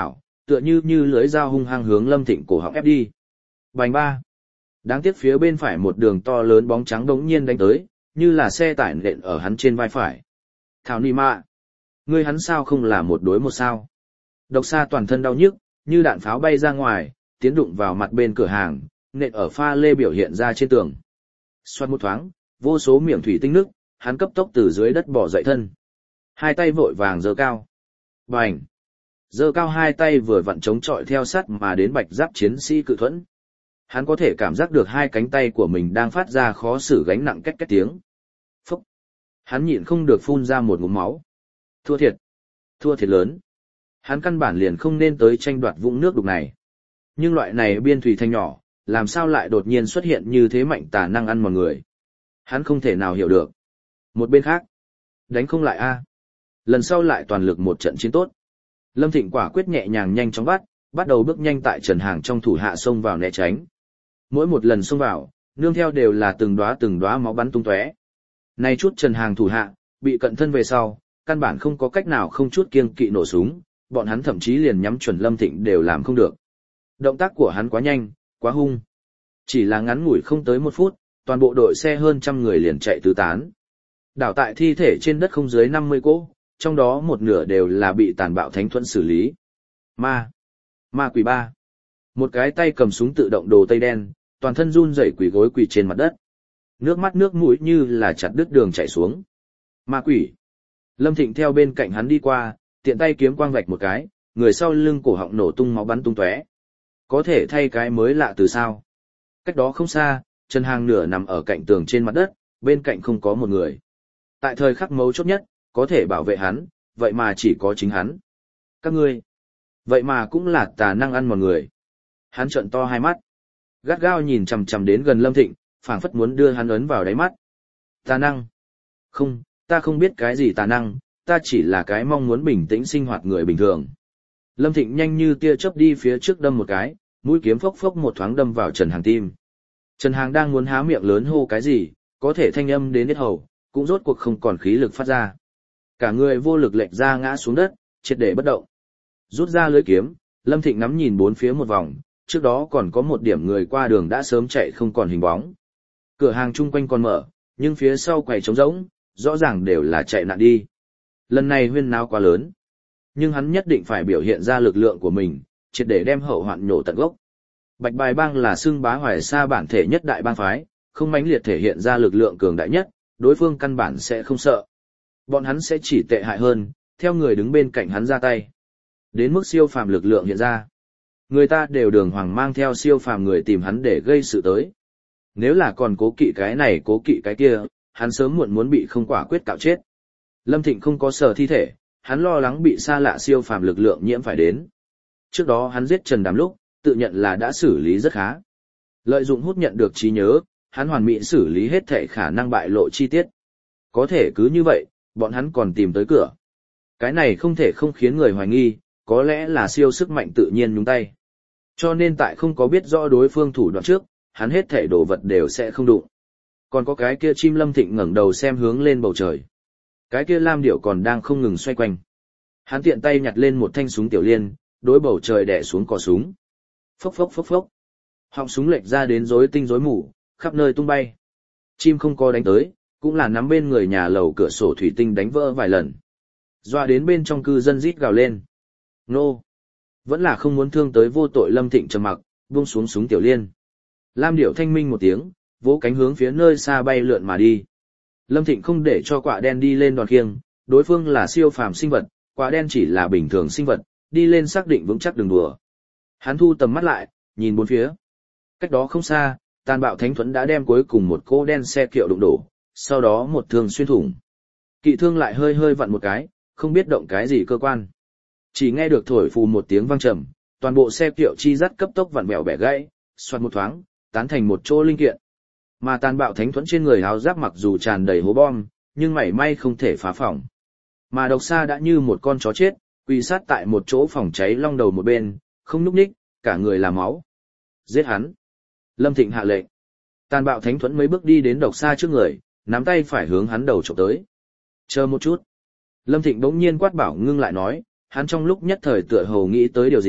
tựa như như lưới dao hung hăng hướng Lâm Thịnh cổ họng ép đi. Bành ba. Đáng tiếc phía bên phải một đường to lớn bóng trắng đống nhiên đánh tới, như là xe tải nện ở hắn trên vai phải. Thảo nì mạ. Ngươi hắn sao không là một đối một sao? Độc Sa toàn thân đau nhức, như đạn pháo bay ra ngoài, tiến đụng vào mặt bên cửa hàng, nện ở pha lê biểu hiện ra trên tường. Xoát một thoáng, vô số miệng thủy tinh nứt, hắn cấp tốc từ dưới đất bò dậy thân. Hai tay vội vàng giơ cao. Bành! Giơ cao hai tay vừa vặn chống chọi theo sát mà đến bạch giáp chiến sĩ cự thuẫn. Hắn có thể cảm giác được hai cánh tay của mình đang phát ra khó xử gánh nặng két két tiếng. Phúc! Hắn nhịn không được phun ra một ngụm máu. Thua thiệt! Thua thiệt lớn! Hắn căn bản liền không nên tới tranh đoạt vũng nước đục này. Nhưng loại này biên thủy thanh nhỏ, làm sao lại đột nhiên xuất hiện như thế mạnh tà năng ăn mòn người. Hắn không thể nào hiểu được. Một bên khác, đánh không lại a. Lần sau lại toàn lực một trận chiến tốt. Lâm Thịnh quả quyết nhẹ nhàng nhanh chóng bắt, bắt đầu bước nhanh tại Trần Hàng trong thủ hạ xông vào né tránh. Mỗi một lần xông vào, nương theo đều là từng đóa từng đóa máu bắn tung tóe. Nay chút Trần Hàng thủ hạ, bị cận thân về sau, căn bản không có cách nào không chút kiêng kỵ nổ súng, bọn hắn thậm chí liền nhắm chuẩn Lâm Thịnh đều làm không được. Động tác của hắn quá nhanh, quá hung. Chỉ là ngắn ngủi không tới một phút, toàn bộ đội xe hơn trăm người liền chạy tứ tán. Đảo tại thi thể trên đất không dưới năm mươi cỗ, trong đó một nửa đều là bị tàn bạo thánh thuẫn xử lý. Ma! Ma quỷ ba! Một cái tay cầm súng tự động đồ tây đen, toàn thân run rẩy quỳ gối quỳ trên mặt đất. Nước mắt nước mũi như là chặt đứt đường chảy xuống. Ma quỷ! Lâm Thịnh theo bên cạnh hắn đi qua, tiện tay kiếm quang vạch một cái, người sau lưng cổ họng nổ tung máu bắn tung tóe. Có thể thay cái mới lạ từ sao? Cách đó không xa, Trần Hàng nửa nằm ở cạnh tường trên mặt đất, bên cạnh không có một người. Tại thời khắc mấu chốt nhất, có thể bảo vệ hắn, vậy mà chỉ có chính hắn. Các ngươi, vậy mà cũng là tà năng ăn một người. Hắn trợn to hai mắt, gắt gao nhìn chằm chằm đến gần Lâm Thịnh, phảng phất muốn đưa hắn ấn vào đáy mắt. Tà năng? Không, ta không biết cái gì tà năng, ta chỉ là cái mong muốn bình tĩnh sinh hoạt người bình thường. Lâm Thịnh nhanh như tia chớp đi phía trước đâm một cái, mũi kiếm phốc phốc một thoáng đâm vào Trần Hàng tim. Trần Hàng đang muốn há miệng lớn hô cái gì, có thể thanh âm đến hết hầu, cũng rốt cuộc không còn khí lực phát ra. Cả người vô lực lệch ra ngã xuống đất, triệt để bất động. Rút ra lưỡi kiếm, Lâm Thịnh ngắm nhìn bốn phía một vòng, trước đó còn có một điểm người qua đường đã sớm chạy không còn hình bóng. Cửa hàng chung quanh còn mở, nhưng phía sau quầy trống rỗng, rõ ràng đều là chạy nạn đi. Lần này huyên náo quá lớn. Nhưng hắn nhất định phải biểu hiện ra lực lượng của mình, triệt để đem hậu hoạn nhổ tận gốc. Bạch Bài Bang là xương bá hoài sa bản thể nhất đại bang phái, không mãnh liệt thể hiện ra lực lượng cường đại nhất, đối phương căn bản sẽ không sợ. Bọn hắn sẽ chỉ tệ hại hơn, theo người đứng bên cạnh hắn ra tay. Đến mức siêu phàm lực lượng hiện ra. Người ta đều đường hoàng mang theo siêu phàm người tìm hắn để gây sự tới. Nếu là còn cố kỵ cái này cố kỵ cái kia, hắn sớm muộn muốn bị không quả quyết cạo chết. Lâm Thịnh không có sờ thi thể, hắn lo lắng bị xa lạ siêu phàm lực lượng nhiễm phải đến. Trước đó hắn giết Trần Đàm lúc, tự nhận là đã xử lý rất khá. Lợi dụng hút nhận được trí nhớ, hắn hoàn mỹ xử lý hết thể khả năng bại lộ chi tiết. Có thể cứ như vậy, bọn hắn còn tìm tới cửa. Cái này không thể không khiến người hoài nghi, có lẽ là siêu sức mạnh tự nhiên nhúng tay. Cho nên tại không có biết rõ đối phương thủ đoạn trước, hắn hết thể đồ vật đều sẽ không đụng. Còn có cái kia chim Lâm Thịnh ngẩng đầu xem hướng lên bầu trời. Cái kia lam điểu còn đang không ngừng xoay quanh. Hắn tiện tay nhặt lên một thanh súng tiểu liên, đối bầu trời đè xuống cò súng. Phốc phốc phốc phốc. Họng súng lệch ra đến rối tinh rối mù, khắp nơi tung bay. Chim không có đánh tới, cũng là nắm bên người nhà lầu cửa sổ thủy tinh đánh vỡ vài lần. Doa đến bên trong cư dân rít gào lên. Nô! Vẫn là không muốn thương tới vô tội Lâm Thịnh trầm mặc, buông xuống súng tiểu liên. Lam điểu thanh minh một tiếng, vỗ cánh hướng phía nơi xa bay lượn mà đi. Lâm Thịnh không để cho quạ đen đi lên đòn khiêng, đối phương là siêu phàm sinh vật, quạ đen chỉ là bình thường sinh vật, đi lên xác định vững chắc đường đùa. Hắn thu tầm mắt lại, nhìn bốn phía. Cách đó không xa, tàn bạo thánh thuẫn đã đem cuối cùng một cô đen xe kiệu đụng đổ, sau đó một thương xuyên thủng. Kỵ thương lại hơi hơi vặn một cái, không biết động cái gì cơ quan. Chỉ nghe được thổi phù một tiếng vang trầm, toàn bộ xe kiệu chi dắt cấp tốc vặn vẹo bẻ gãy, xoạt một thoáng, tán thành một chỗ linh kiện. Mà tàn bạo thánh thuẫn trên người áo giáp mặc dù tràn đầy hố bom, nhưng mảy may không thể phá phỏng. Mà Độc Sa đã như một con chó chết, quỳ sát tại một chỗ phòng cháy long đầu một bên, không nhúc nhích, cả người là máu. Giết hắn. Lâm Thịnh hạ lệnh. Tàn bạo thánh thuẫn mấy bước đi đến Độc Sa trước người, nắm tay phải hướng hắn đầu chụp tới. Chờ một chút. Lâm Thịnh bỗng nhiên quát bảo ngưng lại nói, hắn trong lúc nhất thời tựa hồ nghĩ tới điều gì,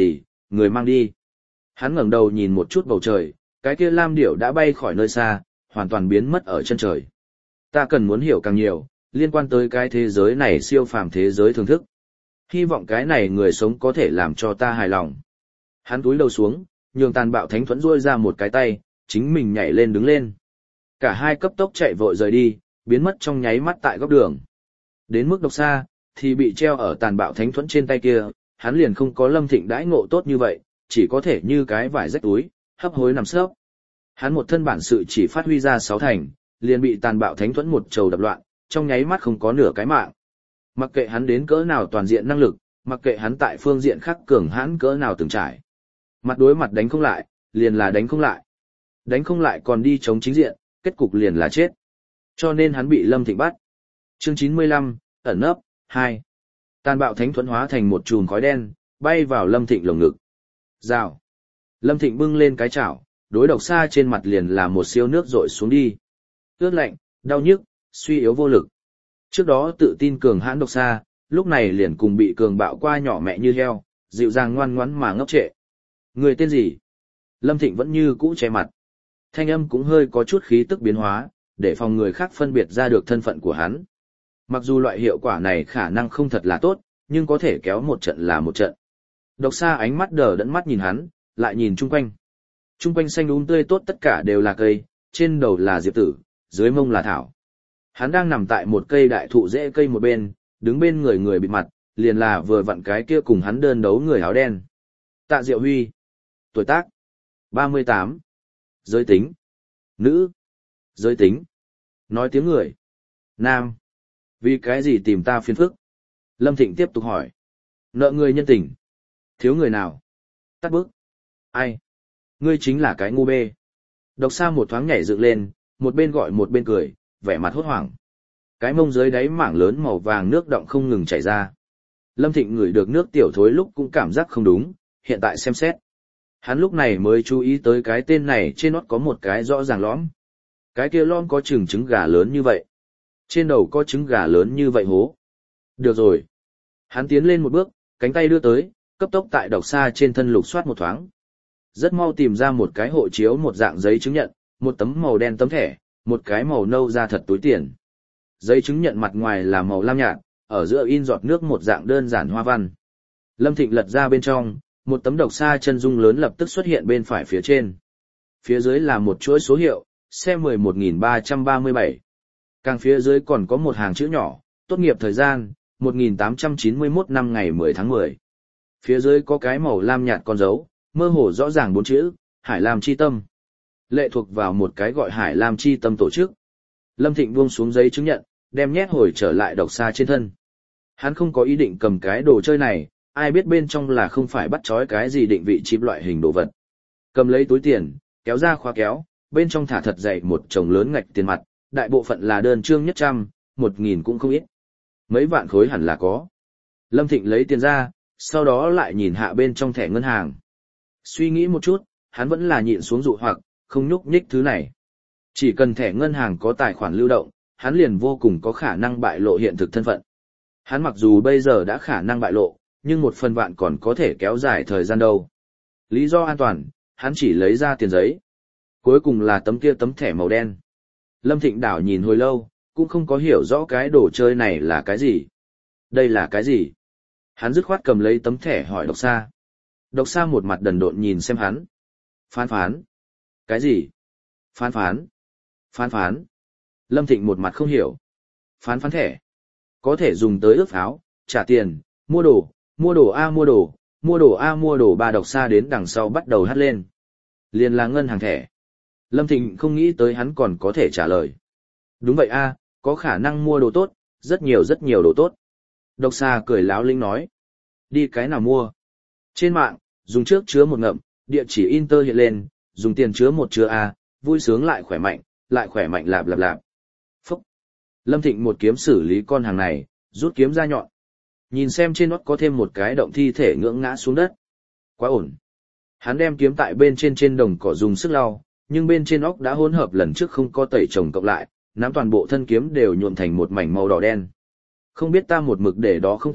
người mang đi. Hắn ngẩng đầu nhìn một chút bầu trời, cái kia lam điểu đã bay khỏi nơi xa, hoàn toàn biến mất ở chân trời. Ta cần muốn hiểu càng nhiều, liên quan tới cái thế giới này siêu phàm thế giới thưởng thức. Hy vọng cái này người sống có thể làm cho ta hài lòng. Hắn túi đầu xuống, nhường tàn bạo thánh thuẫn duỗi ra một cái tay, chính mình nhảy lên đứng lên. Cả hai cấp tốc chạy vội rời đi, biến mất trong nháy mắt tại góc đường. Đến mức độc xa, thì bị treo ở tàn bạo thánh thuẫn trên tay kia, hắn liền không có Lâm Thịnh đãi ngộ tốt như vậy, chỉ có thể như cái vải rách túi, hấp hối nằm sấp. Hắn một thân bản sự chỉ phát huy ra sáu thành, liền bị tàn bạo thánh thuẫn một trầu đập loạn, trong nháy mắt không có nửa cái mạng. Mặc kệ hắn đến cỡ nào toàn diện năng lực, mặc kệ hắn tại phương diện khác cường hãn cỡ nào từng trải. Mặt đối mặt đánh không lại, liền là đánh không lại. Đánh không lại còn đi chống chính diện, kết cục liền là chết. Cho nên hắn bị Lâm Thịnh bắt. Chương chín mươi lăm, ẩn nấp, hai. Tàn bạo thánh thuẫn hóa thành một chùm khói đen, bay vào Lâm Thịnh lồng ngực. Rào. Lâm Thịnh bưng lên cái chảo, đối độc xa trên mặt liền là một siêu nước rội xuống đi. Ướt lạnh, đau nhức, suy yếu vô lực. Trước đó tự tin cường hãn độc xa, lúc này liền cùng bị cường bạo qua nhỏ mẹ như heo, dịu dàng ngoan ngoãn mà ngốc trệ. Người tên gì? Lâm Thịnh vẫn như cũ che mặt. Thanh âm cũng hơi có chút khí tức biến hóa, để phòng người khác phân biệt ra được thân phận của hắn. Mặc dù loại hiệu quả này khả năng không thật là tốt, nhưng có thể kéo một trận là một trận. Độc xa ánh mắt đờ đẫn mắt nhìn hắn, lại nhìn chung quanh. Chung quanh xanh um tươi tốt tất cả đều là cây, trên đầu là diệp tử, dưới mông là thảo. Hắn đang nằm tại một cây đại thụ rễ cây một bên, đứng bên người người bịt mặt, liền là vừa vặn cái kia cùng hắn đơn đấu người áo đen. Tạ Diệu Huy. Tuổi tác. ba mươi tám. Giới tính. Nữ. Giới tính. Nói tiếng người. Nam. Vì cái gì tìm ta phiền phức? Lâm Thịnh tiếp tục hỏi. Nợ người nhân tình. Thiếu người nào? Tắt bước. Ai? Ngươi chính là cái ngu bê. Độc xa một thoáng nhảy dựng lên, một bên gọi một bên cười, vẻ mặt hốt hoảng. Cái mông dưới đáy mảng lớn màu vàng nước động không ngừng chảy ra. Lâm Thịnh ngửi được nước tiểu thối lúc cũng cảm giác không đúng, hiện tại xem xét. Hắn lúc này mới chú ý tới cái tên này trên nót có một cái rõ ràng lõm. Cái kia lõm có chừng trứng gà lớn như vậy. Trên đầu có trứng gà lớn như vậy hố. Được rồi. Hắn tiến lên một bước, cánh tay đưa tới, cấp tốc tại độc xa trên thân lục soát một thoáng. Rất mau tìm ra một cái hộ chiếu một dạng giấy chứng nhận, một tấm màu đen tấm thẻ, một cái màu nâu da thật túi tiền. Giấy chứng nhận mặt ngoài là màu lam nhạt, ở giữa in giọt nước một dạng đơn giản hoa văn. Lâm Thịnh lật ra bên trong, một tấm độc xa chân dung lớn lập tức xuất hiện bên phải phía trên. Phía dưới là một chuỗi số hiệu, xe mười một nghìn ba trăm ba mươi bảy. Càng phía dưới còn có một hàng chữ nhỏ, tốt nghiệp thời gian, một nghìn tám trăm chín mươi mốt năm ngày mười tháng mười. Phía dưới có cái màu lam nhạt con dấu, mơ hồ rõ ràng bốn chữ, Hải Lam Chi Tâm. Lệ thuộc vào một cái gọi Hải Lam Chi Tâm tổ chức. Lâm Thịnh buông xuống giấy chứng nhận, đem nhét hồi trở lại độc xa trên thân. Hắn không có ý định cầm cái đồ chơi này, ai biết bên trong là không phải bắt chói cái gì định vị chip loại hình đồ vật. Cầm lấy túi tiền, kéo ra khóa kéo, bên trong thả thật dày một chồng lớn ngạch tiền mặt, đại bộ phận là đơn trương nhất trăm, một nghìn cũng không ít. Mấy vạn khối hẳn là có. Lâm Thịnh lấy tiền ra, sau đó lại nhìn hạ bên trong thẻ ngân hàng. Suy nghĩ một chút, hắn vẫn là nhịn xuống dụ hoặc, không nhúc nhích thứ này. Chỉ cần thẻ ngân hàng có tài khoản lưu động, hắn liền vô cùng có khả năng bại lộ hiện thực thân phận. Hắn mặc dù bây giờ đã khả năng bại lộ, nhưng một phần vạn còn có thể kéo dài thời gian đâu. Lý do an toàn, hắn chỉ lấy ra tiền giấy. Cuối cùng là tấm kia tấm thẻ màu đen. Lâm Thịnh đảo nhìn hồi lâu, cũng không có hiểu rõ cái đồ chơi này là cái gì. Đây là cái gì? Hắn dứt khoát cầm lấy tấm thẻ hỏi độc xa. Độc xa một mặt đần độn nhìn xem hắn. Phán phán. Cái gì? Phán phán. Phán phán. Lâm Thịnh một mặt không hiểu. Phán phán thẻ. Có thể dùng tới ước pháo, trả tiền, mua đồ, mua đồ A mua đồ, mua đồ A mua đồ. Ba độc xa đến đằng sau bắt đầu hát lên. Liền là ngân hàng thẻ. Lâm Thịnh không nghĩ tới hắn còn có thể trả lời. Đúng vậy A, có khả năng mua đồ tốt, rất nhiều rất nhiều đồ tốt. Độc xa cười láo linh nói. Đi cái nào mua? Trên mạng, dùng trước chứa một ngậm, địa chỉ Inter hiện lên, dùng tiền chứa một chứa A, vui sướng lại khỏe mạnh, lại khỏe mạnh lạp lạp lạp. Phúc! Lâm Thịnh một kiếm xử lý con hàng này, rút kiếm ra nhọn. Nhìn xem trên nót có thêm một cái động thi thể ngưỡng ngã xuống đất. Quá ổn. Hắn đem kiếm tại bên trên trên đồng cỏ dùng sức lau, nhưng bên trên óc đã hỗn hợp lần trước không có tẩy chồng cộng lại, nắm toàn bộ thân kiếm đều nhuộm thành một mảnh màu đỏ đen. Không biết ta một mực để đó không tẩy,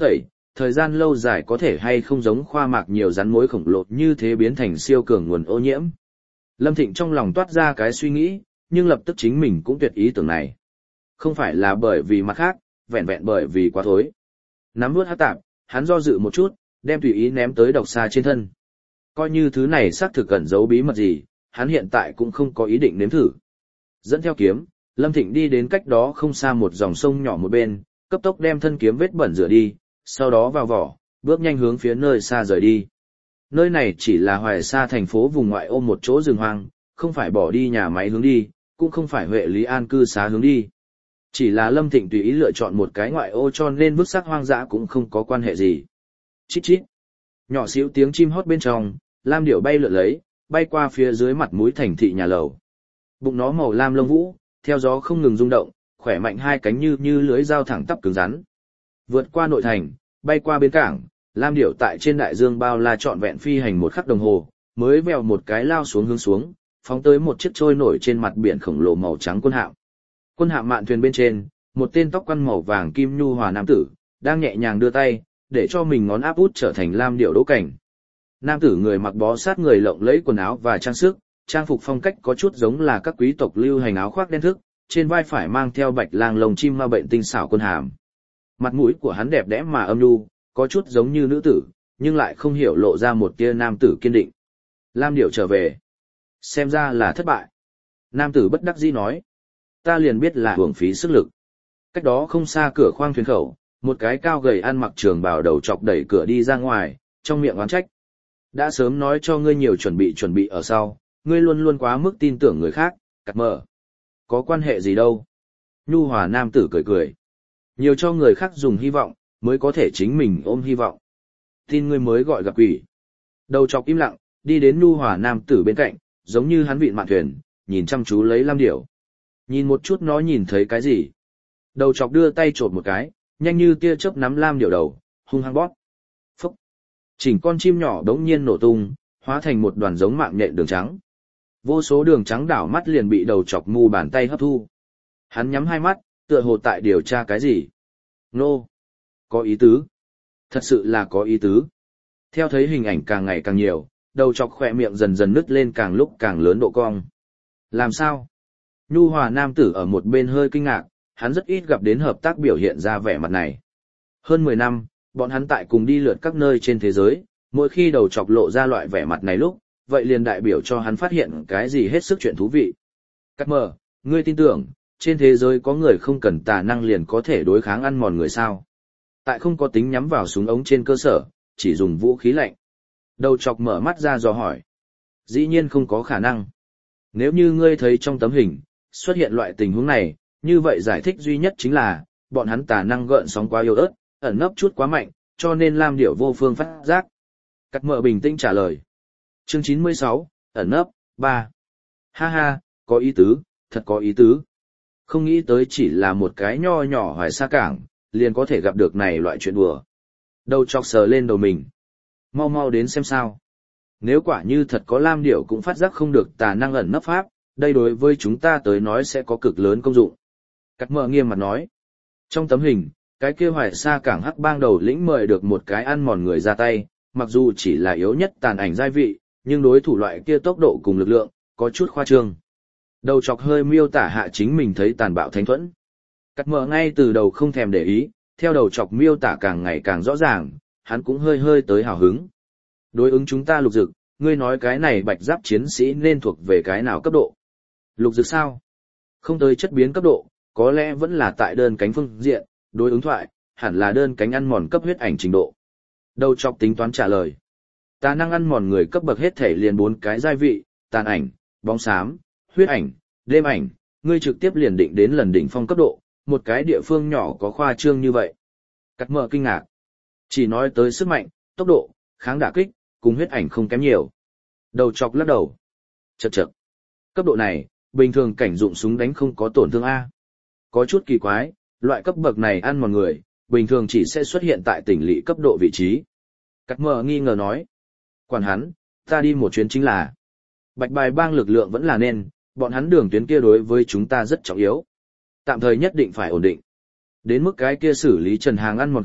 thời gian lâu dài có thể hay không giống khoa mạc nhiều rắn mối khổng lồ như thế biến thành siêu cường nguồn ô nhiễm. Lâm Thịnh trong lòng toát ra cái suy nghĩ, nhưng lập tức chính mình cũng tuyệt ý tưởng này. Không phải là bởi vì mặt khác, vẹn vẹn bởi vì quá thối. Nắm nuốt hắc tạp, hắn do dự một chút, đem tùy ý ném tới độc xa trên thân. Coi như thứ này xác thực cẩn giấu bí mật gì, hắn hiện tại cũng không có ý định nếm thử. Dẫn theo kiếm, Lâm Thịnh đi đến cách đó không xa một dòng sông nhỏ một bên, cấp tốc đem thân kiếm vết bẩn rửa đi, sau đó vào vỏ, bước nhanh hướng phía nơi xa rời đi. Nơi này chỉ là Hoài Sa thành phố vùng ngoại ô một chỗ rừng hoang, không phải bỏ đi nhà máy hướng đi, cũng không phải Huệ Lý An cư xá hướng đi. Chỉ là Lâm Thịnh tùy ý lựa chọn một cái ngoại ô cho nên vứt xác hoang dã cũng không có quan hệ gì. Chít chít. Nhỏ xíu tiếng chim hót bên trong, lam điểu bay lượn lấy, bay qua phía dưới mặt mũi thành thị nhà lầu. Bụng nó màu lam lông vũ, theo gió không ngừng rung động, khỏe mạnh hai cánh như như lưới dao thẳng tắp cứng rắn. Vượt qua nội thành, bay qua bến cảng, lam điểu tại trên đại dương bao la trọn vẹn phi hành một khắc đồng hồ, mới vèo một cái lao xuống hướng xuống, phóng tới một chiếc trôi nổi trên mặt biển khổng lồ màu trắng quân hạm. Quân hạm mạn thuyền bên trên, một tên tóc quăn màu vàng kim nhu hòa nam tử, đang nhẹ nhàng đưa tay, để cho mình ngón áp út trở thành lam điểu đỗ cảnh. Nam tử người mặc bó sát người lộng lẫy quần áo và trang sức, trang phục phong cách có chút giống là các quý tộc lưu hành áo khoác đen thức, trên vai phải mang theo bạch lang lồng chim ma bệnh tinh xảo quân hàm. Mặt mũi của hắn đẹp đẽ mà âm nhu, có chút giống như nữ tử, nhưng lại không hiểu lộ ra một tia nam tử kiên định. Lam điểu trở về. Xem ra là thất bại. Nam tử bất đắc dĩ nói. Ta liền biết là hưởng phí sức lực. Cách đó không xa cửa khoang thuyền khẩu, một cái cao gầy ăn mặc trường bào đầu chọc đẩy cửa đi ra ngoài, trong miệng oán trách. Đã sớm nói cho ngươi nhiều chuẩn bị chuẩn bị ở sau, ngươi luôn luôn quá mức tin tưởng người khác, cắt mở. Có quan hệ gì đâu. Nhu hòa nam tử cười cười. Nhiều cho người khác dùng hy vọng, mới có thể chính mình ôm hy vọng. Tin ngươi mới gọi gặp quỷ. Đầu chọc im lặng, đi đến nhu hòa nam tử bên cạnh, giống như hắn vịn mạn thuyền, nhìn chăm chú lấy lam điểu. Nhìn một chút nó nhìn thấy cái gì. Đầu chọc đưa tay chộp một cái, nhanh như tia chớp nắm lam điểu đầu, hung hăng bóp. Phúc. Chỉnh con chim nhỏ đống nhiên nổ tung, hóa thành một đoàn giống mạng nhện đường trắng. Vô số đường trắng đảo mắt liền bị đầu chọc mu bàn tay hấp thu. Hắn nhắm hai mắt, tựa hồ tại điều tra cái gì. Nô. Có ý tứ. Thật sự là có ý tứ. Theo thấy hình ảnh càng ngày càng nhiều, đầu chọc khỏe miệng dần dần nứt lên càng lúc càng lớn độ cong. Làm sao? Nhu hòa nam tử ở một bên hơi kinh ngạc, hắn rất ít gặp đến hợp tác biểu hiện ra vẻ mặt này. Hơn mười năm, bọn hắn tại cùng đi lượt các nơi trên thế giới, mỗi khi đầu chọc lộ ra loại vẻ mặt này lúc, vậy liền đại biểu cho hắn phát hiện cái gì hết sức chuyện thú vị. Cắt mờ, ngươi tin tưởng, trên thế giới có người không cần tà năng liền có thể đối kháng ăn mòn người sao? Tại không có tính nhắm vào súng ống trên cơ sở, chỉ dùng vũ khí lạnh. Đầu chọc mở mắt ra dò hỏi. Dĩ nhiên không có khả năng. Nếu như ngươi thấy trong tấm hình, xuất hiện loại tình huống này, như vậy giải thích duy nhất chính là, bọn hắn tà năng gợn sóng quá yếu ớt, ẩn nấp chút quá mạnh, cho nên lam điểu vô phương phát giác. Cắt mờ bình tĩnh trả lời. Chương chín mươi sáu, ẩn nấp, ba. Ha ha, có ý tứ, thật có ý tứ. Không nghĩ tới chỉ là một cái nho nhỏ Hoài Sa cảng, liền có thể gặp được này loại chuyện đùa. Đầu chọc sờ lên đầu mình. Mau mau đến xem sao. Nếu quả như thật có lam điểu cũng phát giác không được tà năng ẩn nấp pháp, đây đối với chúng ta tới nói sẽ có cực lớn công dụng. Cắt mờ nghiêm mặt nói. Trong tấm hình, cái kia Hoài Sa cảng hắc bang đầu lĩnh mời được một cái ăn mòn người ra tay, mặc dù chỉ là yếu nhất tàn ảnh giai vị, nhưng đối thủ loại kia tốc độ cùng lực lượng, có chút khoa trương. Đầu chọc hơi miêu tả hạ chính mình thấy tàn bạo thánh thuẫn. Cắt mờ ngay từ đầu không thèm để ý, theo đầu chọc miêu tả càng ngày càng rõ ràng, hắn cũng hơi hơi tới hào hứng. Đối ứng chúng ta lục dực, ngươi nói cái này bạch giáp chiến sĩ nên thuộc về cái nào cấp độ? Lục dực sao? Không tới chất biến cấp độ, có lẽ vẫn là tại đơn cánh phương diện, đối ứng thoại, hẳn là đơn cánh ăn mòn cấp huyết ảnh trình độ. Đầu chọc tính toán trả lời. Tà năng ăn mòn người cấp bậc hết thể liền bốn cái giai vị, tàn ảnh, bóng xám, huyết ảnh, đêm ảnh, ngươi trực tiếp liền định đến lần đỉnh phong cấp độ, một cái địa phương nhỏ có khoa trương như vậy. Cắt mờ kinh ngạc. Chỉ nói tới sức mạnh, tốc độ, kháng đả kích, cùng huyết ảnh không kém nhiều. Đầu chọc lắc đầu. Chậc chậc. Cấp độ này, bình thường cảnh dụng súng đánh không có tổn thương A. Có chút kỳ quái, loại cấp bậc này ăn mòn người, bình thường chỉ sẽ xuất hiện tại tỉnh lỵ cấp độ vị trí. Cắt mờ nghi ngờ nói. Quản hắn, ta đi một chuyến chính là. Bạch bài bang lực lượng vẫn là nên, bọn hắn đường tuyến kia đối với chúng ta rất trọng yếu. Tạm thời nhất định phải ổn định. Đến mức cái kia xử lý trần hàng ăn mòn cấp,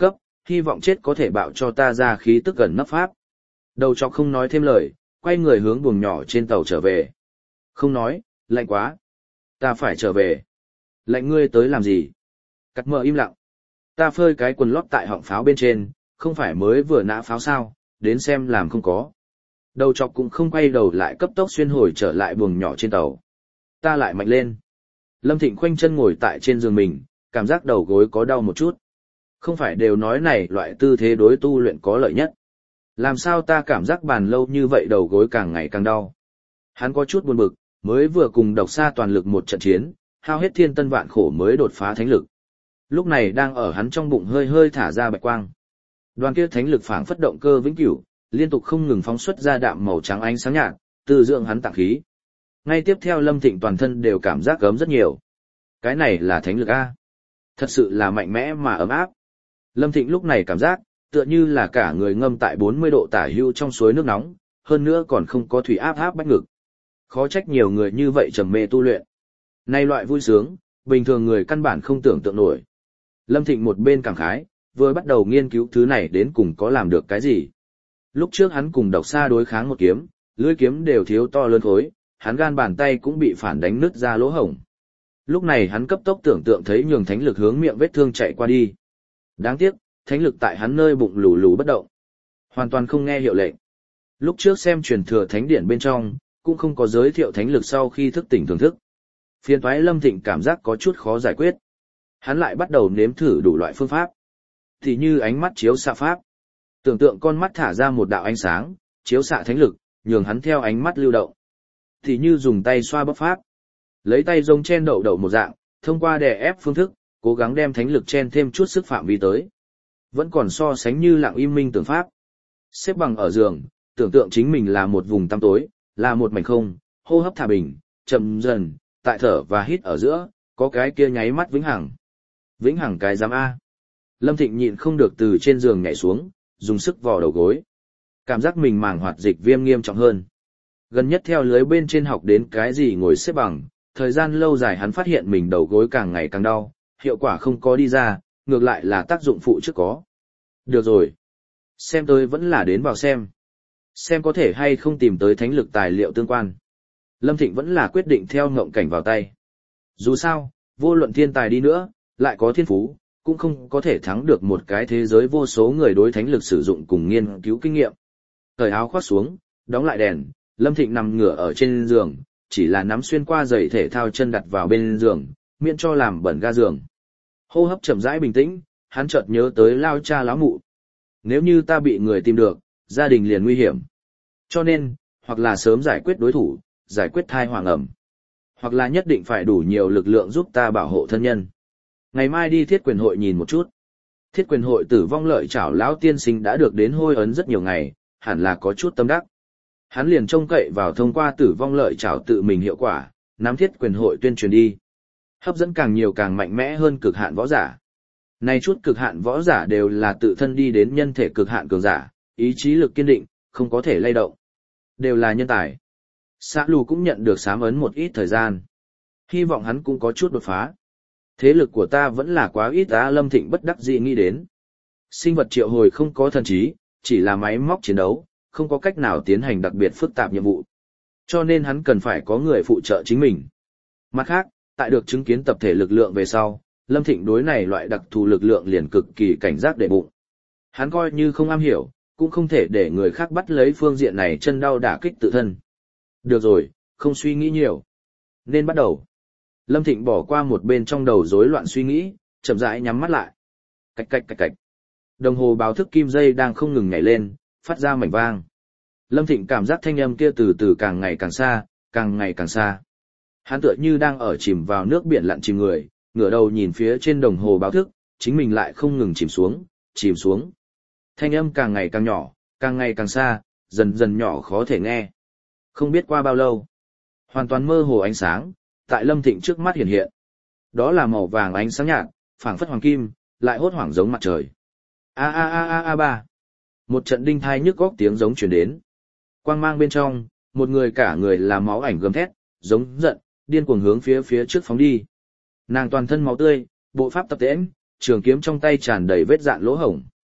hy vọng chết có thể bạo cho ta ra khí tức gần nấp pháp. Đầu chọc không nói thêm lời, quay người hướng buồng nhỏ trên tàu trở về. Không nói, lạnh quá. Ta phải trở về. Lạnh ngươi tới làm gì? Cắt mờ im lặng. Ta phơi cái quần lót tại họng pháo bên trên, không phải mới vừa nã pháo sao, đến xem làm không có. Đầu chọc cũng không quay đầu lại cấp tốc xuyên hồi trở lại buồng nhỏ trên tàu. Ta lại mạnh lên. Lâm Thịnh khoanh chân ngồi tại trên giường mình, cảm giác đầu gối có đau một chút. Không phải đều nói này loại tư thế đối tu luyện có lợi nhất. Làm sao ta cảm giác bàn lâu như vậy đầu gối càng ngày càng đau. Hắn có chút buồn bực, mới vừa cùng độc xa toàn lực một trận chiến, hao hết thiên tân vạn khổ mới đột phá thánh lực. Lúc này đang ở hắn trong bụng hơi hơi thả ra bạch quang. Đoàn kia thánh lực phảng phất động cơ vĩnh cửu, liên tục không ngừng phóng xuất ra đạm màu trắng ánh sáng nhạt, từ dưỡng hắn tạng khí. Ngay tiếp theo Lâm Thịnh toàn thân đều cảm giác ấm rất nhiều. Cái này là thánh lực A. Thật sự là mạnh mẽ mà ấm áp. Lâm Thịnh lúc này cảm giác, tựa như là cả người ngâm tại bốn mươi độ tả hưu trong suối nước nóng, hơn nữa còn không có thủy áp áp bách ngực. Khó trách nhiều người như vậy trầm mê tu luyện. Nay loại vui sướng, bình thường người căn bản không tưởng tượng nổi. Lâm Thịnh một bên cảm khái, vừa bắt đầu nghiên cứu thứ này đến cùng có làm được cái gì. Lúc trước hắn cùng độc xa đối kháng một kiếm, lưỡi kiếm đều thiếu to lớn khối, hắn gan bàn tay cũng bị phản đánh nứt ra lỗ hổng. Lúc này hắn cấp tốc tưởng tượng thấy nhường thánh lực hướng miệng vết thương chạy qua đi. Đáng tiếc, thánh lực tại hắn nơi bụng lù lù bất động, hoàn toàn không nghe hiệu lệnh. Lúc trước xem truyền thừa thánh điển bên trong, cũng không có giới thiệu thánh lực sau khi thức tỉnh thưởng thức. Phiền toái Lâm Thịnh cảm giác có chút khó giải quyết. Hắn lại bắt đầu nếm thử đủ loại phương pháp. Thì như ánh mắt chiếu xạ pháp. Tưởng tượng con mắt thả ra một đạo ánh sáng, chiếu xạ thánh lực, nhường hắn theo ánh mắt lưu động. Thì như dùng tay xoa bóp pháp. Lấy tay rông chen đậu đậu một dạng, thông qua đè ép phương thức, cố gắng đem thánh lực chen thêm chút sức phạm vi tới. Vẫn còn so sánh như lặng im minh tưởng pháp. Xếp bằng ở giường, tưởng tượng chính mình là một vùng tăm tối, là một mảnh không, hô hấp thả bình, chậm dần, tại thở và hít ở giữa, có cái kia nháy mắt vĩnh hằng. Vĩnh hằng cái giám A. Lâm Thịnh nhịn không được từ trên giường nhảy xuống, dùng sức vò đầu gối. Cảm giác mình màng hoạt dịch viêm nghiêm trọng hơn. Gần nhất theo lưới bên trên học đến cái gì ngồi xếp bằng, thời gian lâu dài hắn phát hiện mình đầu gối càng ngày càng đau, hiệu quả không có đi ra, ngược lại là tác dụng phụ trước có. Được rồi. Xem tôi vẫn là đến vào xem. Xem có thể hay không tìm tới thánh lực tài liệu tương quan. Lâm Thịnh vẫn là quyết định theo ngộng cảnh vào tay. Dù sao, vô luận thiên tài đi nữa, lại có thiên phú, cũng không có thể thắng được một cái thế giới vô số người đối thánh lực sử dụng cùng nghiên cứu kinh nghiệm. Cởi áo khoác xuống, đóng lại đèn, Lâm Thịnh nằm ngửa ở trên giường, chỉ là nắm xuyên qua giày thể thao chân đặt vào bên giường, miễn cho làm bẩn ga giường. Hô hấp chậm rãi bình tĩnh, hắn chợt nhớ tới lao cha láo mụ. Nếu như ta bị người tìm được, gia đình liền nguy hiểm. Cho nên, hoặc là sớm giải quyết đối thủ, giải quyết thai hoàng ẩm. Hoặc là nhất định phải đủ nhiều lực lượng giúp ta bảo hộ thân nhân. Ngày mai đi thiết quyền hội nhìn một chút. Thiết quyền hội tử vong lợi chảo lão tiên sinh đã được đến hôi ấn rất nhiều ngày, hẳn là có chút tâm đắc. Hắn liền trông cậy vào thông qua tử vong lợi chảo tự mình hiệu quả, nắm thiết quyền hội tuyên truyền đi. Hấp dẫn càng nhiều càng mạnh mẽ hơn cực hạn võ giả. Này chút cực hạn võ giả đều là tự thân đi đến nhân thể cực hạn cường giả, ý chí lực kiên định, không có thể lay động. Đều là nhân tài. Xã lù cũng nhận được sám ấn một ít thời gian. Hy vọng hắn cũng có chút đột phá. Thế lực của ta vẫn là quá ít á. Lâm Thịnh bất đắc dĩ nghĩ đến. Sinh vật triệu hồi không có thần trí, chỉ là máy móc chiến đấu, không có cách nào tiến hành đặc biệt phức tạp nhiệm vụ. Cho nên hắn cần phải có người phụ trợ chính mình. Mặt khác, tại được chứng kiến tập thể lực lượng về sau, Lâm Thịnh đối này loại đặc thù lực lượng liền cực kỳ cảnh giác để bụng. Hắn coi như không am hiểu, cũng không thể để người khác bắt lấy phương diện này chân đau đả kích tự thân. Được rồi, không suy nghĩ nhiều. Nên bắt đầu. Lâm Thịnh bỏ qua một bên trong đầu rối loạn suy nghĩ, chậm rãi nhắm mắt lại. Cạch cạch cạch cạch. Đồng hồ báo thức kim dây đang không ngừng nhảy lên, phát ra mảnh vang. Lâm Thịnh cảm giác thanh âm kia từ từ càng ngày càng xa, càng ngày càng xa. Hắn tựa như đang ở chìm vào nước biển lặn chìm người, ngửa đầu nhìn phía trên đồng hồ báo thức, chính mình lại không ngừng chìm xuống, chìm xuống. Thanh âm càng ngày càng nhỏ, càng ngày càng xa, dần dần nhỏ khó thể nghe. Không biết qua bao lâu, hoàn toàn mơ hồ ánh sáng, tại Lâm Thịnh trước mắt hiện hiện. Đó là màu vàng ánh sáng nhạt, phảng phất hoàng kim, lại hốt hoảng giống mặt trời. A a a a a ba. Một trận đinh thai nhức góc tiếng giống truyền đến. Quang mang bên trong, một người cả người là máu ảnh gầm thét, giống giận, điên cuồng hướng phía phía trước phóng đi. Nàng toàn thân máu tươi, bộ pháp tập tễnh, trường kiếm trong tay tràn đầy vết dạn lỗ hổng.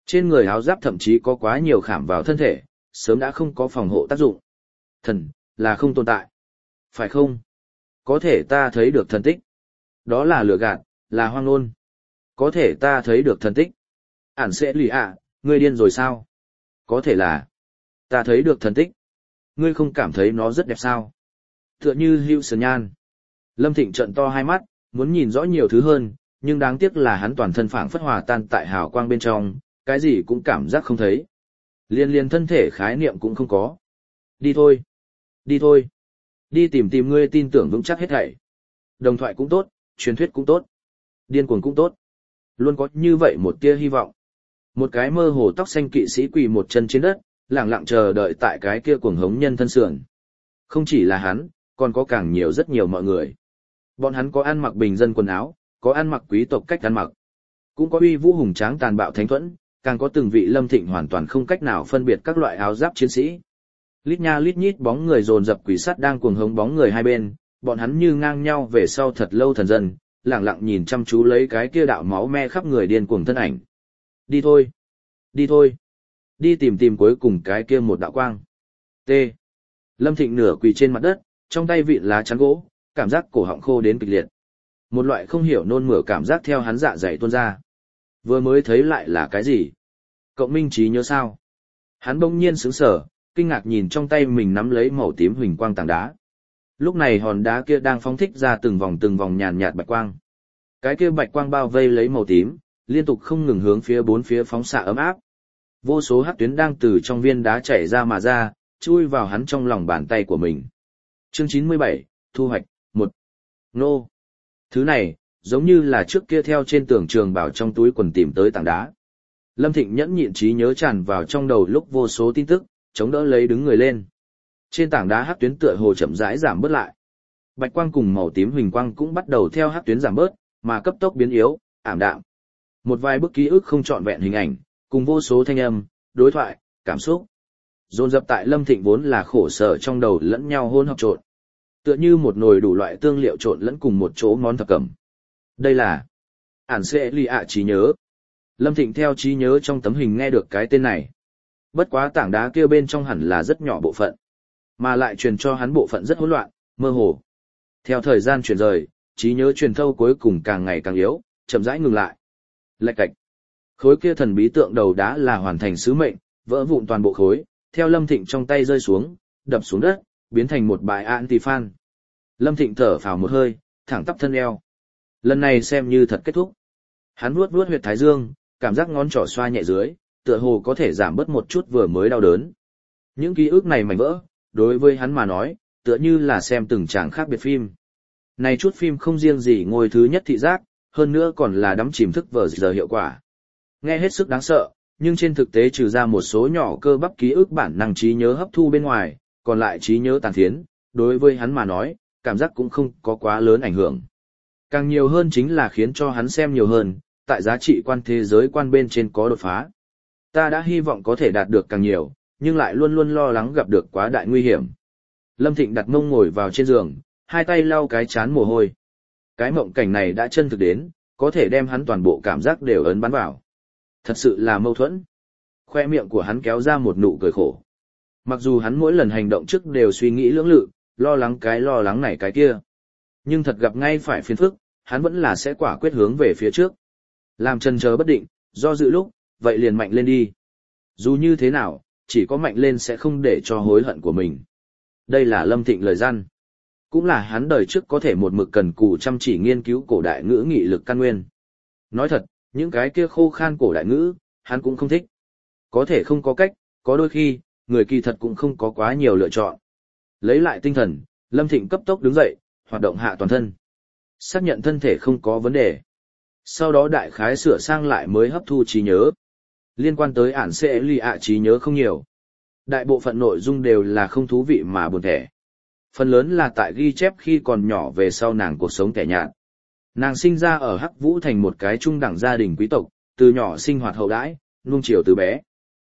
Trên người áo giáp thậm chí có quá nhiều khảm vào thân thể, sớm đã không có phòng hộ tác dụng. Thần, là không tồn tại. Phải không? Có thể ta thấy được thần tích. Đó là lừa gạt, là hoang ngôn. Có thể ta thấy được thần tích. Ản sẽ lì ạ, ngươi điên rồi sao? Có thể là. Ta thấy được thần tích. Ngươi không cảm thấy nó rất đẹp sao? Tựa như hữu sờ nhan. Lâm Thịnh trợn to hai mắt, muốn nhìn rõ nhiều thứ hơn, nhưng đáng tiếc là hắn toàn thân phảng phất hòa tan tại hào quang bên trong, cái gì cũng cảm giác không thấy. Liên liên thân thể khái niệm cũng không có. Đi thôi. Đi thôi. Đi tìm tìm ngươi tin tưởng vững chắc hết thảy. Đồng thoại cũng tốt, truyền thuyết cũng tốt. Điên cuồng cũng tốt. Luôn có như vậy một tia hy vọng. Một cái mơ hồ tóc xanh kỵ sĩ quỳ một chân trên đất, lặng lặng chờ đợi tại cái kia cuồng hống nhân thân sườn. Không chỉ là hắn, còn có càng nhiều rất nhiều mọi người. Bọn hắn có ăn mặc bình dân quần áo, có ăn mặc quý tộc cách ăn mặc. Cũng có uy vũ hùng tráng tàn bạo thánh thuẫn, càng có từng vị Lâm Thịnh hoàn toàn không cách nào phân biệt các loại áo giáp chiến sĩ. Lít nha lít nhít bóng người dồn dập quỷ sắt đang cuồng hống bóng người hai bên, bọn hắn như ngang nhau về sau thật lâu thần dân, lặng lặng nhìn chăm chú lấy cái kia đạo máu me khắp người điên cuồng thân ảnh. Đi thôi, đi thôi, đi tìm tìm cuối cùng cái kia một đạo quang. T. Lâm Thịnh nửa quỳ trên mặt đất, trong tay vịn lá chắn gỗ, cảm giác cổ họng khô đến kịch liệt. Một loại không hiểu nôn mửa cảm giác theo hắn dạ dày tuôn ra. Vừa mới thấy lại là cái gì? Cộng minh trí nhớ sao? Hắn bỗng nhiên sững sờ, kinh ngạc nhìn trong tay mình nắm lấy màu tím huỳnh quang tảng đá. Lúc này hòn đá kia đang phóng thích ra từng vòng từng vòng nhàn nhạt bạch quang. Cái kia bạch quang bao vây lấy màu tím, liên tục không ngừng hướng phía bốn phía phóng xạ ấm áp. Vô số hắc tuyến đang từ trong viên đá chảy ra mà ra, chui vào hắn trong lòng bàn tay của mình. Chương chín mươi bảy, thu hoạch, một. Nô. Thứ này, giống như là trước kia theo trên tường trường bảo trong túi quần tìm tới tảng đá. Lâm Thịnh nhẫn nhịn trí nhớ tràn vào trong đầu lúc vô số tin tức, chống đỡ lấy đứng người lên. Trên tảng đá hắc tuyến tựa hồ chậm rãi giảm bớt lại. Bạch quang cùng màu tím huỳnh quang cũng bắt đầu theo hắc tuyến giảm bớt, mà cấp tốc biến yếu, ảm đạm. Một vài bức ký ức không trọn vẹn hình ảnh, cùng vô số thanh âm, đối thoại, cảm xúc. Dồn dập tại Lâm Thịnh vốn là khổ sở trong đầu lẫn nhau hỗn hợp trộn. Tựa như một nồi đủ loại tương liệu trộn lẫn cùng một chỗ món thập cẩm. Đây là Ản sẽ lì ạ trí nhớ. Lâm Thịnh theo trí nhớ trong tấm hình nghe được cái tên này. Bất quá tảng đá kia bên trong hẳn là rất nhỏ bộ phận, mà lại truyền cho hắn bộ phận rất hỗn loạn, mơ hồ. Theo thời gian chuyển rời, trí nhớ truyền thâu cuối cùng càng ngày càng yếu, chậm rãi ngừng lại. Lạch cạch. Khối kia thần bí tượng đầu đá là hoàn thành sứ mệnh, vỡ vụn toàn bộ khối, theo Lâm Thịnh trong tay rơi xuống, đập xuống đất, biến thành một bãi anti-fan. Lâm Thịnh thở phào một hơi, thẳng tắp thân eo. Lần này xem như thật kết thúc. Hắn vuốt vuốt huyệt thái dương, cảm giác ngón trỏ xoa nhẹ dưới, tựa hồ có thể giảm bớt một chút vừa mới đau đớn. Những ký ức này mảnh vỡ, đối với hắn mà nói, tựa như là xem từng tràng khác biệt phim. Này chút phim không riêng gì ngôi thứ nhất thị giác, hơn nữa còn là đắm chìm thức vở giờ hiệu quả. Nghe hết sức đáng sợ, nhưng trên thực tế trừ ra một số nhỏ cơ bắp ký ức bản năng trí nhớ hấp thu bên ngoài, còn lại trí nhớ tàn phiến, đối với hắn mà nói, cảm giác cũng không có quá lớn ảnh hưởng. Càng nhiều hơn chính là khiến cho hắn xem nhiều hơn, tại giá trị quan thế giới quan bên trên có đột phá. Ta đã hy vọng có thể đạt được càng nhiều, nhưng lại luôn luôn lo lắng gặp được quá đại nguy hiểm. Lâm Thịnh đặt mông ngồi vào trên giường, hai tay lau cái chán mồ hôi. Cái mộng cảnh này đã chân thực đến, có thể đem hắn toàn bộ cảm giác đều ấn bắn vào. Thật sự là mâu thuẫn. Khoe miệng của hắn kéo ra một nụ cười khổ. Mặc dù hắn mỗi lần hành động trước đều suy nghĩ lưỡng lự, lo lắng cái lo lắng này cái kia. Nhưng thật gặp ngay phải phiền phức, hắn vẫn là sẽ quả quyết hướng về phía trước. Làm chần chờ bất định, do dự lúc, vậy liền mạnh lên đi. Dù như thế nào, chỉ có mạnh lên sẽ không để cho hối hận của mình. Đây là Lâm Thịnh lời răn. Cũng là hắn đời trước có thể một mực cần cù chăm chỉ nghiên cứu cổ đại ngữ nghị lực căn nguyên. Nói thật, những cái kia khô khan cổ đại ngữ, hắn cũng không thích. Có thể không có cách, có đôi khi, người kỳ thật cũng không có quá nhiều lựa chọn. Lấy lại tinh thần, Lâm Thịnh cấp tốc đứng dậy, hoạt động hạ toàn thân. Xác nhận thân thể không có vấn đề. Sau đó đại khái sửa sang lại mới hấp thu trí nhớ. Liên quan tới ản sẽ lì ạ trí nhớ không nhiều. Đại bộ phận nội dung đều là không thú vị mà buồn thẻ. Phần lớn là tại ghi chép khi còn nhỏ về sau nàng cuộc sống tẻ nhạt. Nàng sinh ra ở Hắc Vũ thành một cái trung đẳng gia đình quý tộc, từ nhỏ sinh hoạt hậu đãi, nuông chiều từ bé.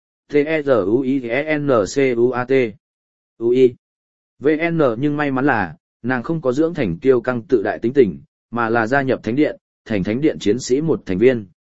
T-E-Z-U-I-E-N-C-U-A-T U-I V N nhưng may mắn là, nàng không có dưỡng thành kiêu căng tự đại tính tình, mà là gia nhập thánh điện, thành thánh điện chiến sĩ một thành viên.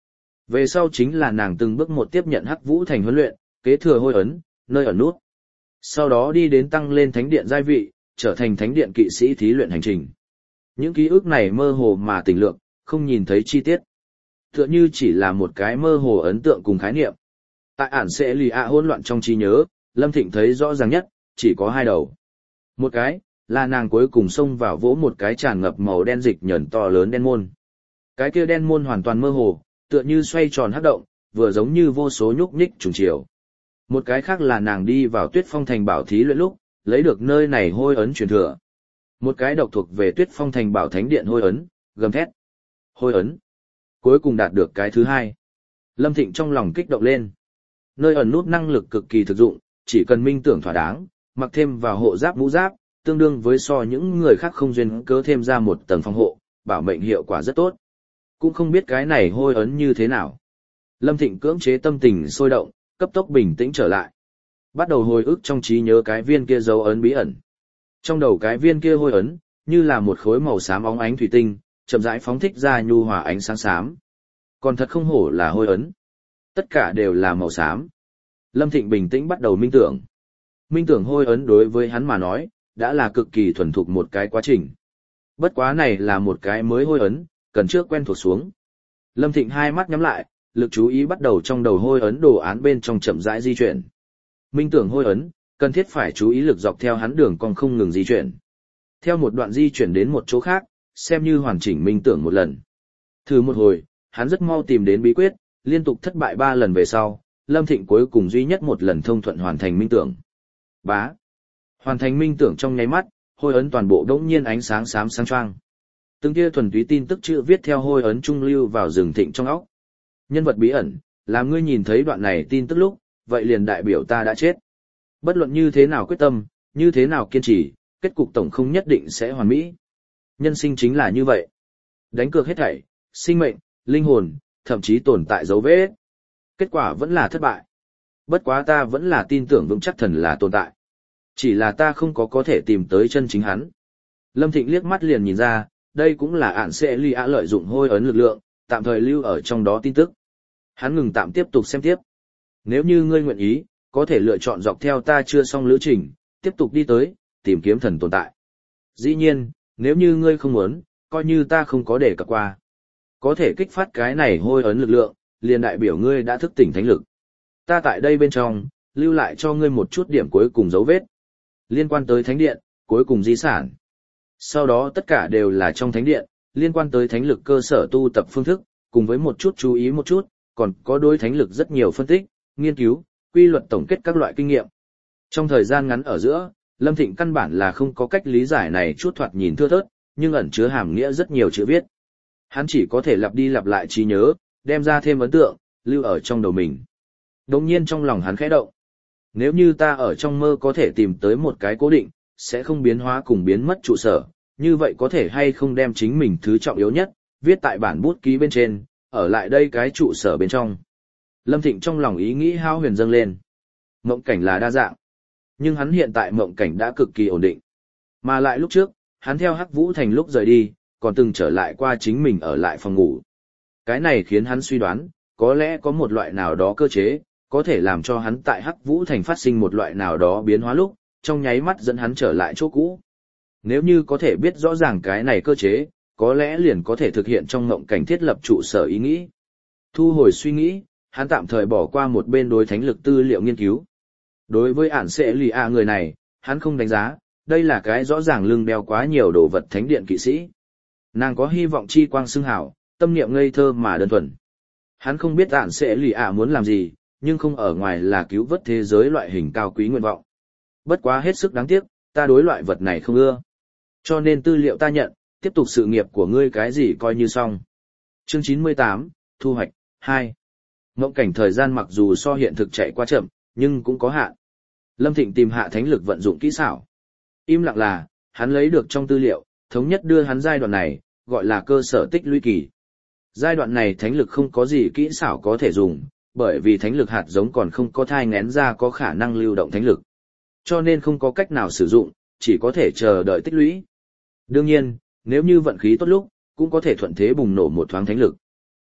Về sau chính là nàng từng bước một tiếp nhận Hắc Vũ Thành huấn luyện, kế thừa hôi ấn, nơi ẩn nút. Sau đó đi đến tăng lên thánh điện giai vị, trở thành thánh điện kỵ sĩ thí luyện hành trình. Những ký ức này mơ hồ mà tình lượng, không nhìn thấy chi tiết. Tựa như chỉ là một cái mơ hồ ấn tượng cùng khái niệm. Tại ản sẽ lì ạ hỗn loạn trong trí nhớ, Lâm Thịnh thấy rõ ràng nhất, chỉ có hai đầu. Một cái, là nàng cuối cùng xông vào vỗ một cái tràn ngập màu đen dịch nhờn to lớn đen môn. Cái kia đen môn hoàn toàn mơ hồ, tựa như xoay tròn hấp động, vừa giống như vô số nhúc nhích trùng chiều. Một cái khác là nàng đi vào Tuyết Phong Thành bảo thí luyện lúc, lấy được nơi này hôi ấn truyền thừa. Một cái độc thuộc về Tuyết Phong Thành bảo thánh điện hôi ấn, gầm thét. Hôi ấn. Cuối cùng đạt được cái thứ hai. Lâm Thịnh trong lòng kích động lên. Nơi ẩn nút năng lực cực kỳ thực dụng, chỉ cần minh tưởng thỏa đáng, mặc thêm vào hộ giáp mũ giáp, tương đương với so những người khác không duyên cớ thêm ra một tầng phòng hộ, bảo mệnh hiệu quả rất tốt. Cũng không biết cái này hôi ấn như thế nào. Lâm Thịnh cưỡng chế tâm tình sôi động, cấp tốc bình tĩnh trở lại. Bắt đầu hồi ức trong trí nhớ cái viên kia dấu ấn bí ẩn. Trong đầu cái viên kia hôi ấn, như là một khối màu xám óng ánh thủy tinh, chậm rãi phóng thích ra nhu hòa ánh sáng xám. Còn thật không hổ là hôi ấn. Tất cả đều là màu xám. Lâm Thịnh bình tĩnh bắt đầu minh tưởng. Minh tưởng hôi ấn đối với hắn mà nói, đã là cực kỳ thuần thục một cái quá trình. Bất quá này là một cái mới hôi ấn, cần trước quen thuộc xuống. Lâm Thịnh hai mắt nhắm lại, lực chú ý bắt đầu trong đầu hôi ấn đồ án bên trong chậm rãi di chuyển. Minh tưởng hôi ấn, cần thiết phải chú ý lực dọc theo hắn đường cong không ngừng di chuyển. Theo một đoạn di chuyển đến một chỗ khác, xem như hoàn chỉnh minh tưởng một lần. Thử một hồi, hắn rất mau tìm đến bí quyết, liên tục thất bại ba lần về sau, Lâm Thịnh cuối cùng duy nhất một lần thông thuận hoàn thành minh tưởng. Bá. Hoàn thành minh tưởng trong nháy mắt, hôi ấn toàn bộ đống nhiên ánh sáng xám sáng choang. Từng kia thuần túy tin tức chữ viết theo hôi ấn trung lưu vào rừng Thịnh trong óc. Nhân vật bí ẩn, làm ngươi nhìn thấy đoạn này tin tức lúc, vậy liền đại biểu ta đã chết. Bất luận như thế nào quyết tâm, như thế nào kiên trì, kết cục tổng không nhất định sẽ hoàn mỹ. Nhân sinh chính là như vậy. Đánh cược hết thảy, sinh mệnh, linh hồn, thậm chí tồn tại dấu vết. Kết quả vẫn là thất bại. Bất quá ta vẫn là tin tưởng vững chắc thần là tồn tại. Chỉ là ta không có có thể tìm tới chân chính hắn. Lâm Thịnh liếc mắt liền nhìn ra, đây cũng là ản sẽ ly ạ lợi dụng hôi ấn lực lượng, tạm thời lưu ở trong đó tin tức. Hắn ngừng tạm tiếp tục xem tiếp. Nếu như ngươi nguyện ý, có thể lựa chọn dọc theo ta chưa xong lữ trình, tiếp tục đi tới, tìm kiếm thần tồn tại. Dĩ nhiên, nếu như ngươi không muốn, coi như ta không có để cập qua. Có thể kích phát cái này hôi ấn lực lượng, liền đại biểu ngươi đã thức tỉnh thánh lực. Ta tại đây bên trong, lưu lại cho ngươi một chút điểm cuối cùng dấu vết. Liên quan tới thánh điện, cuối cùng di sản. Sau đó tất cả đều là trong thánh điện, liên quan tới thánh lực cơ sở tu tập phương thức, cùng với một chút chú ý một chút, còn có đối thánh lực rất nhiều phân tích, nghiên cứu, quy luật tổng kết các loại kinh nghiệm. Trong thời gian ngắn ở giữa, Lâm Thịnh căn bản là không có cách lý giải này chút thoạt nhìn thưa thớt, nhưng ẩn chứa hàm nghĩa rất nhiều chữ viết. Hắn chỉ có thể lặp đi lặp lại trí nhớ, đem ra thêm ấn tượng, lưu ở trong đầu mình. Đồng nhiên trong lòng hắn khẽ động. Nếu như ta ở trong mơ có thể tìm tới một cái cố định, sẽ không biến hóa cùng biến mất trụ sở, như vậy có thể hay không đem chính mình thứ trọng yếu nhất, viết tại bản bút ký bên trên, ở lại đây cái trụ sở bên trong. Lâm Thịnh trong lòng ý nghĩ hao huyền dâng lên. Mộng cảnh là đa dạng, nhưng hắn hiện tại mộng cảnh đã cực kỳ ổn định. Mà lại lúc trước, hắn theo Hắc Vũ Thành lúc rời đi, còn từng trở lại qua chính mình ở lại phòng ngủ. Cái này khiến hắn suy đoán, có lẽ có một loại nào đó cơ chế, có thể làm cho hắn tại Hắc Vũ Thành phát sinh một loại nào đó biến hóa lúc, trong nháy mắt dẫn hắn trở lại chỗ cũ. Nếu như có thể biết rõ ràng cái này cơ chế, có lẽ liền có thể thực hiện trong mộng cảnh thiết lập trụ sở ý nghĩ. Thu hồi suy nghĩ, hắn tạm thời bỏ qua một bên đối thánh lực tư liệu nghiên cứu. Đối với ản sẽ lì a người này, hắn không đánh giá, đây là cái rõ ràng lưng đeo quá nhiều đồ vật thánh điện kỵ sĩ. Nàng có hy vọng chi quang xưng hảo, tâm niệm ngây thơ mà đơn thuần. Hắn không biết ản sẽ lì a muốn làm gì, nhưng không ở ngoài là cứu vớt thế giới loại hình cao quý nguyện vọng. Bất quá hết sức đáng tiếc, ta đối loại vật này không ưa. Cho nên tư liệu ta nhận, tiếp tục sự nghiệp của ngươi cái gì coi như xong. Chương chín mươi tám, Thu hoạch, hai. Mộng cảnh thời gian mặc dù so hiện thực chạy quá chậm, nhưng cũng có hạn. Lâm Thịnh tìm hạ thánh lực vận dụng kỹ xảo. Im lặng là, hắn lấy được trong tư liệu, thống nhất đưa hắn giai đoạn này, gọi là cơ sở tích lũy kỳ. Giai đoạn này thánh lực không có gì kỹ xảo có thể dùng, bởi vì thánh lực hạt giống còn không có thai nghén ra có khả năng lưu động thánh lực. Cho nên không có cách nào sử dụng, chỉ có thể chờ đợi tích lũy. Đương nhiên, nếu như vận khí tốt lúc, cũng có thể thuận thế bùng nổ một thoáng thánh lực.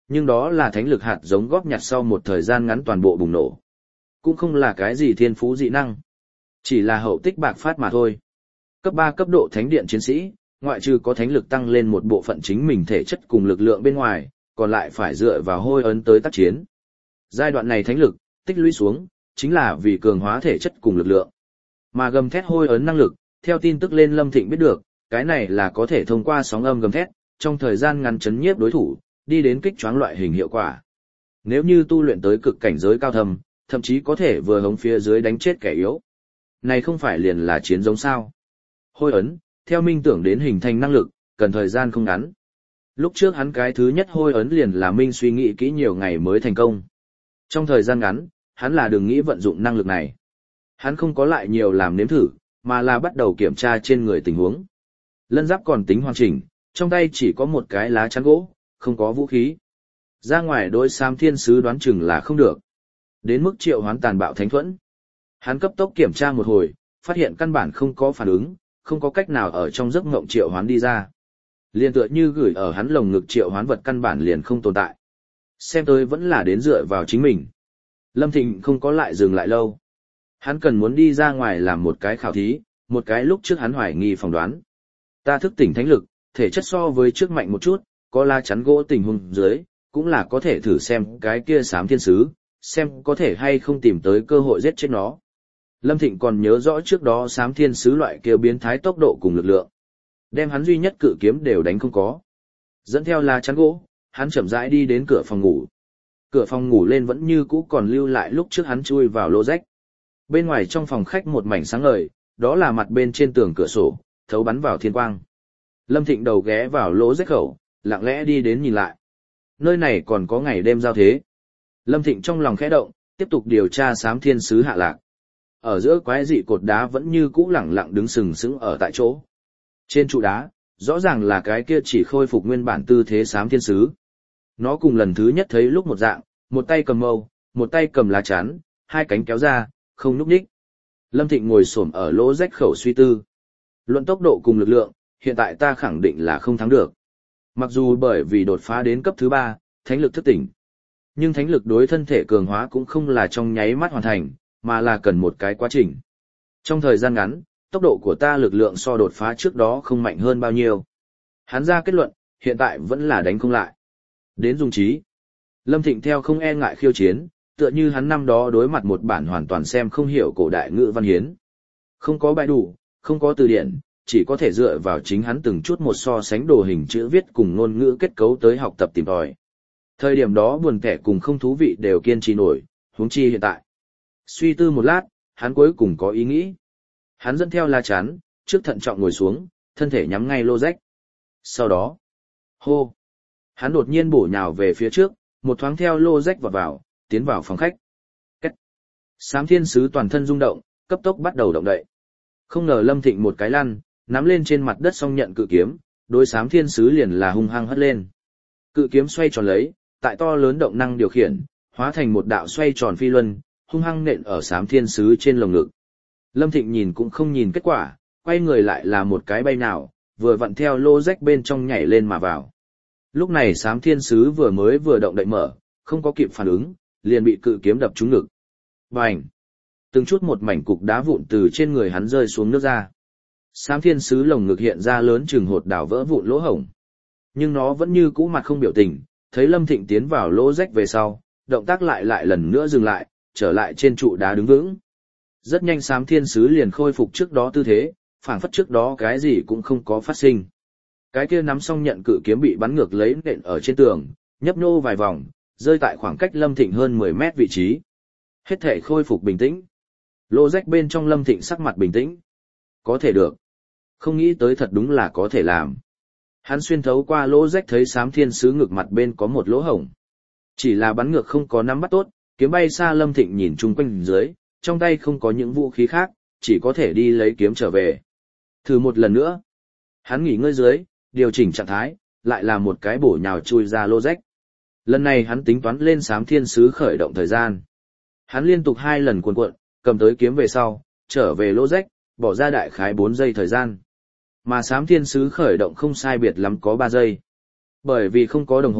Nhưng đó là thánh lực hạt giống góp nhặt sau một thời gian ngắn toàn bộ bùng nổ. Cũng không là cái gì thiên phú dị năng. Chỉ là hậu tích bạc phát mà thôi. Cấp ba cấp độ thánh điện chiến sĩ, ngoại trừ có thánh lực tăng lên một bộ phận chính mình thể chất cùng lực lượng bên ngoài, còn lại phải dựa vào hôi ấn tới tác chiến. Giai đoạn này thánh lực, tích lũy xuống, chính là vì cường hóa thể chất cùng lực lượng. Mà gầm thét hôi ấn năng lực, theo tin tức lên Lâm Thịnh biết được, cái này là có thể thông qua sóng âm gầm thét, trong thời gian ngắn chấn nhiếp đối thủ, đi đến kích choáng loại hình hiệu quả. Nếu như tu luyện tới cực cảnh giới cao thâm, thậm chí có thể vừa hống phía dưới đánh chết kẻ yếu. Này không phải liền là chiến giống sao. Hôi ấn, theo minh tưởng đến hình thành năng lực, cần thời gian không ngắn. Lúc trước hắn cái thứ nhất hôi ấn liền là minh suy nghĩ kỹ nhiều ngày mới thành công. Trong thời gian ngắn, hắn là đừng nghĩ vận dụng năng lực này. Hắn không có lại nhiều làm nếm thử, mà là bắt đầu kiểm tra trên người tình huống. Lân giáp còn tính hoàn chỉnh, trong tay chỉ có một cái lá chắn gỗ, không có vũ khí. Ra ngoài đối Sam Thiên Sứ đoán chừng là không được. Đến mức triệu hoán tàn bạo thánh thuẫn. Hắn cấp tốc kiểm tra một hồi, phát hiện căn bản không có phản ứng, không có cách nào ở trong giấc mộng triệu hoán đi ra. Liên tựa như gửi ở hắn lồng ngực triệu hoán vật căn bản liền không tồn tại. Xem tới vẫn là đến dựa vào chính mình. Lâm Thịnh không có lại dừng lại lâu. Hắn cần muốn đi ra ngoài làm một cái khảo thí, một cái lúc trước hắn hoài nghi phỏng đoán. Ta thức tỉnh thánh lực, thể chất so với trước mạnh một chút, có la chắn gỗ tình huống dưới, cũng là có thể thử xem cái kia xám thiên sứ, xem có thể hay không tìm tới cơ hội giết chết nó. Lâm Thịnh còn nhớ rõ trước đó xám thiên sứ loại kia biến thái tốc độ cùng lực lượng. Đem hắn duy nhất cự kiếm đều đánh không có. Dẫn theo la chắn gỗ, hắn chậm rãi đi đến cửa phòng ngủ. Cửa phòng ngủ lên vẫn như cũ còn lưu lại lúc trước hắn chui vào lỗ rách. Bên ngoài trong phòng khách một mảnh sáng ngời, đó là mặt bên trên tường cửa sổ, thấu bắn vào thiên quang. Lâm Thịnh đầu ghé vào lỗ rách khẩu, lặng lẽ đi đến nhìn lại. Nơi này còn có ngày đêm giao thế. Lâm Thịnh trong lòng khẽ động, tiếp tục điều tra xám thiên sứ hạ lạc. Ở giữa quái dị cột đá vẫn như cũ lẳng lặng đứng sừng sững ở tại chỗ. Trên trụ đá, rõ ràng là cái kia chỉ khôi phục nguyên bản tư thế xám thiên sứ. Nó cùng lần thứ nhất thấy lúc một dạng, một tay cầm mâu, một tay cầm lá chắn, hai cánh kéo ra, không núp nhích. Lâm Thịnh ngồi xổm ở lỗ rách khẩu suy tư. Luận tốc độ cùng lực lượng, hiện tại ta khẳng định là không thắng được. Mặc dù bởi vì đột phá đến cấp thứ ba, thánh lực thức tỉnh. Nhưng thánh lực đối thân thể cường hóa cũng không là trong nháy mắt hoàn thành, mà là cần một cái quá trình. Trong thời gian ngắn, tốc độ của ta lực lượng so đột phá trước đó không mạnh hơn bao nhiêu. Hắn ra kết luận, hiện tại vẫn là đánh không lại. Đến dùng trí. Lâm Thịnh theo không e ngại khiêu chiến, tựa như hắn năm đó đối mặt một bản hoàn toàn xem không hiểu cổ đại ngữ văn hiến. Không có bài đủ, không có từ điển, chỉ có thể dựa vào chính hắn từng chút một so sánh đồ hình chữ viết cùng ngôn ngữ kết cấu tới học tập tìm tòi. Thời điểm đó buồn kẻ cùng không thú vị đều kiên trì nổi, huống chi hiện tại. Suy tư một lát, hắn cuối cùng có ý nghĩ. Hắn dẫn theo la chắn, trước thận trọng ngồi xuống, thân thể nhắm ngay lô rách. Sau đó, hô, hắn đột nhiên bổ nhào về phía trước, một thoáng theo lô rách vào vào, tiến vào phòng khách. Cách. Xám thiên sứ toàn thân rung động, cấp tốc bắt đầu động đậy. Không ngờ Lâm Thịnh một cái lăn, nắm lên trên mặt đất xong nhận cự kiếm, đối xám thiên sứ liền là hung hăng hất lên. Cự kiếm xoay tròn lấy, tại to lớn động năng điều khiển, hóa thành một đạo xoay tròn phi luân, hung hăng nện ở xám thiên sứ trên lồng ngực. Lâm Thịnh nhìn cũng không nhìn kết quả, quay người lại là một cái bay nào, vừa vặn theo lô rách bên trong nhảy lên mà vào. Lúc này xám thiên sứ vừa mới vừa động đậy mở, không có kịp phản ứng, liền bị cự kiếm đập trúng ngực. Bành! Từng chút một mảnh cục đá vụn từ trên người hắn rơi xuống nước ra. Xám thiên sứ lồng ngực hiện ra lớn chừng hột đảo vỡ vụn lỗ hổng. Nhưng nó vẫn như cũ mặt không biểu tình, thấy Lâm Thịnh tiến vào lỗ rách về sau, động tác lại lại lần nữa dừng lại, trở lại trên trụ đá đứng vững. Rất nhanh xám thiên sứ liền khôi phục trước đó tư thế, phảng phất trước đó cái gì cũng không có phát sinh. Cái kia nắm xong nhận cự kiếm bị bắn ngược lấy nện ở trên tường, nhấp nhô vài vòng, rơi tại khoảng cách Lâm Thịnh hơn mười mét vị trí. Hết thể khôi phục bình tĩnh. Lô rách bên trong Lâm Thịnh sắc mặt bình tĩnh. Có thể được. Không nghĩ tới thật đúng là có thể làm. Hắn xuyên thấu qua lỗ rách thấy xám thiên sứ ngực mặt bên có một lỗ hổng. Chỉ là bắn ngược không có nắm bắt tốt, kiếm bay xa Lâm Thịnh nhìn chung quanh dưới, trong tay không có những vũ khí khác, chỉ có thể đi lấy kiếm trở về. Thử một lần nữa. Hắn nghỉ ngơi dưới, điều chỉnh trạng thái, lại là một cái bổ nhào chui ra lô rách. Lần này hắn tính toán lên xám thiên sứ khởi động thời gian. Hắn liên tục hai lần cuộn cuộn, cầm tới kiếm về sau, trở về lô rách, bỏ ra đại khái bốn giây thời gian. Mà xám thiên sứ khởi động không sai biệt lắm có ba giây. Bởi vì không có đồng hồ,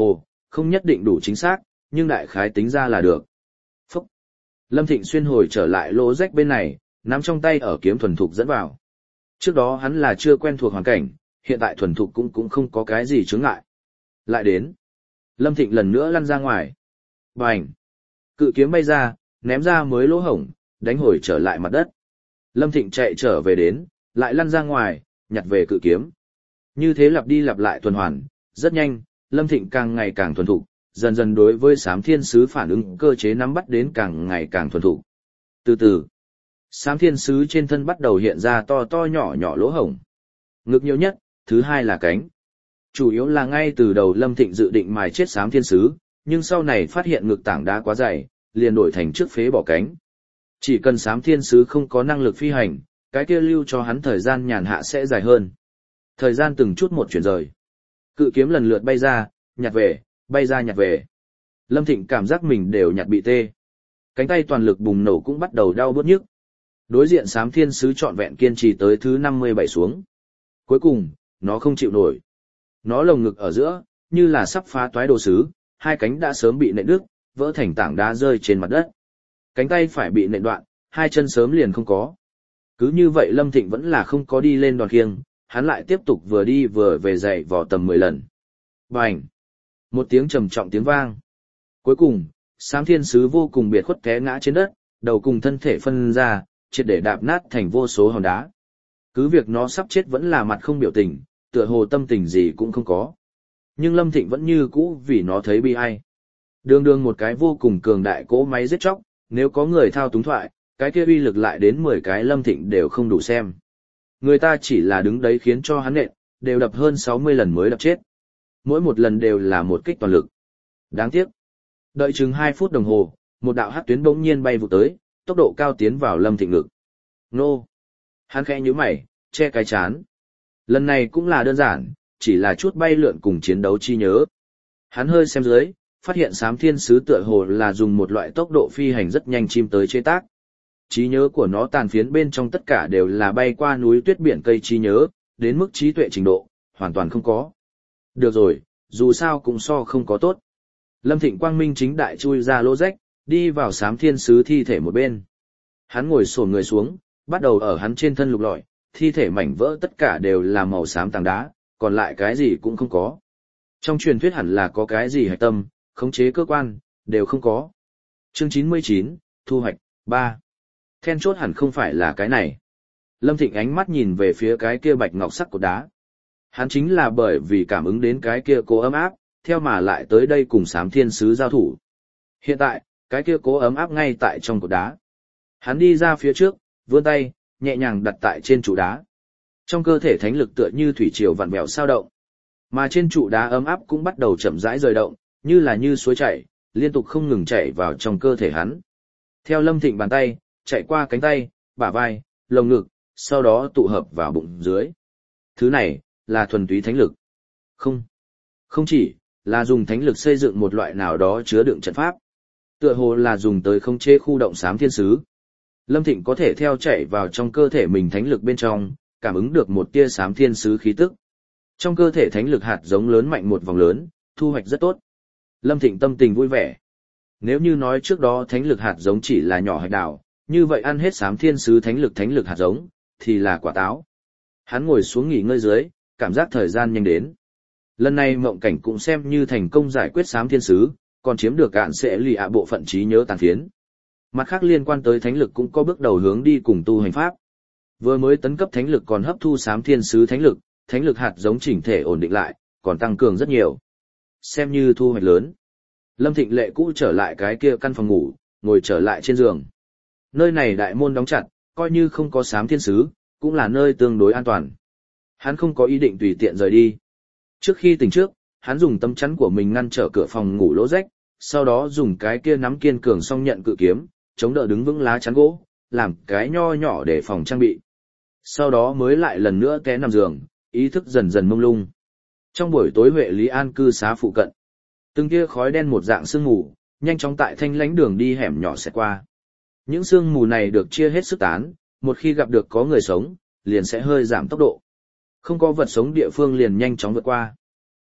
không nhất định đủ chính xác, nhưng đại khái tính ra là được. Phúc! Lâm Thịnh xuyên hồi trở lại lỗ rách bên này, nắm trong tay ở kiếm thuần thục dẫn vào. Trước đó hắn là chưa quen thuộc hoàn cảnh, hiện tại thuần thục cũng cũng không có cái gì chướng ngại. Lại đến. Lâm Thịnh lần nữa lăn ra ngoài. Bành! Cự kiếm bay ra, ném ra mới lỗ hổng, đánh hồi trở lại mặt đất. Lâm Thịnh chạy trở về đến, lại lăn ra ngoài, nhặt về cự kiếm. Như thế lặp đi lặp lại tuần hoàn, rất nhanh, Lâm Thịnh càng ngày càng thuần thục, dần dần đối với Xám Thiên Sứ phản ứng cơ chế nắm bắt đến càng ngày càng thuần thục. Từ từ, Xám Thiên Sứ trên thân bắt đầu hiện ra to to nhỏ nhỏ lỗ hổng. Ngực nhiều nhất, thứ hai là cánh. Chủ yếu là ngay từ đầu Lâm Thịnh dự định mài chết Xám Thiên Sứ, nhưng sau này phát hiện ngực tảng đá quá dày, liền đổi thành trước phế bỏ cánh. Chỉ cần Xám Thiên Sứ không có năng lực phi hành, cái kia lưu cho hắn thời gian nhàn hạ sẽ dài hơn. Thời gian từng chút một chuyển rời. Cự kiếm lần lượt bay ra, nhặt về, bay ra nhặt về. Lâm Thịnh cảm giác mình đều nhặt bị tê. Cánh tay toàn lực bùng nổ cũng bắt đầu đau bứt nhức. Đối diện Xám Thiên Sứ trọn vẹn kiên trì tới thứ năm mươi bảy xuống. Cuối cùng, nó không chịu nổi. Nó lồng ngực ở giữa, như là sắp phá toái đồ sứ, hai cánh đã sớm bị nện đứt, vỡ thành tảng đá rơi trên mặt đất. Cánh tay phải bị nện đoạn, hai chân sớm liền không có. Cứ như vậy Lâm Thịnh vẫn là không có đi lên đòn khiêng, hắn lại tiếp tục vừa đi vừa về dậy vò tầm mười lần. Bành! Một tiếng trầm trọng tiếng vang. Cuối cùng, Xám Thiên Sứ vô cùng biệt khuất té ngã trên đất, đầu cùng thân thể phân ra, triệt để đạp nát thành vô số hòn đá. Cứ việc nó sắp chết vẫn là mặt không biểu tình, tựa hồ tâm tình gì cũng không có. Nhưng Lâm Thịnh vẫn như cũ vì nó thấy bi ai. Đường đường một cái vô cùng cường đại cỗ máy giết chóc, nếu có người thao túng thoại, cái kia uy lực lại đến mười cái Lâm Thịnh đều không đủ xem. Người ta chỉ là đứng đấy khiến cho hắn nện, đều đập hơn sáu mươi lần mới đập chết. Mỗi một lần đều là một kích toàn lực. Đáng tiếc. Đợi chừng hai phút đồng hồ, một đạo hắc tuyến bỗng nhiên bay vụt tới, tốc độ cao tiến vào Lâm Thịnh ngực. Nô! Hắn khẽ nhíu mày, che cái chán. Lần này cũng là đơn giản, chỉ là chút bay lượn cùng chiến đấu chi nhớ. Hắn hơi xem dưới, phát hiện Xám Thiên Sứ tựa hồ là dùng một loại tốc độ phi hành rất nhanh chim tới chế tác. Trí nhớ của nó tàn phiến bên trong tất cả đều là bay qua núi tuyết biển cây trí nhớ, đến mức trí tuệ trình độ, hoàn toàn không có. Được rồi, dù sao cũng so không có tốt. Lâm Thịnh quang minh chính đại chui ra lỗ rách, đi vào Xám Thiên Sứ thi thể một bên. Hắn ngồi xổm người xuống, bắt đầu ở hắn trên thân lục lọi, thi thể mảnh vỡ tất cả đều là màu xám tảng đá, còn lại cái gì cũng không có. Trong truyền thuyết hẳn là có cái gì hạch tâm, khống chế cơ quan, đều không có. Chương chín mươi chín, thu hoạch, ba. Then chốt hẳn không phải là cái này. Lâm Thịnh ánh mắt nhìn về phía cái kia bạch ngọc sắc cột đá. Hắn chính là bởi vì cảm ứng đến cái kia cố ấm áp, theo mà lại tới đây cùng Xám Thiên Sứ giao thủ. Hiện tại, cái kia cố ấm áp ngay tại trong cột đá. Hắn đi ra phía trước, vươn tay, nhẹ nhàng đặt tại trên trụ đá. Trong cơ thể thánh lực tựa như thủy triều vặn vẹo sao động. Mà trên trụ đá ấm áp cũng bắt đầu chậm rãi rời động, như là như suối chảy, liên tục không ngừng chảy vào trong cơ thể hắn. Theo Lâm Thịnh bàn tay, chạy qua cánh tay, bả vai, lồng ngực, sau đó tụ hợp vào bụng dưới. Thứ này, là thuần túy thánh lực. Không. Không chỉ, là dùng thánh lực xây dựng một loại nào đó chứa đựng trận pháp. Tựa hồ là dùng tới khống chế khu động Xám Thiên Sứ. Lâm Thịnh có thể theo chạy vào trong cơ thể mình thánh lực bên trong, cảm ứng được một tia Xám Thiên Sứ khí tức. Trong cơ thể thánh lực hạt giống lớn mạnh một vòng lớn, thu hoạch rất tốt. Lâm Thịnh tâm tình vui vẻ. Nếu như nói trước đó thánh lực hạt giống chỉ là nhỏ hạch đào, như vậy ăn hết Xám Thiên Sứ thánh lực thánh lực hạt giống, thì là quả táo. Hắn ngồi xuống nghỉ ngơi dưới, cảm giác thời gian nhanh đến. Lần này mộng cảnh cũng xem như thành công giải quyết Xám Thiên Sứ, còn chiếm được cạn sẽ lì ạ bộ phận trí nhớ tàn phiến. Mặt khác liên quan tới thánh lực cũng có bước đầu hướng đi cùng tu hành pháp. Vừa mới tấn cấp thánh lực còn hấp thu Xám Thiên Sứ thánh lực, thánh lực hạt giống chỉnh thể ổn định lại, còn tăng cường rất nhiều. Xem như thu hoạch lớn. Lâm Thịnh lệ cũ trở lại cái kia căn phòng ngủ, ngồi trở lại trên giường. Nơi này đại môn đóng chặt, coi như không có Xám Thiên Sứ, cũng là nơi tương đối an toàn. Hắn không có ý định tùy tiện rời đi. Trước khi tỉnh trước, hắn dùng tấm chắn của mình ngăn trở cửa phòng ngủ lỗ rách, sau đó dùng cái kia nắm kiên cường song nhận cự kiếm, chống đỡ đứng vững lá chắn gỗ, làm cái nho nhỏ để phòng trang bị. Sau đó mới lại lần nữa té nằm giường, ý thức dần dần mông lung. Trong buổi tối Huệ Lý An cư xá phụ cận, từng kia khói đen một dạng sương mù, nhanh chóng tại thanh lãnh đường đi hẻm nhỏ xẹt qua. Những sương mù này được chia hết sức tán, một khi gặp được có người sống, liền sẽ hơi giảm tốc độ. Không có vật sống địa phương liền nhanh chóng vượt qua.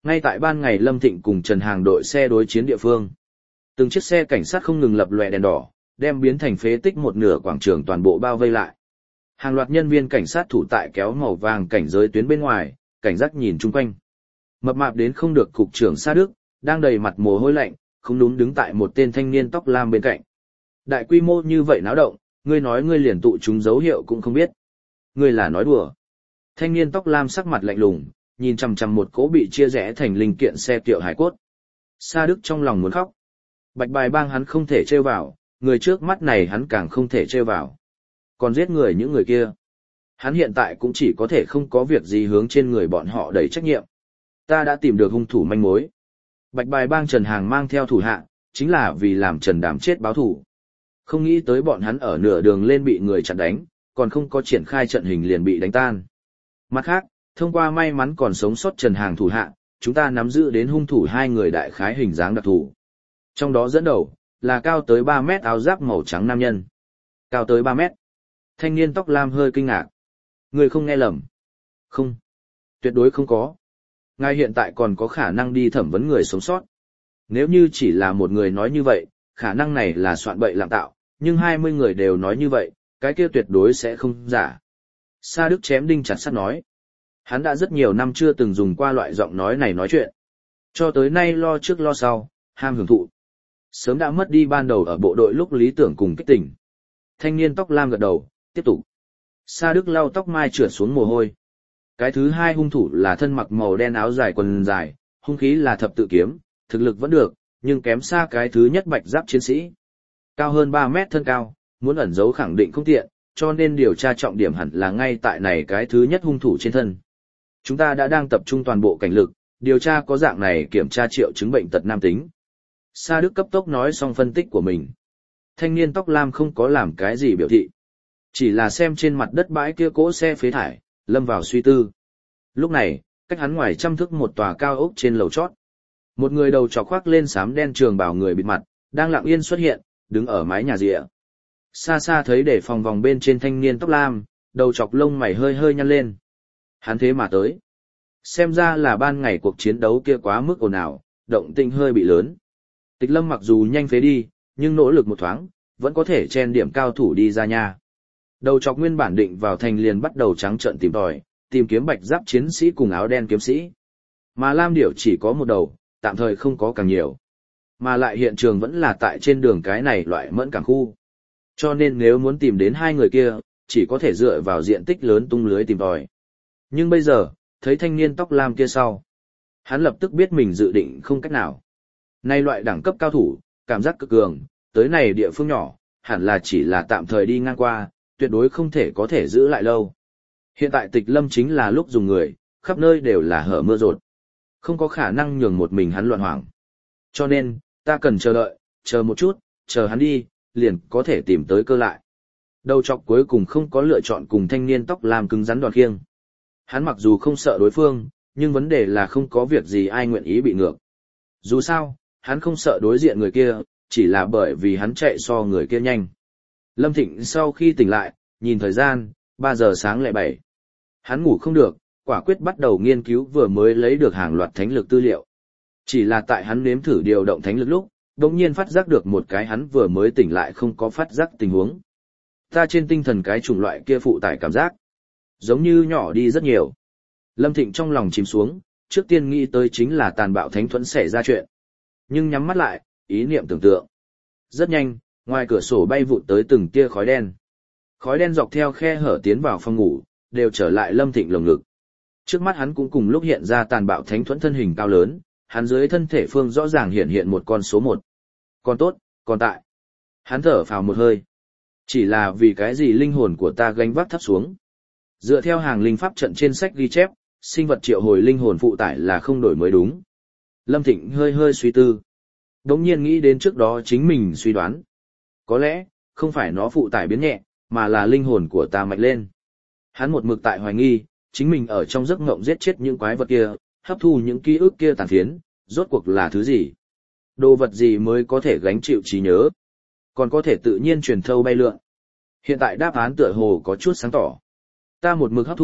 Ngay tại ban ngày Lâm Thịnh cùng Trần Hàng đội xe đối chiến địa phương. Từng chiếc xe cảnh sát không ngừng lập lòe đèn đỏ, đem biến thành phế tích một nửa quảng trường toàn bộ bao vây lại. Hàng loạt nhân viên cảnh sát thủ tại kéo màu vàng cảnh giới tuyến bên ngoài, cảnh giác nhìn chung quanh. Mập mạp đến không được cục trưởng Sa Đức, đang đầy mặt mồ hôi lạnh, không đúng đứng tại một tên thanh niên tóc lam bên cạnh. Đại quy mô như vậy náo động, ngươi nói ngươi liền tụ chúng dấu hiệu cũng không biết. Ngươi là nói đùa. Thanh niên tóc lam sắc mặt lạnh lùng, nhìn chằm chằm một cỗ bị chia rẽ thành linh kiện xe kiệu hải cốt. Sa Đức trong lòng muốn khóc. Bạch Bài Bang hắn không thể trêu vào, người trước mắt này hắn càng không thể trêu vào. Còn giết người những người kia. Hắn hiện tại cũng chỉ có thể không có việc gì hướng trên người bọn họ đẩy trách nhiệm. Ta đã tìm được hung thủ manh mối. Bạch Bài Bang Trần Hàng mang theo thủ hạ, chính là vì làm Trần Đàm chết báo thù. Không nghĩ tới bọn hắn ở nửa đường lên bị người chặn đánh, còn không có triển khai trận hình liền bị đánh tan. Mặt khác, thông qua may mắn còn sống sót Trần Hàng thủ hạ, chúng ta nắm giữ đến hung thủ hai người đại khái hình dáng đặc thù. Trong đó dẫn đầu, là cao tới ba mét áo giáp màu trắng nam nhân. Cao tới ba mét. Thanh niên tóc lam hơi kinh ngạc. Người không nghe lầm. Không. Tuyệt đối không có. Ngài hiện tại còn có khả năng đi thẩm vấn người sống sót. Nếu như chỉ là một người nói như vậy, khả năng này là soạn bậy lạm tạo, nhưng hai mươi người đều nói như vậy, cái kia tuyệt đối sẽ không giả. Sa Đức chém đinh chặt sắt nói. Hắn đã rất nhiều năm chưa từng dùng qua loại giọng nói này nói chuyện. Cho tới nay lo trước lo sau, ham hưởng thụ. Sớm đã mất đi ban đầu ở bộ đội lúc lý tưởng cùng kích tỉnh. Thanh niên tóc lam gật đầu, tiếp tục. Sa Đức lau tóc mai trượt xuống mồ hôi. Cái thứ hai hung thủ là thân mặc màu đen áo dài quần dài, hung khí là thập tự kiếm, thực lực vẫn được, nhưng kém xa cái thứ nhất bạch giáp chiến sĩ. Cao hơn ba mét thân cao, muốn ẩn giấu khẳng định không tiện, cho nên điều tra trọng điểm hẳn là ngay tại này cái thứ nhất hung thủ trên thân. Chúng ta đã đang tập trung toàn bộ cảnh lực, điều tra có dạng này kiểm tra triệu chứng bệnh tật nam tính. Sa Đức cấp tốc nói xong phân tích của mình. Thanh niên tóc lam không có làm cái gì biểu thị. Chỉ là xem trên mặt đất bãi kia cỗ xe phế thải, lâm vào suy tư. Lúc này, cách hắn ngoài trăm thước một tòa cao ốc trên lầu chót. Một người đầu trọc khoác lên xám đen trường bảo người bịt mặt, đang lặng yên xuất hiện, đứng ở mái nhà rìa. Xa xa thấy để phòng vòng bên trên thanh niên tóc lam, đầu trọc lông mày hơi hơi nhăn lên. Hắn thế mà tới. Xem ra là ban ngày cuộc chiến đấu kia quá mức ồn ào, động tĩnh hơi bị lớn. Tịch Lâm mặc dù nhanh phế đi, nhưng nỗ lực một thoáng, vẫn có thể chen điểm cao thủ đi ra nhà. Đầu chọc nguyên bản định vào thành liền bắt đầu trắng trợn tìm tòi, tìm kiếm bạch giáp chiến sĩ cùng áo đen kiếm sĩ. Mà Lam Điểu chỉ có một đầu, tạm thời không có càng nhiều. Mà lại hiện trường vẫn là tại trên đường cái này loại mẫn cảng khu. Cho nên nếu muốn tìm đến hai người kia, chỉ có thể dựa vào diện tích lớn tung lưới tìm tòi. Nhưng bây giờ, thấy thanh niên tóc lam kia sau. Hắn lập tức biết mình dự định không cách nào. Nay loại đẳng cấp cao thủ, cảm giác cực cường, tới này địa phương nhỏ, hẳn là chỉ là tạm thời đi ngang qua, tuyệt đối không thể có thể giữ lại lâu. Hiện tại Tịch Lâm chính là lúc dùng người, khắp nơi đều là hở mưa rột. Không có khả năng nhường một mình hắn loạn hoảng. Cho nên, ta cần chờ đợi, chờ một chút, chờ hắn đi, liền có thể tìm tới cơ lại. Đầu chọc cuối cùng không có lựa chọn cùng thanh niên tóc làm cứng rắn đoạt khiêng. Hắn mặc dù không sợ đối phương, nhưng vấn đề là không có việc gì ai nguyện ý bị ngược. Dù sao, hắn không sợ đối diện người kia, chỉ là bởi vì hắn chạy so người kia nhanh. Lâm Thịnh sau khi tỉnh lại, nhìn thời gian, ba giờ sáng lại bảy. Hắn ngủ không được, quả quyết bắt đầu nghiên cứu vừa mới lấy được hàng loạt thánh lực tư liệu. Chỉ là tại hắn nếm thử điều động thánh lực lúc, đột nhiên phát giác được một cái hắn vừa mới tỉnh lại không có phát giác tình huống. Ta trên tinh thần cái chủng loại kia phụ tải cảm giác, giống như nhỏ đi rất nhiều. Lâm Thịnh trong lòng chìm xuống, trước tiên nghĩ tới chính là tàn bạo thánh thuẫn xảy ra chuyện. Nhưng nhắm mắt lại, ý niệm tưởng tượng. Rất nhanh, ngoài cửa sổ bay vụt tới từng tia khói đen. Khói đen dọc theo khe hở tiến vào phòng ngủ, đều trở lại Lâm Thịnh lồng ngực. Trước mắt hắn cũng cùng lúc hiện ra tàn bạo thánh thuẫn thân hình cao lớn, hắn dưới thân thể phương rõ ràng hiện hiện một con số một. Còn tốt, còn tại. Hắn thở phào một hơi. Chỉ là vì cái gì linh hồn của ta gánh vác thấp xuống. Dựa theo hàng linh pháp trận trên sách ghi chép, sinh vật triệu hồi linh hồn phụ tải là không đổi mới đúng. Lâm Thịnh hơi hơi suy tư. Đống nhiên nghĩ đến trước đó chính mình suy đoán. Có lẽ, không phải nó phụ tải biến nhẹ, mà là linh hồn của ta mạnh lên. Hắn một mực tại hoài nghi, chính mình ở trong giấc ngộng giết chết những quái vật kia, hấp thu những ký ức kia tàn phiến, rốt cuộc là thứ gì? Đồ vật gì mới có thể gánh chịu trí nhớ? Còn có thể tự nhiên truyền thâu bay lượn? Hiện tại đáp án tựa hồ có chút sáng tỏ. Ta một mực hấp thu,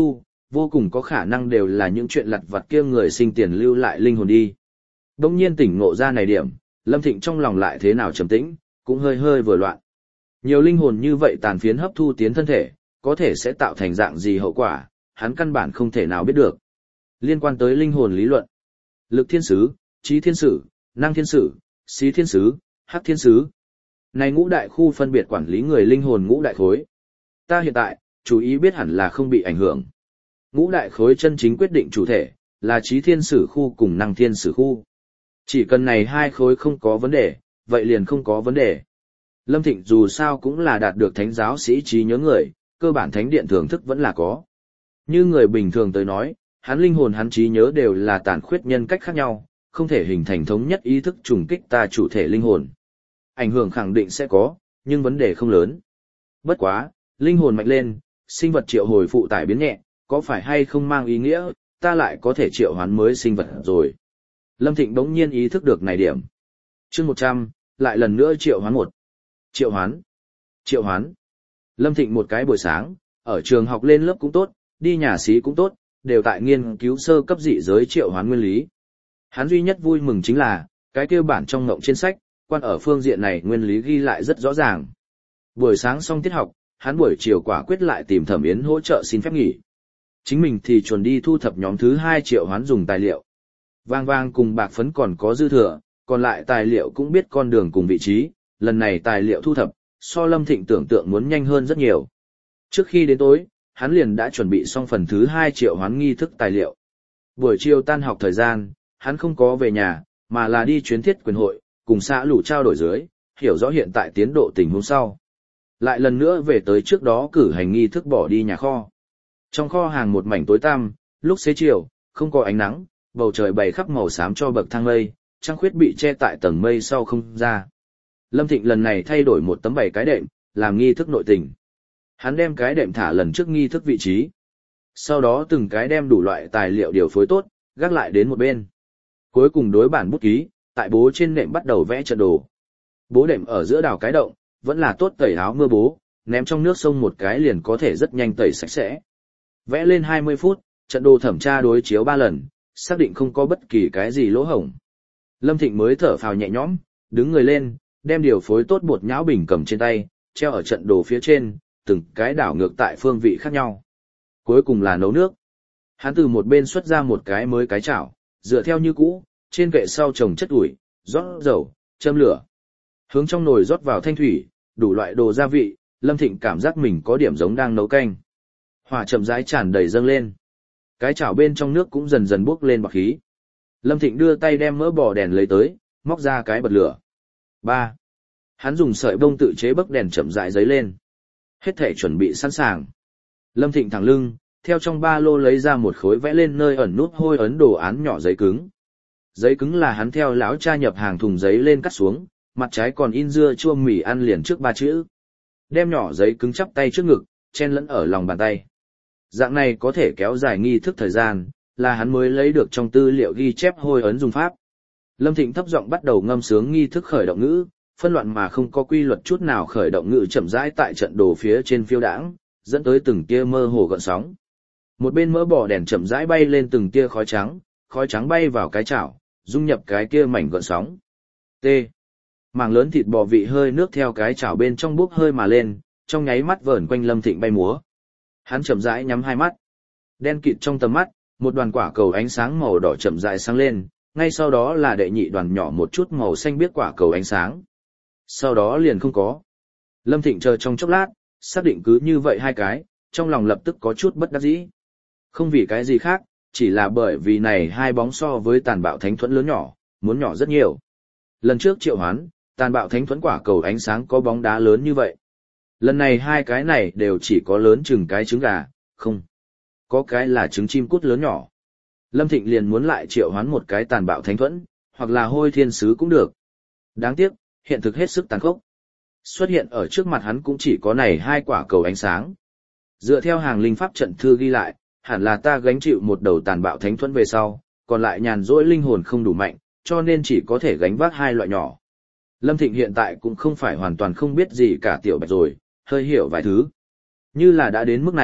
vô cùng có khả năng đều là những chuyện lặt vặt kia người sinh tiền lưu lại linh hồn đi. Đông nhiên tỉnh ngộ ra này điểm, Lâm Thịnh trong lòng lại thế nào trầm tĩnh, cũng hơi hơi vừa loạn. Nhiều linh hồn như vậy tàn phiến hấp thu tiến thân thể, có thể sẽ tạo thành dạng gì hậu quả, hắn căn bản không thể nào biết được. Liên quan tới linh hồn lý luận, lực thiên sứ, trí thiên sử, năng thiên sử, xí thiên sứ, hắc thiên sứ. Này ngũ đại khu phân biệt quản lý người linh hồn ngũ đại khối. Ta hiện tại, chú ý biết hẳn là không bị ảnh hưởng. Ngũ đại khối chân chính quyết định chủ thể, là trí thiên sử khu cùng năng thiên sử khu. Chỉ cần này hai khối không có vấn đề, vậy liền không có vấn đề. Lâm Thịnh dù sao cũng là đạt được thánh giáo sĩ trí nhớ người, cơ bản thánh điện thưởng thức vẫn là có. Như người bình thường tới nói, hắn linh hồn hắn trí nhớ đều là tàn khuyết nhân cách khác nhau, không thể hình thành thống nhất ý thức trùng kích ta chủ thể linh hồn. Ảnh hưởng khẳng định sẽ có, nhưng vấn đề không lớn. Bất quá, linh hồn mạnh lên, sinh vật triệu hồi phụ tải biến nhẹ, có phải hay không mang ý nghĩa, ta lại có thể triệu hoán mới sinh vật rồi. Lâm Thịnh bỗng nhiên ý thức được này điểm. chương một trăm, lại lần nữa triệu hoán một. Triệu hoán. Triệu hoán. Lâm Thịnh một cái buổi sáng, ở trường học lên lớp cũng tốt, đi nhà xí cũng tốt, đều tại nghiên cứu sơ cấp dị giới triệu hoán nguyên lý. Hắn duy nhất vui mừng chính là, cái kia bản trong ngộng trên sách, quan ở phương diện này nguyên lý ghi lại rất rõ ràng. Buổi sáng xong tiết học, hắn buổi chiều quả quyết lại tìm Thẩm Yến hỗ trợ xin phép nghỉ. Chính mình thì chuẩn đi thu thập nhóm thứ hai triệu hoán dùng tài liệu. Vang vang cùng bạc phấn còn có dư thừa, còn lại tài liệu cũng biết con đường cùng vị trí, lần này tài liệu thu thập, so Lâm Thịnh tưởng tượng muốn nhanh hơn rất nhiều. Trước khi đến tối, hắn liền đã chuẩn bị xong phần thứ hai triệu hoán nghi thức tài liệu. Buổi chiều tan học thời gian, hắn không có về nhà, mà là đi chuyến thiết quyền hội, cùng xã lũ trao đổi dưới, hiểu rõ hiện tại tiến độ tình huống sau. Lại lần nữa về tới trước đó cử hành nghi thức bỏ đi nhà kho. Trong kho hàng một mảnh tối tăm, lúc xế chiều, không có ánh nắng, bầu trời bày khắp màu xám cho bậc thang mây, trăng khuyết bị che tại tầng mây sau không ra. Lâm Thịnh lần này thay đổi một tấm bảy cái đệm, làm nghi thức nội tình. Hắn đem cái đệm thả lần trước nghi thức vị trí. Sau đó từng cái đem đủ loại tài liệu điều phối tốt, gác lại đến một bên. Cuối cùng đối bản bút ký, tại bố trên nệm bắt đầu vẽ trận đồ. Bố đệm ở giữa đào cái động, vẫn là tốt tẩy áo mưa bố, ném trong nước sông một cái liền có thể rất nhanh tẩy sạch sẽ. Vẽ lên hai mươi phút, trận đồ thẩm tra đối chiếu ba lần, xác định không có bất kỳ cái gì lỗ hổng. Lâm Thịnh mới thở phào nhẹ nhõm, đứng người lên, đem điều phối tốt bột nhão bình cầm trên tay, treo ở trận đồ phía trên, từng cái đảo ngược tại phương vị khác nhau. Cuối cùng là nấu nước. Hắn từ một bên xuất ra một cái mới cái chảo, dựa theo như cũ, trên kệ sau trồng chất ủi, rót dầu, châm lửa. Hướng trong nồi rót vào thanh thủy, đủ loại đồ gia vị, Lâm Thịnh cảm giác mình có điểm giống đang nấu canh. Hỏa chậm rãi tràn đầy dâng lên. Cái chảo bên trong nước cũng dần dần bốc lên bọt khí. Lâm Thịnh đưa tay đem mỡ bò đèn lấy tới, móc ra cái bật lửa. ba. Hắn dùng sợi bông tự chế bấc đèn chậm rãi giấy lên. Hết thể chuẩn bị sẵn sàng. Lâm Thịnh thẳng lưng, theo trong ba lô lấy ra một khối vẽ lên nơi ẩn nút hôi ấn đồ án nhỏ giấy cứng. Giấy cứng là hắn theo lão cha nhập hàng thùng giấy lên cắt xuống, mặt trái còn in dưa chua mì ăn liền trước ba chữ. Đem nhỏ giấy cứng chắp tay trước ngực, chen lẫn ở lòng bàn tay. Dạng này có thể kéo dài nghi thức thời gian, là hắn mới lấy được trong tư liệu ghi chép hôi ấn dùng pháp. Lâm Thịnh thấp giọng bắt đầu ngâm sướng nghi thức khởi động ngữ, phân loạn mà không có quy luật chút nào khởi động ngữ chậm rãi tại trận đồ phía trên phiêu đãng, dẫn tới từng tia mơ hồ gợn sóng. Một bên mỡ bò đèn chậm rãi bay lên từng tia khói trắng, khói trắng bay vào cái chảo, dung nhập cái kia mảnh gợn sóng. T. Mảng lớn thịt bò vị hơi nước theo cái chảo bên trong bốc hơi mà lên, trong nháy mắt vờn quanh Lâm Thịnh bay múa. Hắn chậm rãi nhắm hai mắt. Đen kịt trong tầm mắt, một đoàn quả cầu ánh sáng màu đỏ chậm rãi sáng lên, ngay sau đó là đệ nhị đoàn nhỏ một chút màu xanh biếc quả cầu ánh sáng. Sau đó liền không có. Lâm Thịnh chờ trong chốc lát, xác định cứ như vậy hai cái, trong lòng lập tức có chút bất đắc dĩ. Không vì cái gì khác, chỉ là bởi vì này hai bóng so với tàn bạo thánh thuẫn lớn nhỏ, muốn nhỏ rất nhiều. Lần trước triệu hoán, tàn bạo thánh thuẫn quả cầu ánh sáng có bóng đá lớn như vậy. Lần này hai cái này đều chỉ có lớn chừng cái trứng gà, không. Có cái là trứng chim cút lớn nhỏ. Lâm Thịnh liền muốn lại triệu hoán một cái tàn bạo thánh thuẫn, hoặc là hôi thiên sứ cũng được. Đáng tiếc, hiện thực hết sức tàn khốc. Xuất hiện ở trước mặt hắn cũng chỉ có này hai quả cầu ánh sáng. Dựa theo hàng linh pháp trận thư ghi lại, hẳn là ta gánh chịu một đầu tàn bạo thánh thuẫn về sau, còn lại nhàn rỗi linh hồn không đủ mạnh, cho nên chỉ có thể gánh vác hai loại nhỏ. Lâm Thịnh hiện tại cũng không phải hoàn toàn không biết gì cả tiểu bạch rồi, hơi hiểu vài thứ. Như là đã đến mức này,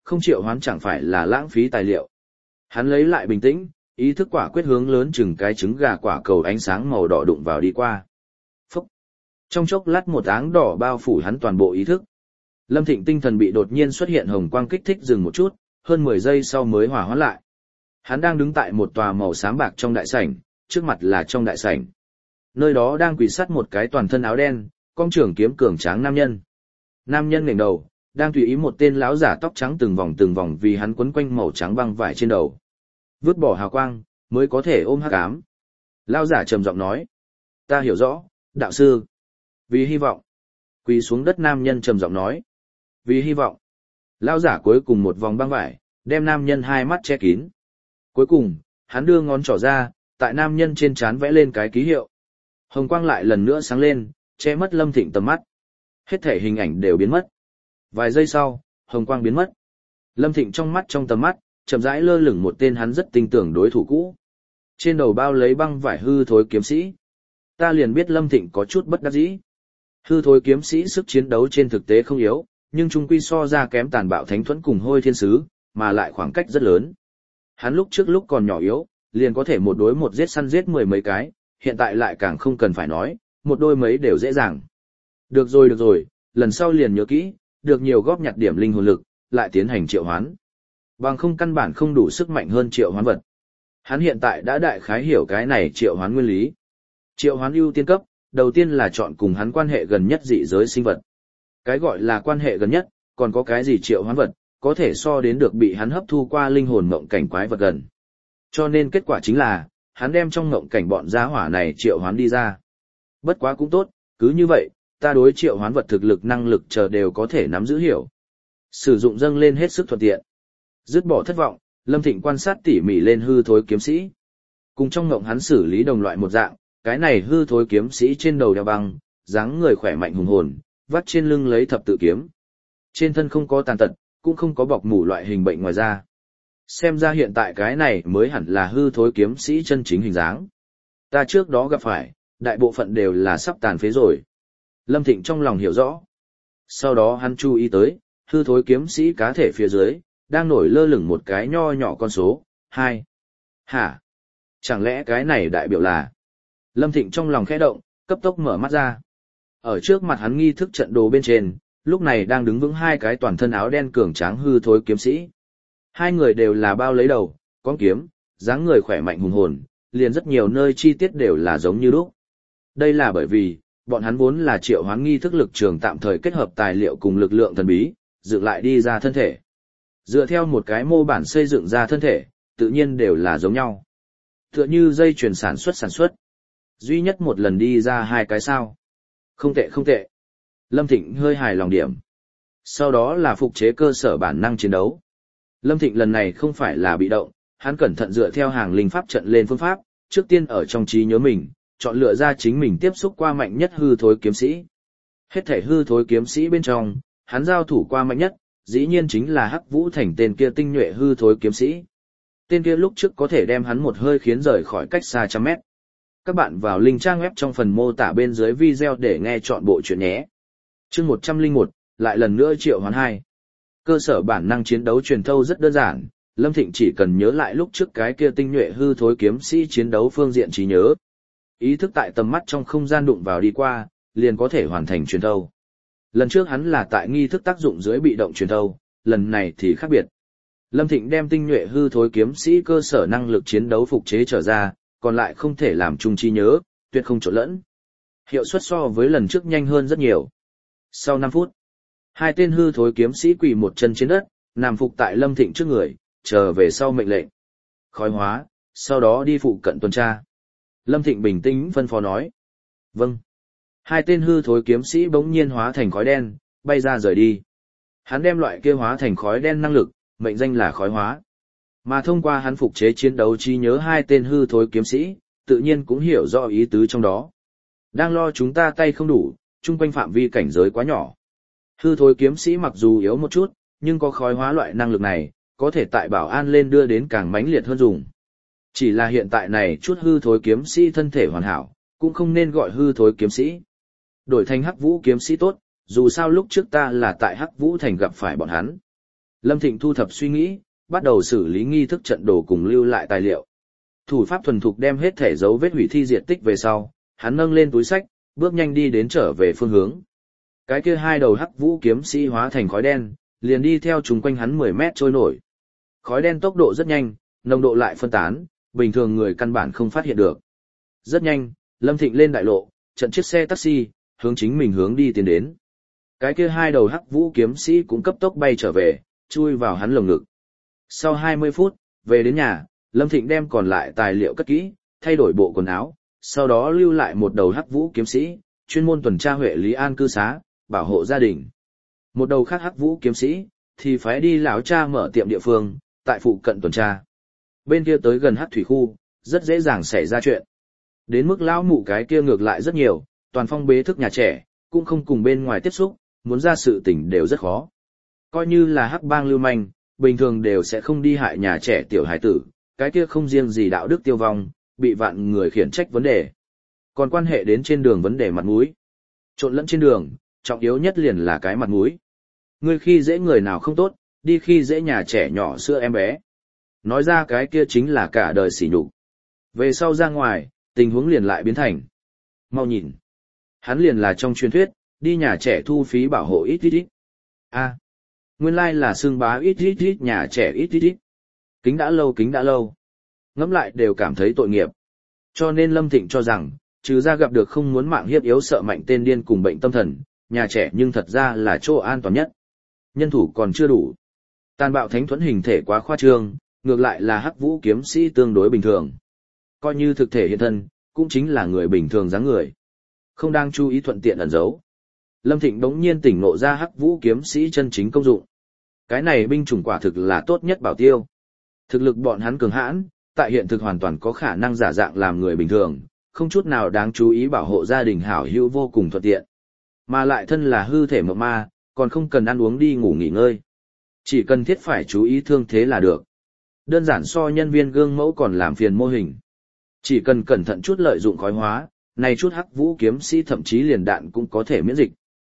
không triệu hoán chẳng phải là lãng phí tài liệu. Hắn lấy lại bình tĩnh, ý thức quả quyết hướng lớn chừng cái trứng gà quả cầu ánh sáng màu đỏ đụng vào đi qua. Phúc! Trong chốc lát một áng đỏ bao phủ hắn toàn bộ ý thức. Lâm Thịnh tinh thần bị đột nhiên xuất hiện hồng quang kích thích dừng một chút, hơn mười giây sau mới hòa hoãn lại. Hắn đang đứng tại một tòa màu xám bạc trong đại sảnh, trước mặt là trong đại sảnh. Nơi đó đang quỳ sắt một cái toàn thân áo đen, cong trường kiếm cường tráng nam nhân. Nam nhân ngẩng đầu, đang tùy ý một tên lão giả tóc trắng từng vòng từng vòng vì hắn quấn quanh màu trắng băng vải trên đầu. Vứt bỏ hào quang, mới có thể ôm hắc ám. Lão giả trầm giọng nói: "Ta hiểu rõ, đạo sư." Vì hy vọng. Quỳ xuống đất nam nhân trầm giọng nói: "Vì hy vọng." Lão giả cuối cùng một vòng băng vải, đem nam nhân hai mắt che kín. Cuối cùng, hắn đưa ngón trỏ ra, tại nam nhân trên trán vẽ lên cái ký hiệu. Hồng quang lại lần nữa sáng lên, che mất Lâm Thịnh tầm mắt. Hết thể hình ảnh đều biến mất. Vài giây sau, hồng quang biến mất. Lâm Thịnh trong mắt trong tầm mắt, chậm rãi lơ lửng một tên hắn rất tin tưởng đối thủ cũ. Trên đầu bao lấy băng vải hư thối kiếm sĩ. Ta liền biết Lâm Thịnh có chút bất đắc dĩ. Hư thối kiếm sĩ sức chiến đấu trên thực tế không yếu, nhưng trung quy so ra kém tàn bạo thánh thuẫn cùng hôi thiên sứ, mà lại khoảng cách rất lớn. Hắn lúc trước lúc còn nhỏ yếu, liền có thể một đối một giết săn giết mười mấy cái, hiện tại lại càng không cần phải nói, một đôi mấy đều dễ dàng. Được rồi được rồi, lần sau liền nhớ kỹ, được nhiều góp nhặt điểm linh hồn lực, lại tiến hành triệu hoán. Bằng không căn bản không đủ sức mạnh hơn triệu hoán vật. Hắn hiện tại đã đại khái hiểu cái này triệu hoán nguyên lý. Triệu hoán ưu tiên cấp, đầu tiên là chọn cùng hắn quan hệ gần nhất dị giới sinh vật. Cái gọi là quan hệ gần nhất, còn có cái gì triệu hoán vật, có thể so đến được bị hắn hấp thu qua linh hồn mộng cảnh quái vật gần. Cho nên kết quả chính là, hắn đem trong mộng cảnh bọn gia hỏa này triệu hoán đi ra. Bất quá cũng tốt, cứ như vậy, ta đối triệu hoán vật thực lực năng lực chờ đều có thể nắm giữ hiểu. Sử dụng dâng lên hết sức thuận tiện. Dứt bỏ thất vọng, Lâm Thịnh quan sát tỉ mỉ lên hư thối kiếm sĩ. Cùng trong mộng hắn xử lý đồng loại một dạng, cái này hư thối kiếm sĩ trên đầu đeo băng, dáng người khỏe mạnh hùng hồn, vắt trên lưng lấy thập tự kiếm. Trên thân không có tàn tật, cũng không có bọc mủ loại hình bệnh ngoài da. Xem ra hiện tại cái này mới hẳn là hư thối kiếm sĩ chân chính hình dáng. Ta trước đó gặp phải, đại bộ phận đều là sắp tàn phế rồi. Lâm Thịnh trong lòng hiểu rõ. Sau đó hắn chú ý tới, hư thối kiếm sĩ cá thể phía dưới, đang nổi lơ lửng một cái nho nhỏ con số, hai. Hả? Chẳng lẽ cái này đại biểu là... Lâm Thịnh trong lòng khẽ động, cấp tốc mở mắt ra. Ở trước mặt hắn nghi thức trận đồ bên trên, lúc này đang đứng vững hai cái toàn thân áo đen cường tráng hư thối kiếm sĩ. Hai người đều là bao lấy đầu, con kiếm, dáng người khỏe mạnh hùng hồn, liền rất nhiều nơi chi tiết đều là giống như lúc. Đây là bởi vì, bọn hắn vốn là triệu hoán nghi thức lực trường tạm thời kết hợp tài liệu cùng lực lượng thần bí, dựng lại đi ra thân thể. Dựa theo một cái mô bản xây dựng ra thân thể, tự nhiên đều là giống nhau. Tựa như dây chuyền sản xuất sản xuất. Duy nhất một lần đi ra hai cái sao. Không tệ không tệ. Lâm Thịnh hơi hài lòng điểm. Sau đó là phục chế cơ sở bản năng chiến đấu. Lâm Thịnh lần này không phải là bị động, hắn cẩn thận dựa theo hàng linh pháp trận lên phương pháp, trước tiên ở trong trí nhớ mình, chọn lựa ra chính mình tiếp xúc qua mạnh nhất hư thối kiếm sĩ. Hết thể hư thối kiếm sĩ bên trong, hắn giao thủ qua mạnh nhất, dĩ nhiên chính là Hắc Vũ Thành tên kia tinh nhuệ hư thối kiếm sĩ. Tên kia lúc trước có thể đem hắn một hơi khiến rời khỏi cách xa trăm mét. Các bạn vào link trang web trong phần mô tả bên dưới video để nghe chọn bộ chuyện nhé. Chương một trăm lẻ một, lại lần nữa triệu hoán hai. Cơ sở bản năng chiến đấu truyền thâu rất đơn giản, Lâm Thịnh chỉ cần nhớ lại lúc trước cái kia tinh nhuệ hư thối kiếm sĩ chiến đấu phương diện trí nhớ. Ý thức tại tầm mắt trong không gian đụng vào đi qua, liền có thể hoàn thành truyền thâu. Lần trước hắn là tại nghi thức tác dụng dưới bị động truyền thâu, lần này thì khác biệt. Lâm Thịnh đem tinh nhuệ hư thối kiếm sĩ cơ sở năng lực chiến đấu phục chế trở ra, còn lại không thể làm chung trí nhớ, tuyệt không trộn lẫn. Hiệu suất so với lần trước nhanh hơn rất nhiều. Sau năm phút, hai tên hư thối kiếm sĩ quỳ một chân trên đất, nằm phục tại Lâm Thịnh trước người, chờ về sau mệnh lệnh. Khói hóa, sau đó đi phụ cận tuần tra. Lâm Thịnh bình tĩnh phân phó nói. Vâng. Hai tên hư thối kiếm sĩ bỗng nhiên hóa thành khói đen, bay ra rời đi. Hắn đem loại kia hóa thành khói đen năng lực, mệnh danh là khói hóa. Mà thông qua hắn phục chế chiến đấu trí nhớ hai tên hư thối kiếm sĩ, tự nhiên cũng hiểu rõ ý tứ trong đó. Đang lo chúng ta tay không đủ, chung quanh phạm vi cảnh giới quá nhỏ. Hư thối kiếm sĩ mặc dù yếu một chút, nhưng có khói hóa loại năng lực này, có thể tại bảo an lên đưa đến càng mãnh liệt hơn dùng. Chỉ là hiện tại này chút hư thối kiếm sĩ thân thể hoàn hảo, cũng không nên gọi hư thối kiếm sĩ. Đổi thành Hắc Vũ kiếm sĩ tốt, dù sao lúc trước ta là tại Hắc Vũ Thành gặp phải bọn hắn. Lâm Thịnh thu thập suy nghĩ, bắt đầu xử lý nghi thức trận đồ cùng lưu lại tài liệu. Thủ pháp thuần thục đem hết thể dấu vết hủy thi diệt tích về sau, hắn nâng lên túi sách, bước nhanh đi đến trở về phương hướng. Cái kia hai đầu hắc vũ kiếm sĩ hóa thành khói đen, liền đi theo chúng quanh hắn mười mét trôi nổi. Khói đen tốc độ rất nhanh, nồng độ lại phân tán, bình thường người căn bản không phát hiện được. Rất nhanh, Lâm Thịnh lên đại lộ, trận chiếc xe taxi, hướng chính mình hướng đi tiến đến. Cái kia hai đầu hắc vũ kiếm sĩ cũng cấp tốc bay trở về, chui vào hắn lồng ngực. Sau hai mươi phút, về đến nhà, Lâm Thịnh đem còn lại tài liệu cất kỹ, thay đổi bộ quần áo, sau đó lưu lại một đầu hắc vũ kiếm sĩ, chuyên môn tuần tra Huệ Lý An cư xá, bảo hộ gia đình. Một đầu khác hắc vũ kiếm sĩ, thì phái đi lão cha mở tiệm địa phương, tại phụ cận tuần tra. Bên kia tới gần hắc thủy khu, rất dễ dàng xảy ra chuyện. Đến mức lão mụ cái kia ngược lại rất nhiều, toàn phong bế thức nhà trẻ, cũng không cùng bên ngoài tiếp xúc, muốn ra sự tình đều rất khó. Coi như là hắc bang lưu manh, bình thường đều sẽ không đi hại nhà trẻ tiểu hải tử, cái kia không riêng gì đạo đức tiêu vong, bị vạn người khiển trách vấn đề. Còn quan hệ đến trên đường vấn đề mặt mũi. Trộn lẫn trên đường, trọng yếu nhất liền là cái mặt mũi. Ngươi khi dễ người nào không tốt, đi khi dễ nhà trẻ nhỏ xưa em bé. Nói ra cái kia chính là cả đời sỉ nhục. Về sau ra ngoài, tình huống liền lại biến thành. Mau nhìn. Hắn liền là trong truyền thuyết, đi nhà trẻ thu phí bảo hộ ít ít ít. A. Nguyên lai like là xương bá ít ít ít nhà trẻ ít ít ít. Kính đã lâu kính đã lâu. Ngẫm lại đều cảm thấy tội nghiệp. Cho nên Lâm Thịnh cho rằng, trừ ra gặp được không muốn mạng hiếp yếu sợ mạnh tên điên cùng bệnh tâm thần, nhà trẻ nhưng thật ra là chỗ an toàn nhất. Nhân thủ còn chưa đủ. Tàn bạo thánh thuẫn hình thể quá khoa trương, ngược lại là hắc vũ kiếm sĩ tương đối bình thường. Coi như thực thể hiện thân, cũng chính là người bình thường dáng người. Không đang chú ý thuận tiện ẩn giấu. Lâm Thịnh đống nhiên tỉnh ngộ ra hắc vũ kiếm sĩ chân chính công dụng. Cái này binh chủng quả thực là tốt nhất bảo tiêu. Thực lực bọn hắn cường hãn, tại hiện thực hoàn toàn có khả năng giả dạng làm người bình thường, không chút nào đáng chú ý bảo hộ gia đình hảo hữu vô cùng thuận tiện. Mà lại thân là hư thể mộng ma, còn không cần ăn uống đi ngủ nghỉ ngơi. Chỉ cần thiết phải chú ý thương thế là được. Đơn giản so nhân viên gương mẫu còn làm phiền mô hình. Chỉ cần cẩn thận chút lợi dụng khói hóa, này chút hắc vũ kiếm sĩ thậm chí liền đạn cũng có thể miễn dịch.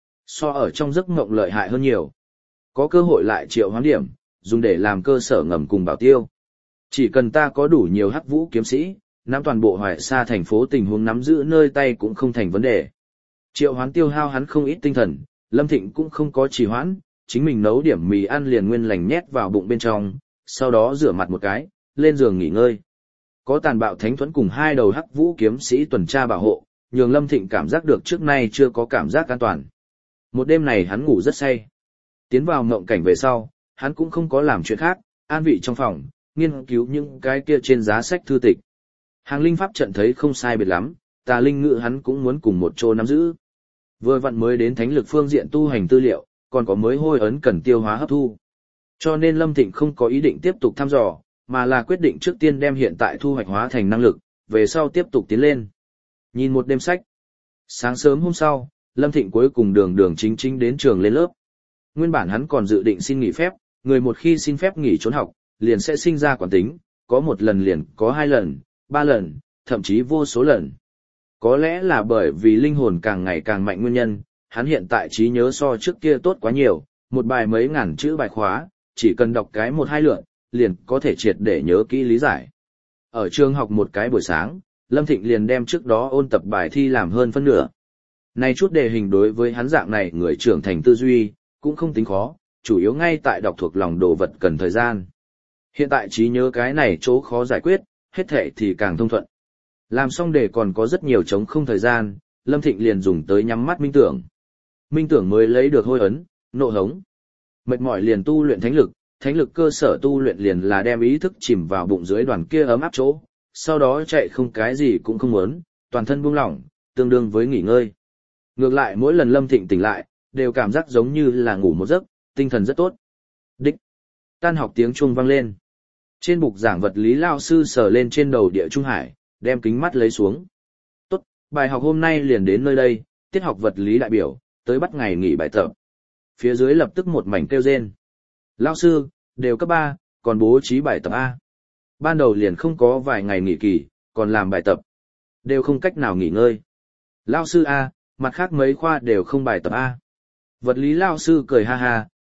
So ở trong giấc mộng lợi hại hơn nhiều. Có cơ hội lại triệu hoán điểm, dùng để làm cơ sở ngầm cùng bảo tiêu. Chỉ cần ta có đủ nhiều hắc vũ kiếm sĩ, nắm toàn bộ Hoài Sa thành phố tình huống nắm giữ nơi tay cũng không thành vấn đề. Triệu hoán tiêu hao hắn không ít tinh thần, Lâm Thịnh cũng không có trì hoãn, chính mình nấu điểm mì ăn liền nguyên lành nhét vào bụng bên trong, sau đó rửa mặt một cái, lên giường nghỉ ngơi. Có tàn bạo thánh thuẫn cùng hai đầu hắc vũ kiếm sĩ tuần tra bảo hộ, nhường Lâm Thịnh cảm giác được trước nay chưa có cảm giác an toàn. Một đêm này hắn ngủ rất say. Tiến vào mộng cảnh về sau, hắn cũng không có làm chuyện khác, an vị trong phòng, nghiên cứu những cái kia trên giá sách thư tịch. Hàng linh pháp trận thấy không sai biệt lắm, tà linh ngữ hắn cũng muốn cùng một chỗ nắm giữ. Vừa vặn mới đến thánh lực phương diện tu hành tư liệu, còn có mới hôi ấn cần tiêu hóa hấp thu. Cho nên Lâm Thịnh không có ý định tiếp tục thăm dò, mà là quyết định trước tiên đem hiện tại thu hoạch hóa thành năng lực, về sau tiếp tục tiến lên. Nhìn một đêm sách. Sáng sớm hôm sau, Lâm Thịnh cuối cùng đường đường chính chính đến trường lên lớp. Nguyên bản hắn còn dự định xin nghỉ phép, người một khi xin phép nghỉ trốn học, liền sẽ sinh ra quán tính, có một lần liền có hai lần, ba lần, thậm chí vô số lần. Có lẽ là bởi vì linh hồn càng ngày càng mạnh nguyên nhân, hắn hiện tại trí nhớ so trước kia tốt quá nhiều, một bài mấy ngàn chữ bài khóa, chỉ cần đọc cái một hai lượt, liền có thể triệt để nhớ kỹ lý giải. Ở trường học một cái buổi sáng, Lâm Thịnh liền đem trước đó ôn tập bài thi làm hơn phân nửa. Này chút đề hình đối với hắn dạng này người trưởng thành tư duy, cũng không tính khó, chủ yếu ngay tại đọc thuộc lòng đồ vật cần thời gian. Hiện tại trí nhớ cái này chỗ khó giải quyết, hết thệ thì càng thông thuận. Làm xong đề còn có rất nhiều trống không thời gian, Lâm Thịnh liền dùng tới nhắm mắt minh tưởng. Minh tưởng mới lấy được hôi ấn, nộ hống. Mệt mỏi liền tu luyện thánh lực, thánh lực cơ sở tu luyện liền là đem ý thức chìm vào bụng dưới đoàn kia ấm áp chỗ, sau đó chạy không cái gì cũng không muốn, toàn thân buông lỏng, tương đương với nghỉ ngơi. Ngược lại mỗi lần Lâm Thịnh tỉnh lại, đều cảm giác giống như là ngủ một giấc, tinh thần rất tốt. Đích. Tan học tiếng chuông vang lên. Trên bục giảng vật lý lao sư sờ lên trên đầu Địa Trung Hải, đem kính mắt lấy xuống. Tốt, bài học hôm nay liền đến nơi đây, tiết học vật lý đại biểu, tới bắt ngày nghỉ bài tập. Phía dưới lập tức một mảnh kêu rên. Lao sư, đều cấp ba, còn bố trí bài tập A. Ban đầu liền không có vài ngày nghỉ kỳ, còn làm bài tập. Đều không cách nào nghỉ ngơi. Lao sư A, mặt khác mấy khoa đều không bài tập A. Vật lý lao sư cười ha ha,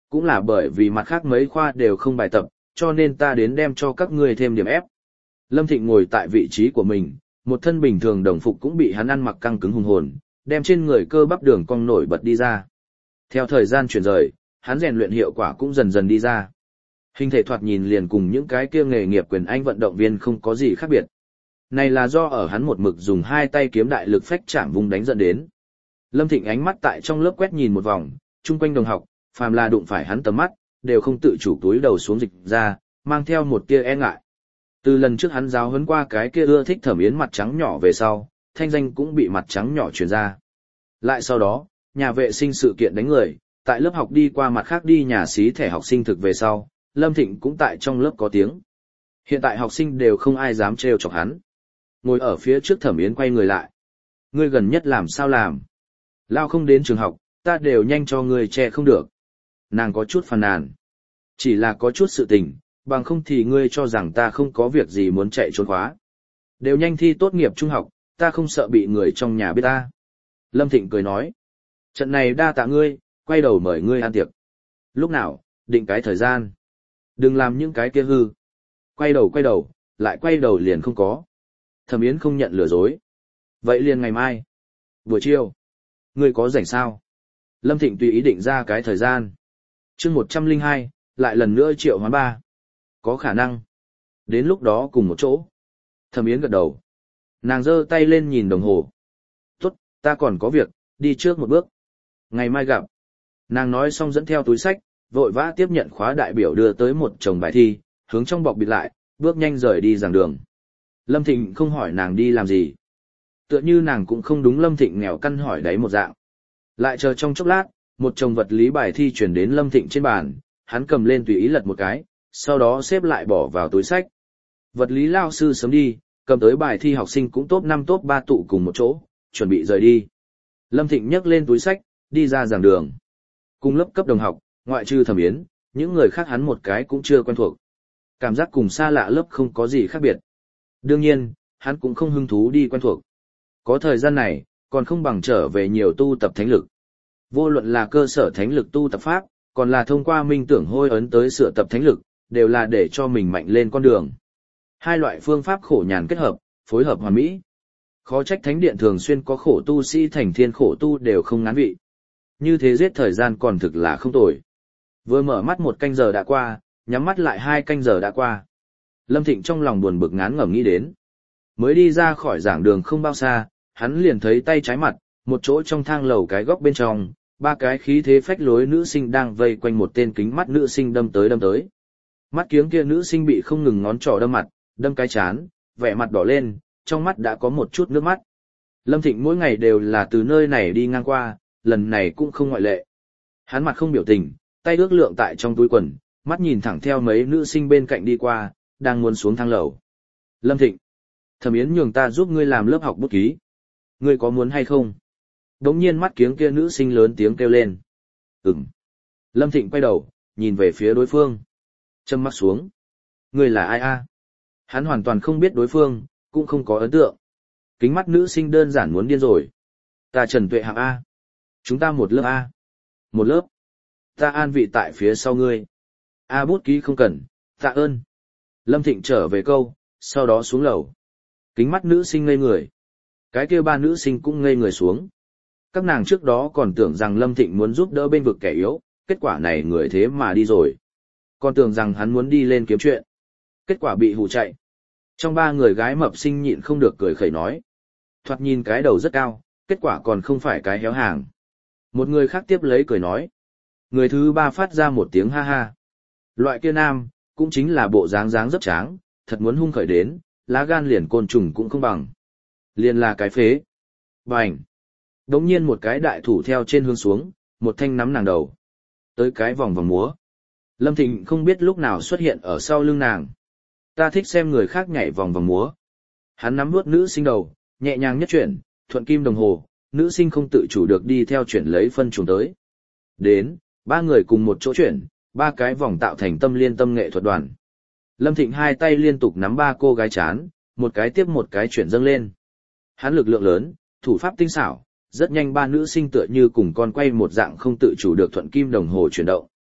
cũng là bởi vì mặt khác mấy khoa đều không bài tập, cho nên ta đến đem cho các ngươi thêm điểm ép. Lâm Thịnh ngồi tại vị trí của mình, một thân bình thường đồng phục cũng bị hắn ăn mặc căng cứng hùng hồn, đem trên người cơ bắp đường cong nổi bật đi ra. Theo thời gian chuyển rời, hắn rèn luyện hiệu quả cũng dần dần đi ra. Hình thể thoạt nhìn liền cùng những cái kia nghề nghiệp quyền anh vận động viên không có gì khác biệt. Này là do ở hắn một mực dùng hai tay kiếm đại lực phách chạm vùng đánh dẫn đến. Lâm Thịnh ánh mắt tại trong lớp quét nhìn một vòng, chung quanh đồng học, phàm là đụng phải hắn tầm mắt, đều không tự chủ túi đầu xuống dịch ra, mang theo một tia e ngại. Từ lần trước hắn giáo huấn qua cái kia ưa thích Thẩm Yến mặt trắng nhỏ về sau, thanh danh cũng bị mặt trắng nhỏ truyền ra. Lại sau đó, nhà vệ sinh sự kiện đánh người, tại lớp học đi qua mặt khác đi nhà xí thẻ học sinh thực về sau, Lâm Thịnh cũng tại trong lớp có tiếng. Hiện tại học sinh đều không ai dám trêu chọc hắn. Ngồi ở phía trước Thẩm Yến quay người lại. Ngươi gần nhất làm sao làm? Lao không đến trường học, ta đều nhanh cho ngươi che không được. Nàng có chút phàn nàn. Chỉ là có chút sự tình, bằng không thì ngươi cho rằng ta không có việc gì muốn chạy trốn khóa. Đều nhanh thi tốt nghiệp trung học, ta không sợ bị người trong nhà biết ta. Lâm Thịnh cười nói. Trận này đa tạ ngươi, quay đầu mời ngươi ăn tiệc. Lúc nào, định cái thời gian. Đừng làm những cái kia hư. Quay đầu quay đầu, lại quay đầu liền không có. Thẩm Yến không nhận lừa dối. Vậy liền ngày mai. Buổi chiều. Ngươi có rảnh sao? Lâm Thịnh tùy ý định ra cái thời gian. chương một trăm lẻ hai, lại lần nữa triệu hoán ba. Có khả năng. Đến lúc đó cùng một chỗ. Thẩm Yến gật đầu. Nàng giơ tay lên nhìn đồng hồ. Tốt, ta còn có việc, đi trước một bước. Ngày mai gặp. Nàng nói xong dẫn theo túi sách, vội vã tiếp nhận khóa đại biểu đưa tới một chồng bài thi, hướng trong bọc bịt lại, bước nhanh rời đi giảng đường. Lâm Thịnh không hỏi nàng đi làm gì. Tựa như nàng cũng không đúng Lâm Thịnh nghèo căn hỏi đấy một dạng. Lại chờ trong chốc lát, một chồng vật lý bài thi chuyển đến Lâm Thịnh trên bàn, hắn cầm lên tùy ý lật một cái, sau đó xếp lại bỏ vào túi sách. Vật lý lao sư sớm đi, cầm tới bài thi học sinh cũng top năm top ba tụ cùng một chỗ, chuẩn bị rời đi. Lâm Thịnh nhấc lên túi sách, đi ra giảng đường. Cùng lớp cấp đồng học, ngoại trừ Thẩm Yến, những người khác hắn một cái cũng chưa quen thuộc. Cảm giác cùng xa lạ lớp không có gì khác biệt. Đương nhiên, hắn cũng không hứng thú đi quen thuộc. Có thời gian này, còn không bằng trở về nhiều tu tập thánh lực. Vô luận là cơ sở thánh lực tu tập pháp, còn là thông qua minh tưởng hôi ấn tới sửa tập thánh lực, đều là để cho mình mạnh lên con đường. Hai loại phương pháp khổ nhàn kết hợp, phối hợp hoàn mỹ. Khó trách thánh điện thường xuyên có khổ tu sĩ thành thiên khổ tu đều không ngán vị. Như thế giết thời gian còn thực là không tồi. Vừa mở mắt một canh giờ đã qua, nhắm mắt lại hai canh giờ đã qua. Lâm Thịnh trong lòng buồn bực ngán ngẩm nghĩ đến. Mới đi ra khỏi giảng đường không bao xa, hắn liền thấy tay trái mặt, một chỗ trong thang lầu cái góc bên trong, ba cái khí thế phách lối nữ sinh đang vây quanh một tên kính mắt nữ sinh đâm tới đâm tới. Mắt kiếng kia nữ sinh bị không ngừng ngón trỏ đâm mặt, đâm cái chán, vẻ mặt đỏ lên, trong mắt đã có một chút nước mắt. Lâm Thịnh mỗi ngày đều là từ nơi này đi ngang qua, lần này cũng không ngoại lệ. Hắn mặt không biểu tình, tay ước lượng tại trong túi quần, mắt nhìn thẳng theo mấy nữ sinh bên cạnh đi qua, đang muốn xuống thang lầu. Lâm Thịnh, Thẩm Yến nhường ta giúp ngươi làm lớp học bút ký. Ngươi có muốn hay không? Đống nhiên mắt kiếng kia nữ sinh lớn tiếng kêu lên. Ừm. Lâm Thịnh quay đầu, nhìn về phía đối phương. Châm mắt xuống. Ngươi là ai a? Hắn hoàn toàn không biết đối phương, cũng không có ấn tượng. Kính mắt nữ sinh đơn giản muốn điên rồi. Ta Trần Tuệ hạng A. Chúng ta một lớp A. Một lớp. Ta an vị tại phía sau ngươi. A bút ký không cần, tạ ơn. Lâm Thịnh trở về câu, sau đó xuống lầu. Kính mắt nữ sinh ngây người. Cái kia ba nữ sinh cũng ngây người xuống. Các nàng trước đó còn tưởng rằng Lâm Thịnh muốn giúp đỡ bên vực kẻ yếu, kết quả này người thế mà đi rồi. Còn tưởng rằng hắn muốn đi lên kiếm chuyện. Kết quả bị hù chạy. Trong ba người gái mập sinh nhịn không được cười khẩy nói. Thoạt nhìn cái đầu rất cao, kết quả còn không phải cái héo hàng. Một người khác tiếp lấy cười nói. Người thứ ba phát ra một tiếng ha ha. Loại kia nam, cũng chính là bộ dáng dáng rất tráng, thật muốn hung khởi đến, lá gan liền côn trùng cũng không bằng. Liền là cái phế. Bành. Đống nhiên một cái đại thủ theo trên hướng xuống, một thanh nắm nàng đầu. Tới cái vòng vòng múa. Lâm Thịnh không biết lúc nào xuất hiện ở sau lưng nàng. Ta thích xem người khác nhảy vòng vòng múa. Hắn nắm vuốt nữ sinh đầu, nhẹ nhàng nhất chuyển, thuận kim đồng hồ, nữ sinh không tự chủ được đi theo chuyển lấy phân chuồng tới. Đến, ba người cùng một chỗ chuyển, ba cái vòng tạo thành tâm liên tâm nghệ thuật đoàn. Lâm Thịnh hai tay liên tục nắm ba cô gái chán, một cái tiếp một cái chuyển dâng lên. Hắn lực lượng lớn, thủ pháp tinh xảo, rất nhanh ba nữ sinh tựa như cùng con quay một dạng không tự chủ được thuận kim đồng hồ chuyển động.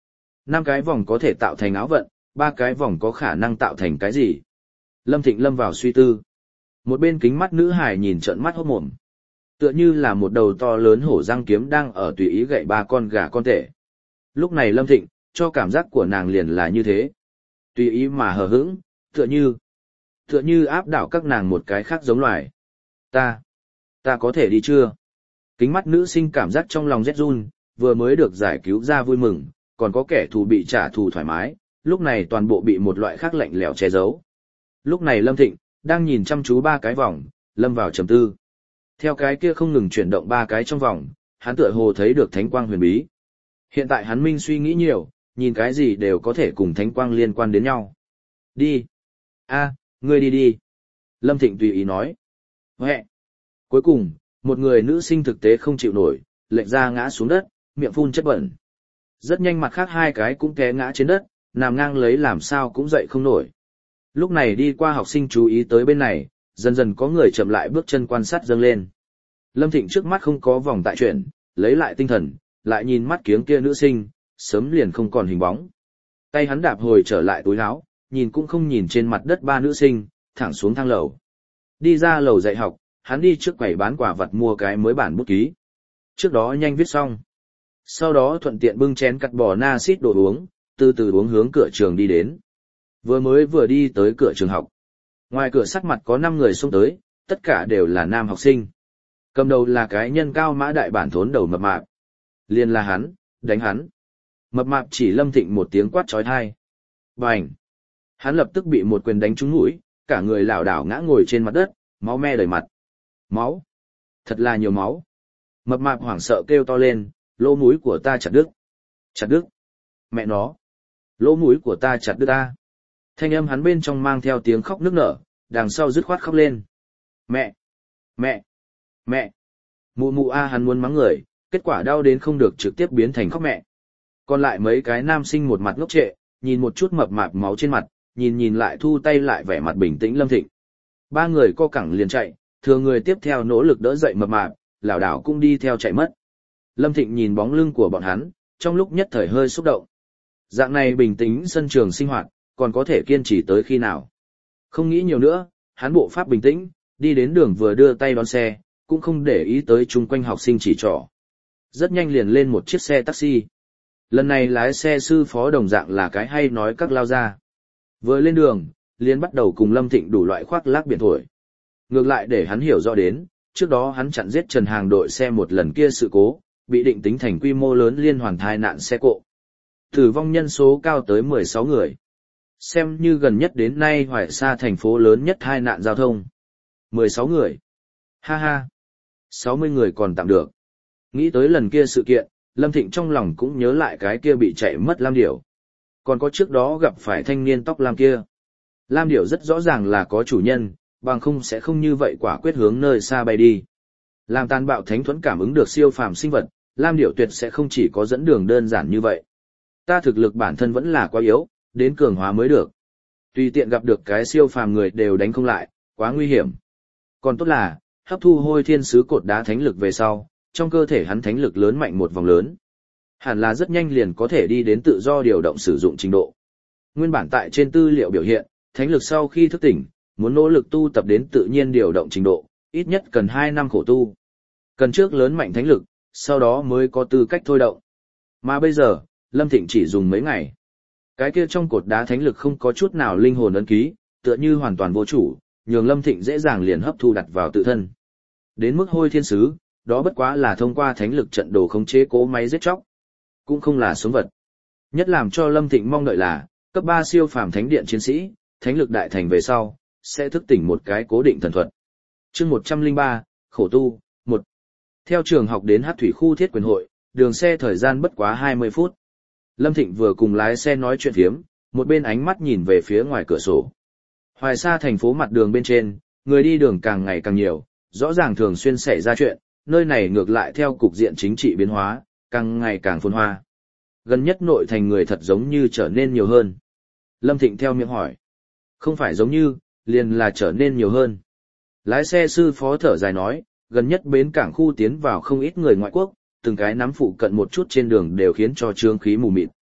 năm cái vòng có thể tạo thành áo vận, ba cái vòng có khả năng tạo thành cái gì? Lâm Thịnh lâm vào suy tư. Một bên kính mắt nữ hải nhìn trợn mắt hốt mồm. Tựa như là một đầu to lớn hổ răng kiếm đang ở tùy ý gậy ba con gà con tể. Lúc này Lâm Thịnh, cho cảm giác của nàng liền là như thế. Tùy ý mà hờ hững, tựa như, tựa như áp đảo các nàng một cái khác giống loài. Ta, ta có thể đi chưa? Kính mắt nữ sinh cảm giác trong lòng rét run, vừa mới được giải cứu ra vui mừng, còn có kẻ thù bị trả thù thoải mái, lúc này toàn bộ bị một loại khác lạnh lẽo che giấu. Lúc này Lâm Thịnh, đang nhìn chăm chú ba cái vòng, lâm vào trầm tư. Theo cái kia không ngừng chuyển động ba cái trong vòng, hắn tựa hồ thấy được thánh quang huyền bí. Hiện tại hắn minh suy nghĩ nhiều, nhìn cái gì đều có thể cùng thánh quang liên quan đến nhau. Đi. A, ngươi đi đi. Lâm Thịnh tùy ý nói. Huệ. Cuối cùng, một người nữ sinh thực tế không chịu nổi, lệch ra ngã xuống đất, miệng phun chất bẩn. Rất nhanh mặt khác hai cái cũng té ngã trên đất, nằm ngang lấy làm sao cũng dậy không nổi. Lúc này đi qua học sinh chú ý tới bên này, dần dần có người chậm lại bước chân quan sát dâng lên. Lâm Thịnh trước mắt không có vòng tại chuyển, lấy lại tinh thần, lại nhìn mắt kiếng kia nữ sinh, sớm liền không còn hình bóng. Tay hắn đạp hồi trở lại túi áo, nhìn cũng không nhìn trên mặt đất ba nữ sinh, thẳng xuống thang lầu. Đi ra lầu dạy học, hắn đi trước quầy bán quả vật mua cái mới bản bút ký. Trước đó nhanh viết xong. Sau đó thuận tiện bưng chén cắt bò na xít đồ uống, từ từ uống hướng cửa trường đi đến. Vừa mới vừa đi tới cửa trường học. Ngoài cửa sắc mặt có năm người xông tới, tất cả đều là nam học sinh. Cầm đầu là cái nhân cao mã đại bản thốn đầu mập mạp. Liền là hắn, đánh hắn. Mập mạp chỉ Lâm Thịnh một tiếng quát trói thai. Bành! Hắn lập tức bị một quyền đánh trúng mũi, cả người lảo đảo ngã ngồi trên mặt đất, máu me đầy mặt. Máu! Thật là nhiều máu. Mập mạp hoảng sợ kêu to lên, lỗ mũi của ta chặt đứt. Chặt đứt! Mẹ nó! Lỗ mũi của ta chặt đứt ta. Thanh âm hắn bên trong mang theo tiếng khóc nức nở, đằng sau dứt khoát khóc lên. Mẹ! Mẹ! Mẹ! Mụ mụ a hắn muốn mắng người, kết quả đau đến không được trực tiếp biến thành khóc mẹ. Còn lại mấy cái nam sinh một mặt ngốc trệ, nhìn một chút mập mạp máu trên mặt, nhìn nhìn lại thu tay lại vẻ mặt bình tĩnh Lâm Thịnh. Ba người co cẳng liền chạy, thừa người tiếp theo nỗ lực đỡ dậy mập mạp, lảo đảo cũng đi theo chạy mất. Lâm Thịnh nhìn bóng lưng của bọn hắn, trong lúc nhất thời hơi xúc động. Dạng này bình tĩnh sân trường sinh hoạt, còn có thể kiên trì tới khi nào. Không nghĩ nhiều nữa, hắn bộ pháp bình tĩnh, đi đến đường vừa đưa tay đón xe, cũng không để ý tới chung quanh học sinh chỉ trỏ. Rất nhanh liền lên một chiếc xe taxi. Lần này lái xe sư phó đồng dạng là cái hay nói các lao ra. Vừa lên đường, liền bắt đầu cùng Lâm Thịnh đủ loại khoác lác biển thổi. Ngược lại để hắn hiểu rõ đến, trước đó hắn chặn giết Trần Hàng đội xe một lần kia sự cố, bị định tính thành quy mô lớn liên hoàn thai nạn xe cộ. Tử vong nhân số cao tới mười sáu người. Xem như gần nhất đến nay Hoài Sa thành phố lớn nhất hai nạn giao thông. mười sáu người. Ha ha. sáu mươi người còn tạm được. Nghĩ tới lần kia sự kiện, Lâm Thịnh trong lòng cũng nhớ lại cái kia bị chạy mất Lam Điểu. Còn có trước đó gặp phải thanh niên tóc lam kia. Lam Điểu rất rõ ràng là có chủ nhân, bằng không sẽ không như vậy quả quyết hướng nơi xa bay đi. Làm tàn bạo thánh thuẫn cảm ứng được siêu phàm sinh vật, Lam Điểu tuyệt sẽ không chỉ có dẫn đường đơn giản như vậy. Ta thực lực bản thân vẫn là quá yếu, đến cường hóa mới được. Tùy tiện gặp được cái siêu phàm người đều đánh không lại, quá nguy hiểm. Còn tốt là, hấp thu hôi thiên sứ cột đá thánh lực về sau, trong cơ thể hắn thánh lực lớn mạnh một vòng lớn. Hẳn là rất nhanh liền có thể đi đến tự do điều động sử dụng trình độ. Nguyên bản tại trên tư liệu biểu hiện, thánh lực sau khi thức tỉnh, muốn nỗ lực tu tập đến tự nhiên điều động trình độ, ít nhất cần hai năm khổ tu. Cần trước lớn mạnh thánh lực, sau đó mới có tư cách thôi động. Mà bây giờ, Lâm Thịnh chỉ dùng mấy ngày. Cái kia trong cột đá thánh lực không có chút nào linh hồn ấn ký, tựa như hoàn toàn vô chủ, nhường Lâm Thịnh dễ dàng liền hấp thu đặt vào tự thân. Đến mức hôi thiên sứ, đó bất quá là thông qua thánh lực trận đồ khống chế cố máy giết chóc, cũng không là sống vật. Nhất làm cho Lâm Thịnh mong đợi là, cấp ba siêu phàm thánh điện chiến sĩ, thánh lực đại thành về sau, sẽ thức tỉnh một cái cố định thần thuật. Chương một trăm lẻ ba, khổ tu, một. Theo trường học đến Hắc Thủy khu thiết quyền hội, đường xe thời gian bất quá hai mươi phút. Lâm Thịnh vừa cùng lái xe nói chuyện phiếm, một bên ánh mắt nhìn về phía ngoài cửa sổ. Hoài Sa thành phố mặt đường bên trên, người đi đường càng ngày càng nhiều, rõ ràng thường xuyên xảy ra chuyện, nơi này ngược lại theo cục diện chính trị biến hóa, càng ngày càng phồn hoa. Gần nhất nội thành người thật giống như trở nên nhiều hơn. Lâm Thịnh theo miệng hỏi. Không phải giống như, liền là trở nên nhiều hơn. Lái xe sư phó thở dài nói, gần nhất bến cảng khu tiến vào không ít người ngoại quốc, từng cái nắm phụ cận một chút trên đường đều khiến cho trương khí mù mịt.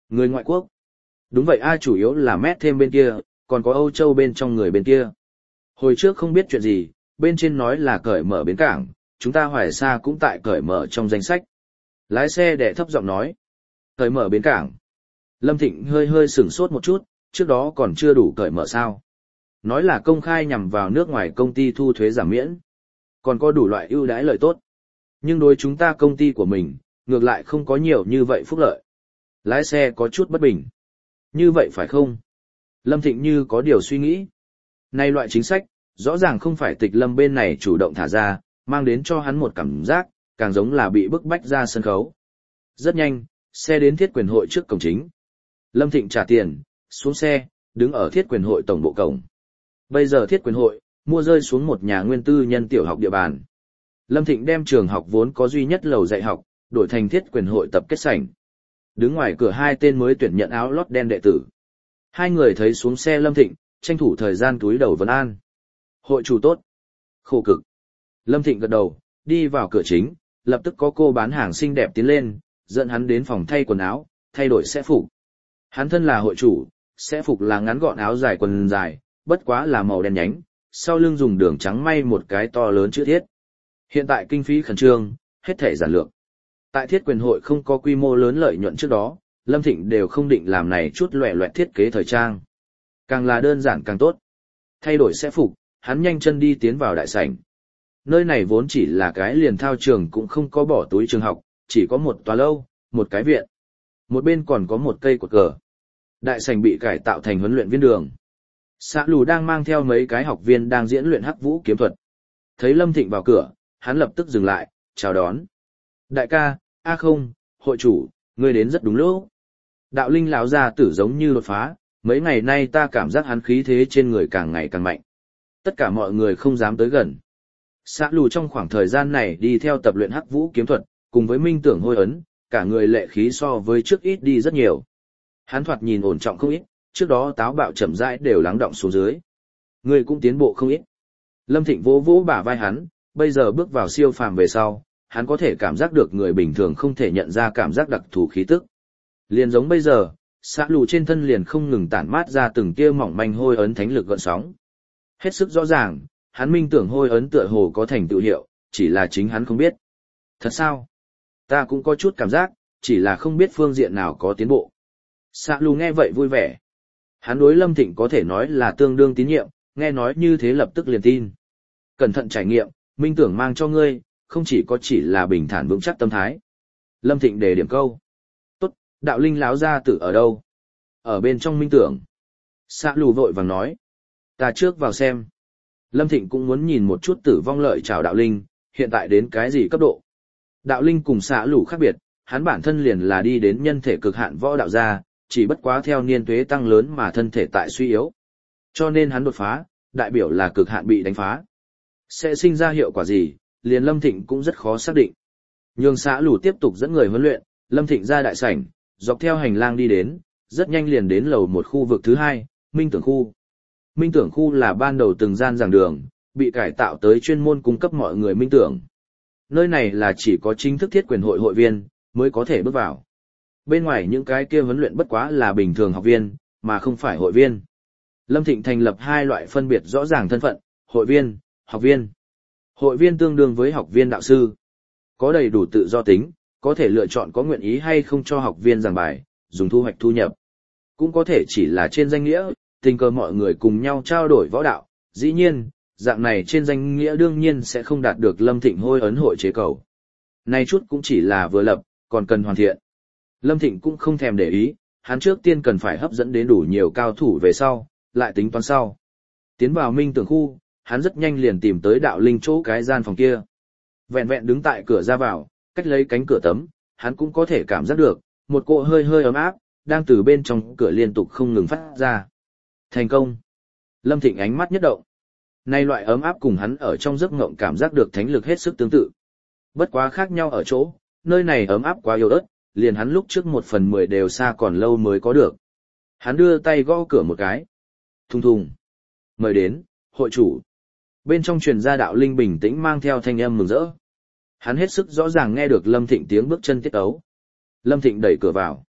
Người ngoại quốc. Đúng vậy ai chủ yếu là mét thêm bên kia, còn có Âu Châu bên trong người bên kia. Hồi trước không biết chuyện gì, bên trên nói là cởi mở bến cảng, chúng ta Hoài Sa cũng tại cởi mở trong danh sách. Lái xe đệ thấp giọng nói. Cởi mở bến cảng. Lâm Thịnh hơi hơi sửng sốt một chút, trước đó còn chưa đủ cởi mở sao. Nói là công khai nhằm vào nước ngoài công ty thu thuế giảm miễn. Còn có đủ loại ưu đãi lợi tốt. Nhưng đối chúng ta công ty của mình, ngược lại không có nhiều như vậy phúc lợi. Lái xe có chút bất bình. Như vậy phải không? Lâm Thịnh như có điều suy nghĩ. Này loại chính sách, rõ ràng không phải Tịch Lâm bên này chủ động thả ra, mang đến cho hắn một cảm giác, càng giống là bị bức bách ra sân khấu. Rất nhanh, xe đến thiết quyền hội trước cổng chính. Lâm Thịnh trả tiền, xuống xe, đứng ở thiết quyền hội tổng bộ cổng. Bây giờ thiết quyền hội, mua rơi xuống một nhà nguyên tư nhân tiểu học địa bàn. Lâm Thịnh đem trường học vốn có duy nhất lầu dạy học, đổi thành thiết quyền hội tập kết sảnh. Đứng ngoài cửa hai tên mới tuyển nhận áo lót đen đệ tử. Hai người thấy xuống xe Lâm Thịnh, tranh thủ thời gian túi đầu vấn an. Hội chủ tốt. Khổ cực. Lâm Thịnh gật đầu, đi vào cửa chính, lập tức có cô bán hàng xinh đẹp tiến lên, dẫn hắn đến phòng thay quần áo, thay đổi sẽ phục. Hắn thân là hội chủ, sẽ phục là ngắn gọn áo dài quần dài, bất quá là màu đen nhánh, sau lưng dùng đường trắng may một cái to lớn chữ thiết. Hiện tại kinh phí khẩn trương, hết thể giản lược. Tại thiết quyền hội không có quy mô lớn lợi nhuận trước đó, Lâm Thịnh đều không định làm này chút loẻ loẹt thiết kế thời trang. Càng là đơn giản càng tốt. Thay đổi sẽ phục, hắn nhanh chân đi tiến vào đại sảnh. Nơi này vốn chỉ là cái liền thao trường cũng không có bỏ túi trường học, chỉ có một tòa lâu, một cái viện. Một bên còn có một cây cột cờ. Đại sảnh bị cải tạo thành huấn luyện viên đường. Xã Lù đang mang theo mấy cái học viên đang diễn luyện hắc vũ kiếm thuật. Thấy Lâm Thịnh vào cửa, hắn lập tức dừng lại, chào đón. Đại ca, a không, hội chủ, ngươi đến rất đúng lúc. Đạo Linh lão gia tử giống như đột phá, mấy ngày nay ta cảm giác hắn khí thế trên người càng ngày càng mạnh. Tất cả mọi người không dám tới gần. Xã Lù trong khoảng thời gian này đi theo tập luyện hắc vũ kiếm thuật, cùng với minh tưởng hôi ấn, cả người lệ khí so với trước ít đi rất nhiều. Hắn thoạt nhìn ổn trọng không ít, trước đó táo bạo chậm rãi đều lắng động xuống dưới. Người cũng tiến bộ không ít. Lâm Thịnh vỗ vỗ bả vai hắn, bây giờ bước vào siêu phàm về sau, hắn có thể cảm giác được người bình thường không thể nhận ra cảm giác đặc thù khí tức. Liền giống bây giờ, xã lù trên thân liền không ngừng tản mát ra từng tia mỏng manh hôi ấn thánh lực gợn sóng. Hết sức rõ ràng, hắn minh tưởng hôi ấn tựa hồ có thành tựu hiệu, chỉ là chính hắn không biết. Thật sao? Ta cũng có chút cảm giác, chỉ là không biết phương diện nào có tiến bộ. Xã lù nghe vậy vui vẻ. Hắn đối Lâm Thịnh có thể nói là tương đương tín nhiệm, nghe nói như thế lập tức liền tin. Cẩn thận trải nghiệm, minh tưởng mang cho ngươi, không chỉ có chỉ là bình thản vững chắc tâm thái. Lâm Thịnh đề điểm câu. Tốt, đạo linh láo gia tử ở đâu? Ở bên trong minh tưởng. Xã lù vội vàng nói. Ta trước vào xem. Lâm Thịnh cũng muốn nhìn một chút tử vong lợi chào đạo linh, hiện tại đến cái gì cấp độ. Đạo linh cùng xã lù khác biệt, hắn bản thân liền là đi đến nhân thể cực hạn võ đạo gia, chỉ bất quá theo niên tuế tăng lớn mà thân thể tại suy yếu. Cho nên hắn đột phá, đại biểu là cực hạn bị đánh phá. Sẽ sinh ra hiệu quả gì, liền Lâm Thịnh cũng rất khó xác định. Nhường xã lù tiếp tục dẫn người huấn luyện, Lâm Thịnh ra đại sảnh, dọc theo hành lang đi đến, rất nhanh liền đến lầu một khu vực thứ hai, Minh Tưởng Khu. Minh Tưởng Khu là ban đầu từng gian giảng đường, bị cải tạo tới chuyên môn cung cấp mọi người minh tưởng. Nơi này là chỉ có chính thức thiết quyền hội hội viên, mới có thể bước vào. Bên ngoài những cái kia huấn luyện bất quá là bình thường học viên, mà không phải hội viên. Lâm Thịnh thành lập hai loại phân biệt rõ ràng thân phận, hội viên, học viên. Hội viên tương đương với học viên đạo sư. Có đầy đủ tự do tính, có thể lựa chọn có nguyện ý hay không cho học viên giảng bài, dùng thu hoạch thu nhập. Cũng có thể chỉ là trên danh nghĩa, tình cờ mọi người cùng nhau trao đổi võ đạo. Dĩ nhiên, dạng này trên danh nghĩa đương nhiên sẽ không đạt được Lâm Thịnh hôi ấn hội chế cầu. Này chút cũng chỉ là vừa lập, còn cần hoàn thiện. Lâm Thịnh cũng không thèm để ý, hắn trước tiên cần phải hấp dẫn đến đủ nhiều cao thủ về sau, lại tính toán sau. Tiến vào minh tưởng khu, hắn rất nhanh liền tìm tới đạo linh chỗ cái gian phòng kia. Vẹn vẹn đứng tại cửa ra vào, cách lấy cánh cửa tấm, hắn cũng có thể cảm giác được, một cỗ hơi hơi ấm áp, đang từ bên trong cửa liên tục không ngừng phát ra. Thành công! Lâm Thịnh ánh mắt nhất động. Nay loại ấm áp cùng hắn ở trong giấc ngộng cảm giác được thánh lực hết sức tương tự. Bất quá khác nhau ở chỗ, nơi này ấm áp quá yếu ớt, liền hắn lúc trước một phần mười đều xa còn lâu mới có được. Hắn đưa tay gõ cửa một cái. Thùng thùng. Mời đến, hội chủ. Bên trong truyền ra đạo linh bình tĩnh mang theo thanh âm mừng rỡ. Hắn hết sức rõ ràng nghe được Lâm Thịnh tiếng bước chân tiết ấu. Lâm Thịnh đẩy cửa vào.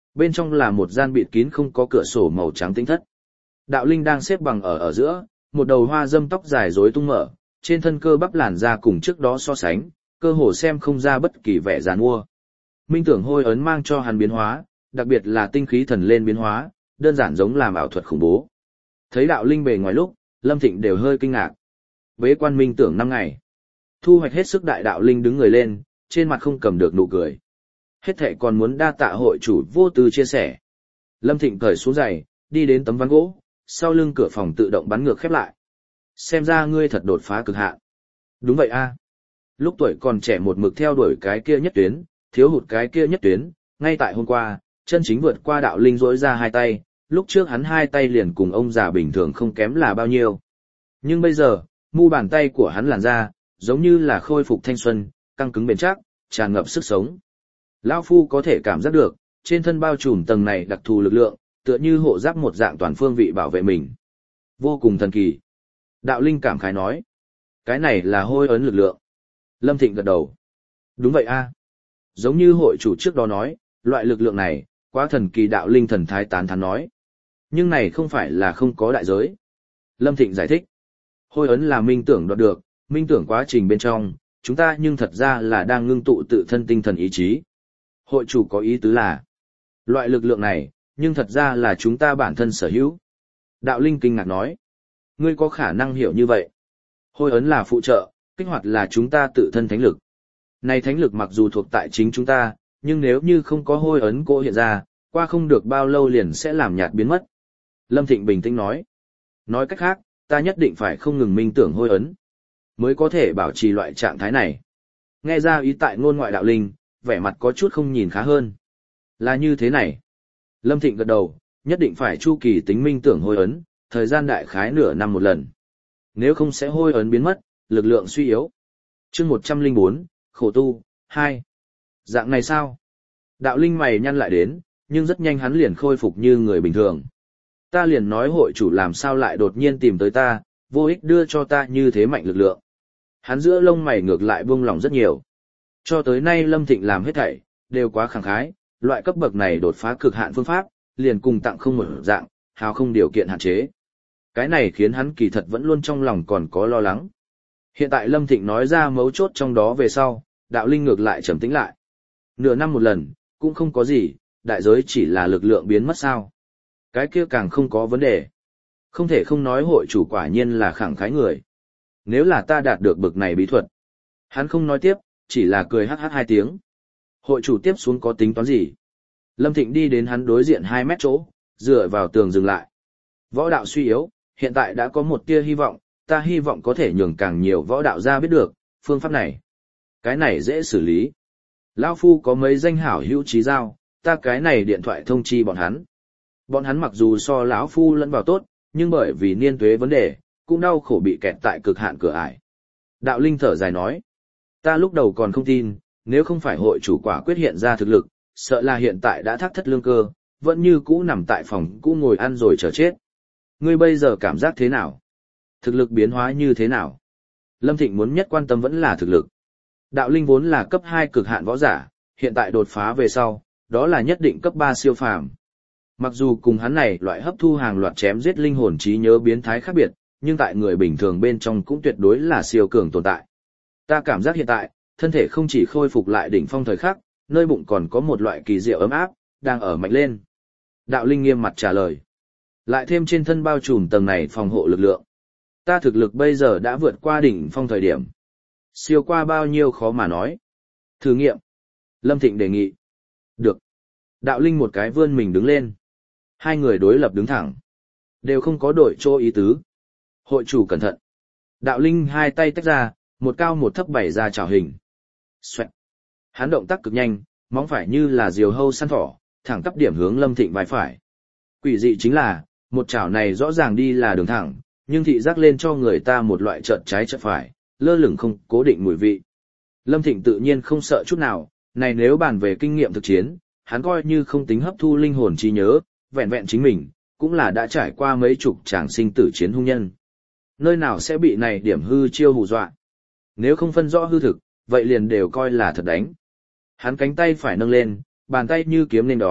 Bên trong là một gian bịt kín không có cửa sổ màu trắng tĩnh thất. Đạo Linh đang xếp bằng ở ở giữa, một đầu hoa dâm tóc dài rối tung mở, trên thân cơ bắp làn da cùng trước đó so sánh, cơ hồ xem không ra bất kỳ vẻ giàn mua. Minh tưởng hôi ấn mang cho hắn biến hóa, đặc biệt là tinh khí thần lên biến hóa, đơn giản giống làm ảo thuật khủng bố. Thấy Đạo Linh bề ngoài lúc, Lâm Thịnh đều hơi kinh ngạc. Bế quan minh tưởng năm ngày. Thu hoạch hết sức đại Đạo Linh đứng người lên, trên mặt không cầm được nụ cười. Hết thệ còn muốn đa tạ hội chủ vô tư chia sẻ. Lâm Thịnh cởi xuống giày, đi đến tấm ván gỗ, sau lưng cửa phòng tự động bắn ngược khép lại. Xem ra ngươi thật đột phá cực hạn. Đúng vậy a. Lúc tuổi còn trẻ một mực theo đuổi cái kia nhất tuyến, thiếu hụt cái kia nhất tuyến, ngay tại hôm qua, chân chính vượt qua Đạo Linh rỗi ra hai tay, lúc trước hắn hai tay liền cùng ông già bình thường không kém là bao nhiêu. Nhưng bây giờ, mu bàn tay của hắn làn ra, giống như là khôi phục thanh xuân, căng cứng bền chắc, tràn ngập sức sống. Lão Phu có thể cảm giác được, trên thân bao trùm tầng này đặc thù lực lượng, tựa như hộ giáp một dạng toàn phương vị bảo vệ mình. Vô cùng thần kỳ. Đạo Linh cảm khái nói. Cái này là hôi ấn lực lượng. Lâm Thịnh gật đầu. Đúng vậy a. Giống như hội chủ trước đó nói, loại lực lượng này, quá thần kỳ. Đạo Linh thần thái tán thán nói. Nhưng này không phải là không có đại giới. Lâm Thịnh giải thích. Hôi ấn là minh tưởng đoạt được, minh tưởng quá trình bên trong, chúng ta nhưng thật ra là đang ngưng tụ tự thân tinh thần ý chí. Hội chủ có ý tứ là, loại lực lượng này, nhưng thật ra là chúng ta bản thân sở hữu. Đạo Linh kinh ngạc nói, ngươi có khả năng hiểu như vậy. Hôi ấn là phụ trợ, kích hoạt là chúng ta tự thân thánh lực. Này thánh lực mặc dù thuộc tại chính chúng ta, nhưng nếu như không có hôi ấn cỗ hiện ra, qua không được bao lâu liền sẽ làm nhạt biến mất. Lâm Thịnh bình tĩnh nói, nói cách khác, ta nhất định phải không ngừng minh tưởng hôi ấn, mới có thể bảo trì loại trạng thái này. Nghe ra ý tại ngôn ngoại Đạo Linh, vẻ mặt có chút không nhìn khá hơn. Là như thế này. Lâm Thịnh gật đầu, nhất định phải chu kỳ tính minh tưởng hôi ấn, thời gian đại khái nửa năm một lần. Nếu không sẽ hôi ấn biến mất, lực lượng suy yếu. Chương một trăm lẻ bốn, khổ tu, hai. Dạng này sao? Đạo Linh mày nhăn lại đến, nhưng rất nhanh hắn liền khôi phục như người bình thường. Ta liền nói hội chủ làm sao lại đột nhiên tìm tới ta, vô ích đưa cho ta như thế mạnh lực lượng. Hắn giữa lông mày ngược lại buông lỏng rất nhiều. Cho tới nay Lâm Thịnh làm hết thảy, đều quá khẳng khái, loại cấp bậc này đột phá cực hạn phương pháp, liền cùng tặng không một dạng, hào không điều kiện hạn chế. Cái này khiến hắn kỳ thật vẫn luôn trong lòng còn có lo lắng. Hiện tại Lâm Thịnh nói ra mấu chốt trong đó về sau, Đạo Linh ngược lại trầm tĩnh lại. Nửa năm một lần, cũng không có gì, đại giới chỉ là lực lượng biến mất sao. Cái kia càng không có vấn đề. Không thể không nói hội chủ quả nhiên là khẳng khái người. Nếu là ta đạt được bực này bí thuật. Hắn không nói tiếp, chỉ là cười hát hát hai tiếng. Hội chủ tiếp xuống có tính toán gì? Lâm Thịnh đi đến hắn đối diện hai mét chỗ, dựa vào tường dừng lại. Võ đạo suy yếu, hiện tại đã có một tia hy vọng, ta hy vọng có thể nhường càng nhiều võ đạo ra biết được, phương pháp này. Cái này dễ xử lý. Lão Phu có mấy danh hảo hữu trí giao, ta cái này điện thoại thông chi bọn hắn. Bọn hắn mặc dù so lão Phu lẫn vào tốt, nhưng bởi vì niên tuế vấn đề, cũng đau khổ bị kẹt tại cực hạn cửa ải. Đạo Linh thở dài nói, ta lúc đầu còn không tin, nếu không phải hội chủ quả quyết hiện ra thực lực, sợ là hiện tại đã thác thất lương cơ, vẫn như cũ nằm tại phòng cũ ngồi ăn rồi chờ chết. Ngươi bây giờ cảm giác thế nào? Thực lực biến hóa như thế nào? Lâm Thịnh muốn nhất quan tâm vẫn là thực lực. Đạo Linh vốn là cấp hai cực hạn võ giả, hiện tại đột phá về sau, đó là nhất định cấp ba siêu phàm. Mặc dù cùng hắn này loại hấp thu hàng loạt chém giết linh hồn trí nhớ biến thái khác biệt, nhưng tại người bình thường bên trong cũng tuyệt đối là siêu cường tồn tại. Ta cảm giác hiện tại, thân thể không chỉ khôi phục lại đỉnh phong thời khắc, nơi bụng còn có một loại kỳ diệu ấm áp, đang ở mạnh lên. Đạo Linh nghiêm mặt trả lời. Lại thêm trên thân bao trùm tầng này phòng hộ lực lượng. Ta thực lực bây giờ đã vượt qua đỉnh phong thời điểm. Siêu qua bao nhiêu khó mà nói. Thử nghiệm. Lâm Thịnh đề nghị. Được. Đạo Linh một cái vươn mình đứng lên. Hai người đối lập đứng thẳng. Đều không có đổi chỗ ý tứ. Hội chủ cẩn thận. Đạo Linh hai tay tách ra, một cao một thấp bày ra trảo hình. Xoẹt. Hắn động tác cực nhanh, móng phải như là diều hâu săn thỏ, thẳng tắp điểm hướng Lâm Thịnh vai phải. Quỷ dị chính là, một chảo này rõ ràng đi là đường thẳng, nhưng thị giác lên cho người ta một loại trợn trái trợn phải, lơ lửng không cố định mùi vị. Lâm Thịnh tự nhiên không sợ chút nào, này nếu bàn về kinh nghiệm thực chiến, hắn coi như không tính hấp thu linh hồn trí nhớ, vẹn vẹn chính mình, cũng là đã trải qua mấy chục tràng sinh tử chiến hung nhân. Nơi nào sẽ bị này điểm hư chiêu hù dọa? Nếu không phân rõ hư thực, vậy liền đều coi là thật đánh. Hắn cánh tay phải nâng lên, bàn tay như kiếm nên đón,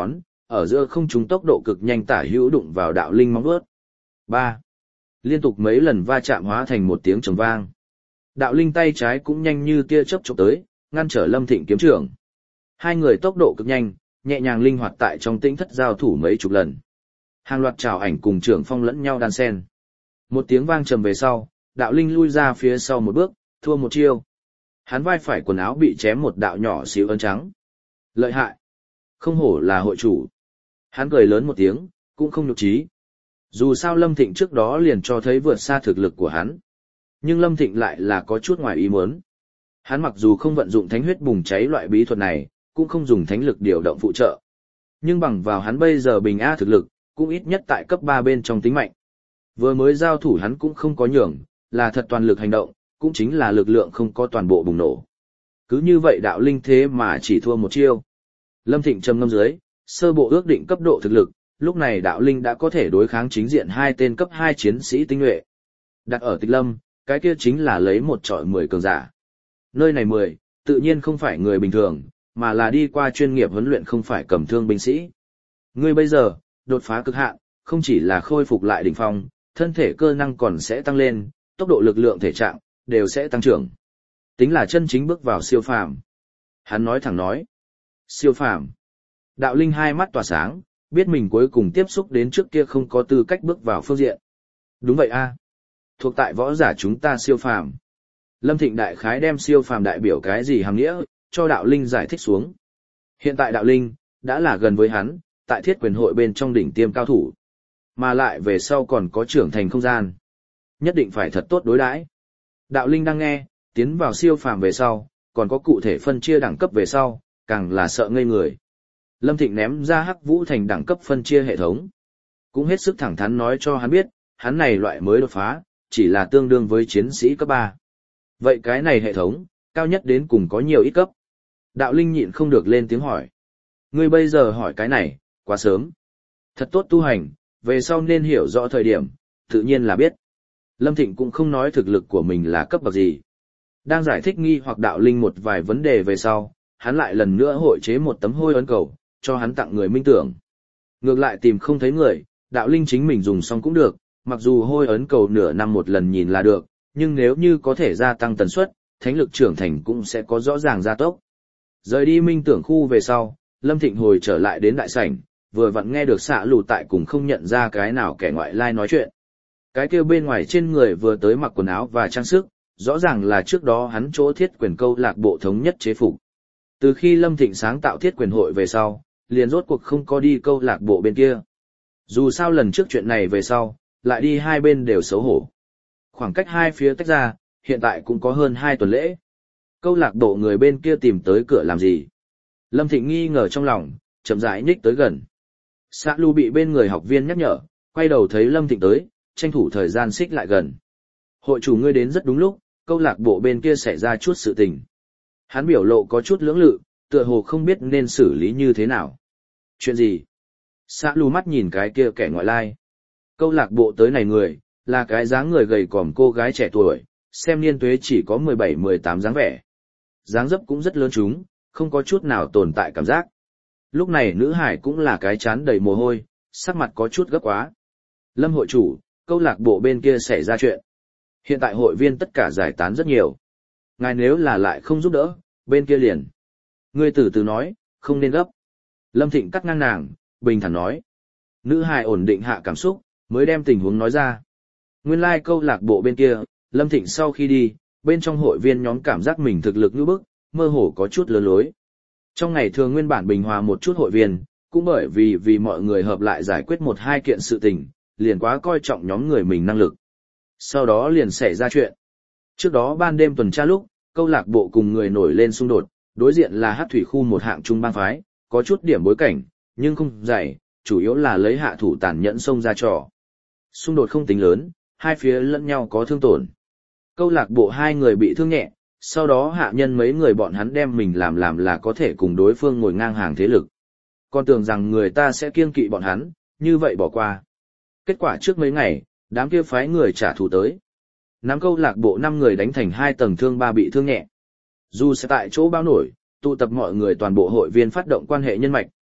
ở giữa không trung tốc độ cực nhanh tả hữu đụng vào đạo linh móng vuốt. Ba. Liên tục mấy lần va chạm hóa thành một tiếng trầm vang. Đạo linh tay trái cũng nhanh như tia chớp chụp tới, ngăn trở Lâm Thịnh kiếm trưởng. Hai người tốc độ cực nhanh, nhẹ nhàng linh hoạt tại trong tĩnh thất giao thủ mấy chục lần. Hàng loạt trảo ảnh cùng trưởng phong lẫn nhau đan xen. Một tiếng vang trầm về sau, đạo linh lui ra phía sau một bước, thua một chiêu. Hắn vai phải quần áo bị chém một đạo nhỏ xíu ấn trắng. Lợi hại. Không hổ là hội chủ. Hắn cười lớn một tiếng, cũng không nhục trí. Dù sao Lâm Thịnh trước đó liền cho thấy vượt xa thực lực của hắn. Nhưng Lâm Thịnh lại là có chút ngoài ý muốn. Hắn mặc dù không vận dụng thánh huyết bùng cháy loại bí thuật này, cũng không dùng thánh lực điều động phụ trợ. Nhưng bằng vào hắn bây giờ bình A thực lực, cũng ít nhất tại cấp ba bên trong tính mạnh. Vừa mới giao thủ hắn cũng không có nhường, là thật toàn lực hành động, cũng chính là lực lượng không có toàn bộ bùng nổ. Cứ như vậy đạo linh thế mà chỉ thua một chiêu. Lâm Thịnh trầm ngâm dưới, sơ bộ ước định cấp độ thực lực, lúc này đạo linh đã có thể đối kháng chính diện hai tên cấp hai chiến sĩ tinh nhuệ. Đặt ở Tịch Lâm, cái kia chính là lấy một trọi mười cường giả. Nơi này mười, tự nhiên không phải người bình thường, mà là đi qua chuyên nghiệp huấn luyện không phải cầm thương binh sĩ. Ngươi bây giờ, đột phá cực hạn, không chỉ là khôi phục lại đỉnh phong, thân thể cơ năng còn sẽ tăng lên, tốc độ lực lượng thể trạng đều sẽ tăng trưởng. Tính là chân chính bước vào siêu phàm. Hắn nói thẳng nói. Siêu phàm. Đạo linh hai mắt tỏa sáng, biết mình cuối cùng tiếp xúc đến trước kia không có tư cách bước vào phương diện. Đúng vậy a, thuộc tại võ giả chúng ta siêu phàm. Lâm Thịnh đại khái đem siêu phàm đại biểu cái gì hàm nghĩa, cho đạo linh giải thích xuống. Hiện tại đạo linh, đã là gần với hắn, tại thiết quyền hội bên trong đỉnh tiêm cao thủ. Mà lại về sau còn có trưởng thành không gian. Nhất định phải thật tốt đối đãi. Đạo linh đang nghe, tiến vào siêu phàm về sau, còn có cụ thể phân chia đẳng cấp về sau, càng là sợ ngây người. Lâm Thịnh ném ra Hắc Vũ Thành đẳng cấp phân chia hệ thống. Cũng hết sức thẳng thắn nói cho hắn biết, hắn này loại mới đột phá, chỉ là tương đương với chiến sĩ cấp ba. Vậy cái này hệ thống, cao nhất đến cùng có nhiều ít cấp? Đạo linh nhịn không được lên tiếng hỏi. Ngươi bây giờ hỏi cái này, quá sớm. Thật tốt tu hành, về sau nên hiểu rõ thời điểm, tự nhiên là biết. Lâm Thịnh cũng không nói thực lực của mình là cấp bậc gì. Đang giải thích nghi hoặc đạo linh một vài vấn đề về sau, hắn lại lần nữa hội chế một tấm hôi ấn cầu, cho hắn tặng người minh tưởng. Ngược lại tìm không thấy người, đạo linh chính mình dùng xong cũng được, mặc dù hôi ấn cầu nửa năm một lần nhìn là được, nhưng nếu như có thể gia tăng tần suất, thánh lực trưởng thành cũng sẽ có rõ ràng gia tốc. Rời đi minh tưởng khu về sau, Lâm Thịnh hồi trở lại đến đại sảnh, vừa vặn nghe được xạ lù tại cùng không nhận ra cái nào kẻ ngoại lai nói chuyện. Cái kia bên ngoài trên người vừa tới mặc quần áo và trang sức, rõ ràng là trước đó hắn chỗ thiết quyền câu lạc bộ thống nhất chế phục. Từ khi Lâm Thịnh sáng tạo thiết quyền hội về sau, liền rốt cuộc không có đi câu lạc bộ bên kia. Dù sao lần trước chuyện này về sau, lại đi hai bên đều xấu hổ. Khoảng cách hai phía tách ra, hiện tại cũng có hơn hai tuần lễ. Câu lạc bộ người bên kia tìm tới cửa làm gì? Lâm Thịnh nghi ngờ trong lòng, chậm rãi nhích tới gần. Xã Lu bị bên người học viên nhắc nhở, quay đầu thấy Lâm Thịnh tới, tranh thủ thời gian xích lại gần. Hội chủ ngươi đến rất đúng lúc, câu lạc bộ bên kia xảy ra chút sự tình. Hắn biểu lộ có chút lưỡng lự, tựa hồ không biết nên xử lý như thế nào. Chuyện gì? Xã Lu mắt nhìn cái kia kẻ ngoại lai. Câu lạc bộ tới này người, là cái dáng người gầy còm cô gái trẻ tuổi, xem niên tuế chỉ có mười bảy mười tám dáng vẻ. Dáng dấp cũng rất lớn chúng, không có chút nào tồn tại cảm giác. Lúc này nữ hải cũng là cái chán đầy mồ hôi, sắc mặt có chút gấp quá. Lâm hội chủ, câu lạc bộ bên kia xảy ra chuyện. Hiện tại hội viên tất cả giải tán rất nhiều. Ngài nếu là lại không giúp đỡ, bên kia liền. Ngươi từ từ nói, không nên gấp. Lâm Thịnh cắt ngang nàng, bình thản nói. Nữ hài ổn định hạ cảm xúc, mới đem tình huống nói ra. Nguyên lai like câu lạc bộ bên kia, Lâm Thịnh sau khi đi, bên trong hội viên nhóm cảm giác mình thực lực như bức, mơ hồ có chút lừa lối. Trong ngày thường nguyên bản bình hòa một chút hội viên, cũng bởi vì vì mọi người hợp lại giải quyết một hai kiện sự tình, liền quá coi trọng nhóm người mình năng lực. Sau đó liền xảy ra chuyện. Trước đó ban đêm tuần tra lúc, câu lạc bộ cùng người nổi lên xung đột, đối diện là hát thủy khu một hạng trung bang phái, có chút điểm bối cảnh, nhưng không dày, chủ yếu là lấy hạ thủ tàn nhẫn xông ra trò. Xung đột không tính lớn, hai phía lẫn nhau có thương tổn. Câu lạc bộ hai người bị thương nhẹ, sau đó hạ nhân mấy người bọn hắn đem mình làm làm là có thể cùng đối phương ngồi ngang hàng thế lực. Còn tưởng rằng người ta sẽ kiêng kỵ bọn hắn, như vậy bỏ qua. Kết quả trước mấy ngày, đám kia phái người trả thù tới. Nắm câu lạc bộ năm người đánh thành hai tầng thương ba bị thương nhẹ. Dù sẽ tại chỗ bao nổi, tụ tập mọi người toàn bộ hội viên phát động quan hệ nhân mạch,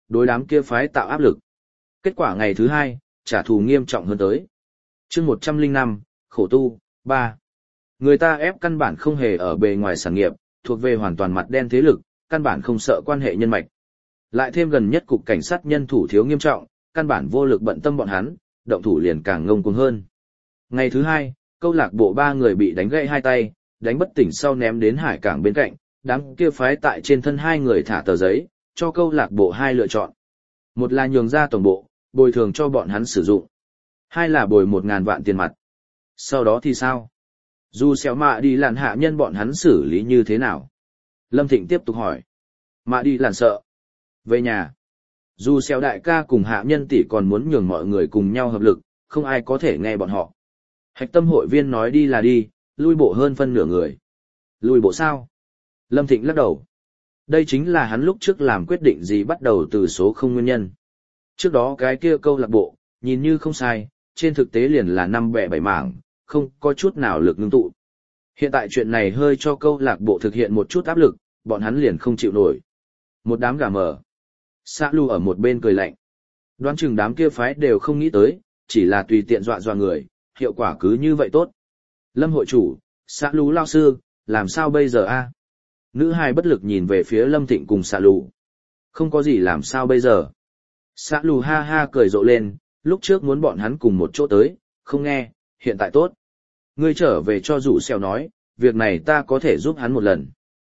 đối đám kia phái tạo áp lực. Kết quả ngày thứ hai, trả thù nghiêm trọng hơn tới. chương một trăm lẻ năm, khổ tu, ba. Người ta ép căn bản không hề ở bề ngoài sản nghiệp, thuộc về hoàn toàn mặt đen thế lực, căn bản không sợ quan hệ nhân mạch. Lại thêm gần nhất cục cảnh sát nhân thủ thiếu nghiêm trọng, căn bản vô lực bận tâm bọn hắn, động thủ liền càng ngông cuồng hơn. Ngày thứ hai, câu lạc bộ ba người bị đánh gãy hai tay, đánh bất tỉnh sau ném đến hải cảng bên cạnh, đám kia phái tại trên thân hai người thả tờ giấy, cho câu lạc bộ hai lựa chọn. Một là nhường ra tổng bộ, bồi thường cho bọn hắn sử dụng. Hai là bồi một ngàn vạn tiền mặt. Sau đó thì sao? Dù xéo mạ đi làn hạ nhân bọn hắn xử lý như thế nào? Lâm Thịnh tiếp tục hỏi. Mạ đi làn sợ. Về nhà. Dù xéo đại ca cùng hạ nhân tỷ còn muốn nhường mọi người cùng nhau hợp lực, không ai có thể nghe bọn họ. Hạch tâm hội viên nói đi là đi, lui bộ hơn phân nửa người. Lui bộ sao? Lâm Thịnh lắc đầu. Đây chính là hắn lúc trước làm quyết định gì bắt đầu từ số không nguyên nhân. Trước đó cái kia câu lạc bộ, nhìn như không sai, trên thực tế liền là năm bẻ bảy mảng, không có chút nào lực ngưng tụ. Hiện tại chuyện này hơi cho câu lạc bộ thực hiện một chút áp lực, bọn hắn liền không chịu nổi. Một đám gà mờ. Sạ Lu ở một bên cười lạnh. Đoán chừng đám kia phái đều không nghĩ tới, chỉ là tùy tiện dọa dọa người, hiệu quả cứ như vậy tốt. Lâm hội chủ, Sạ Lu lao sư, làm sao bây giờ a? Nữ hài bất lực nhìn về phía Lâm Thịnh cùng Sạ Lu. Không có gì làm sao bây giờ. Sạ Lu ha ha cười rộ lên, lúc trước muốn bọn hắn cùng một chỗ tới, không nghe, hiện tại tốt. Ngươi trở về cho rủ xèo nói, việc này ta có thể giúp hắn một lần.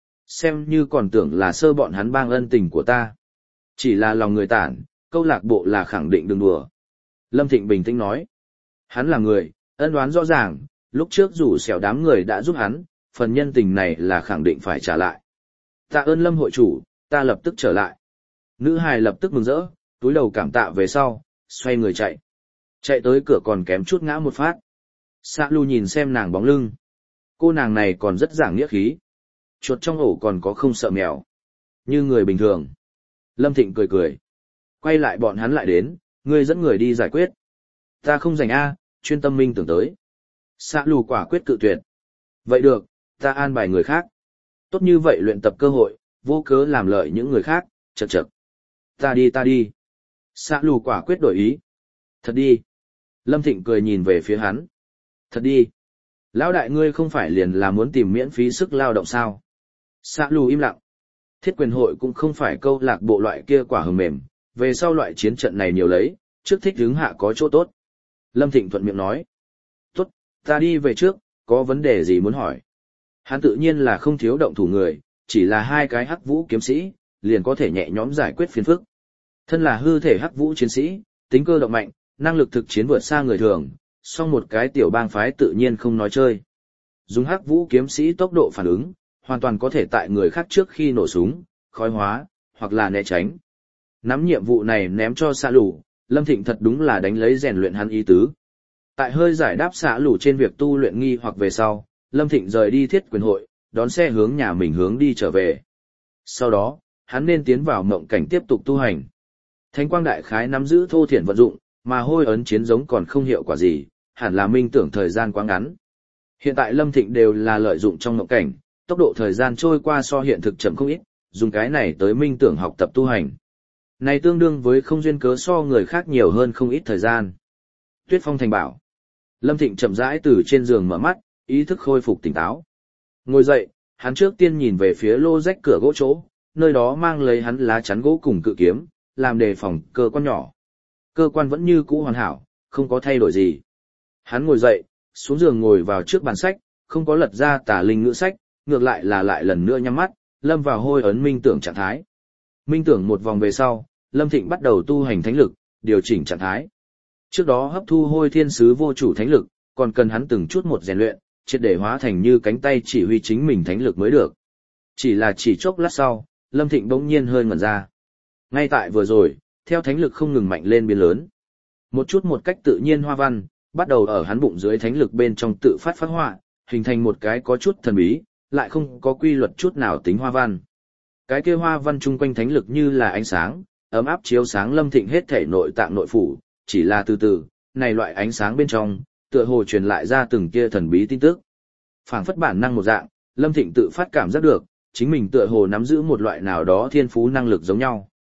Xem như còn tưởng là sơ bọn hắn bang ân tình của ta. Chỉ là lòng người tản, câu lạc bộ là khẳng định đừng đùa. Lâm Thịnh bình tĩnh nói. Hắn là người, ân đoán rõ ràng, lúc trước rủ xèo đám người đã giúp hắn, phần nhân tình này là khẳng định phải trả lại. Tạ ơn Lâm hội chủ, ta lập tức trở lại. Nữ hài lập tức mừng rỡ, túi đầu cảm tạ về sau, xoay người chạy. Chạy tới cửa còn kém chút ngã một phát. Sạ Lu nhìn xem nàng bóng lưng. Cô nàng này còn rất giảng nghĩa khí. Chuột trong ổ còn có không sợ mèo. Như người bình thường. Lâm Thịnh cười cười. Quay lại bọn hắn lại đến, ngươi dẫn người đi giải quyết. Ta không rảnh A, chuyên tâm minh tưởng tới. Sạ Lu quả quyết cự tuyệt. Vậy được, ta an bài người khác. Tốt như vậy luyện tập cơ hội, vô cớ làm lợi những người khác, chật chật. Ta đi ta đi. Sạ Lu quả quyết đổi ý. Thật đi. Lâm Thịnh cười nhìn về phía hắn. Thật đi. Lão đại ngươi không phải liền là muốn tìm miễn phí sức lao động sao? Sạ Lu im lặng. Thiết quyền hội cũng không phải câu lạc bộ loại kia quả hờ mềm, về sau loại chiến trận này nhiều lấy, trước thích hướng hạ có chỗ tốt. Lâm Thịnh thuận miệng nói. Tốt, ta đi về trước, có vấn đề gì muốn hỏi? Hắn tự nhiên là không thiếu động thủ người, chỉ là hai cái hắc vũ kiếm sĩ, liền có thể nhẹ nhõm giải quyết phiền phức. Thân là hư thể hắc vũ chiến sĩ, tính cơ động mạnh, năng lực thực chiến vượt xa người thường, song một cái tiểu bang phái tự nhiên không nói chơi. Dùng hắc vũ kiếm sĩ tốc độ phản ứng, hoàn toàn có thể tại người khác trước khi nổ súng, khói hóa, hoặc là né tránh. Nắm nhiệm vụ này ném cho Sạ Lù, Lâm Thịnh thật đúng là đánh lấy rèn luyện hắn ý tứ. Tại hơi giải đáp Sạ Lù trên việc tu luyện nghi hoặc về sau, Lâm Thịnh rời đi thiết quyền hội, đón xe hướng nhà mình hướng đi trở về. Sau đó, hắn nên tiến vào mộng cảnh tiếp tục tu hành. Thánh quang đại khái nắm giữ thô thiển vận dụng, mà hôi ấn chiến giống còn không hiệu quả gì, hẳn là minh tưởng thời gian quá ngắn. Hiện tại Lâm Thịnh đều là lợi dụng trong mộng cảnh, tốc độ thời gian trôi qua so hiện thực chậm không ít, dùng cái này tới minh tưởng học tập tu hành. Này tương đương với không duyên cớ so người khác nhiều hơn không ít thời gian. Tuyết Phong thành bảo. Lâm Thịnh chậm rãi từ trên giường mở mắt, ý thức khôi phục tỉnh táo. Ngồi dậy, hắn trước tiên nhìn về phía lô rách cửa gỗ chỗ, nơi đó mang lấy hắn lá chắn gỗ cùng cự kiếm, làm đề phòng cơ quan nhỏ. Cơ quan vẫn như cũ hoàn hảo, không có thay đổi gì. Hắn ngồi dậy, xuống giường ngồi vào trước bàn sách, không có lật ra tà linh ngữ sách, ngược lại là lại lần nữa nhắm mắt, lâm vào hôi ấn minh tưởng trạng thái. Minh tưởng một vòng về sau, Lâm Thịnh bắt đầu tu hành thánh lực, điều chỉnh trạng thái. Trước đó hấp thu hôi thiên sứ vô chủ thánh lực, còn cần hắn từng chút một rèn luyện, triệt để hóa thành như cánh tay chỉ huy chính mình thánh lực mới được. Chỉ là chỉ chốc lát sau, Lâm Thịnh bỗng nhiên hơi ngẩn ra. Ngay tại vừa rồi, theo thánh lực không ngừng mạnh lên biến lớn. Một chút một cách tự nhiên hoa văn, bắt đầu ở hắn bụng dưới thánh lực bên trong tự phát phát họa, hình thành một cái có chút thần bí, lại không có quy luật chút nào tính hoa văn. Cái kia hoa văn chung quanh thánh lực như là ánh sáng, ấm áp chiếu sáng Lâm Thịnh hết thể nội tạng nội phủ, chỉ là từ từ, này loại ánh sáng bên trong, tựa hồ truyền lại ra từng kia thần bí tin tức. Phảng phất bản năng một dạng, Lâm Thịnh tự phát cảm giác được, chính mình tựa hồ nắm giữ một loại nào đó thiên phú năng lực giống nhau.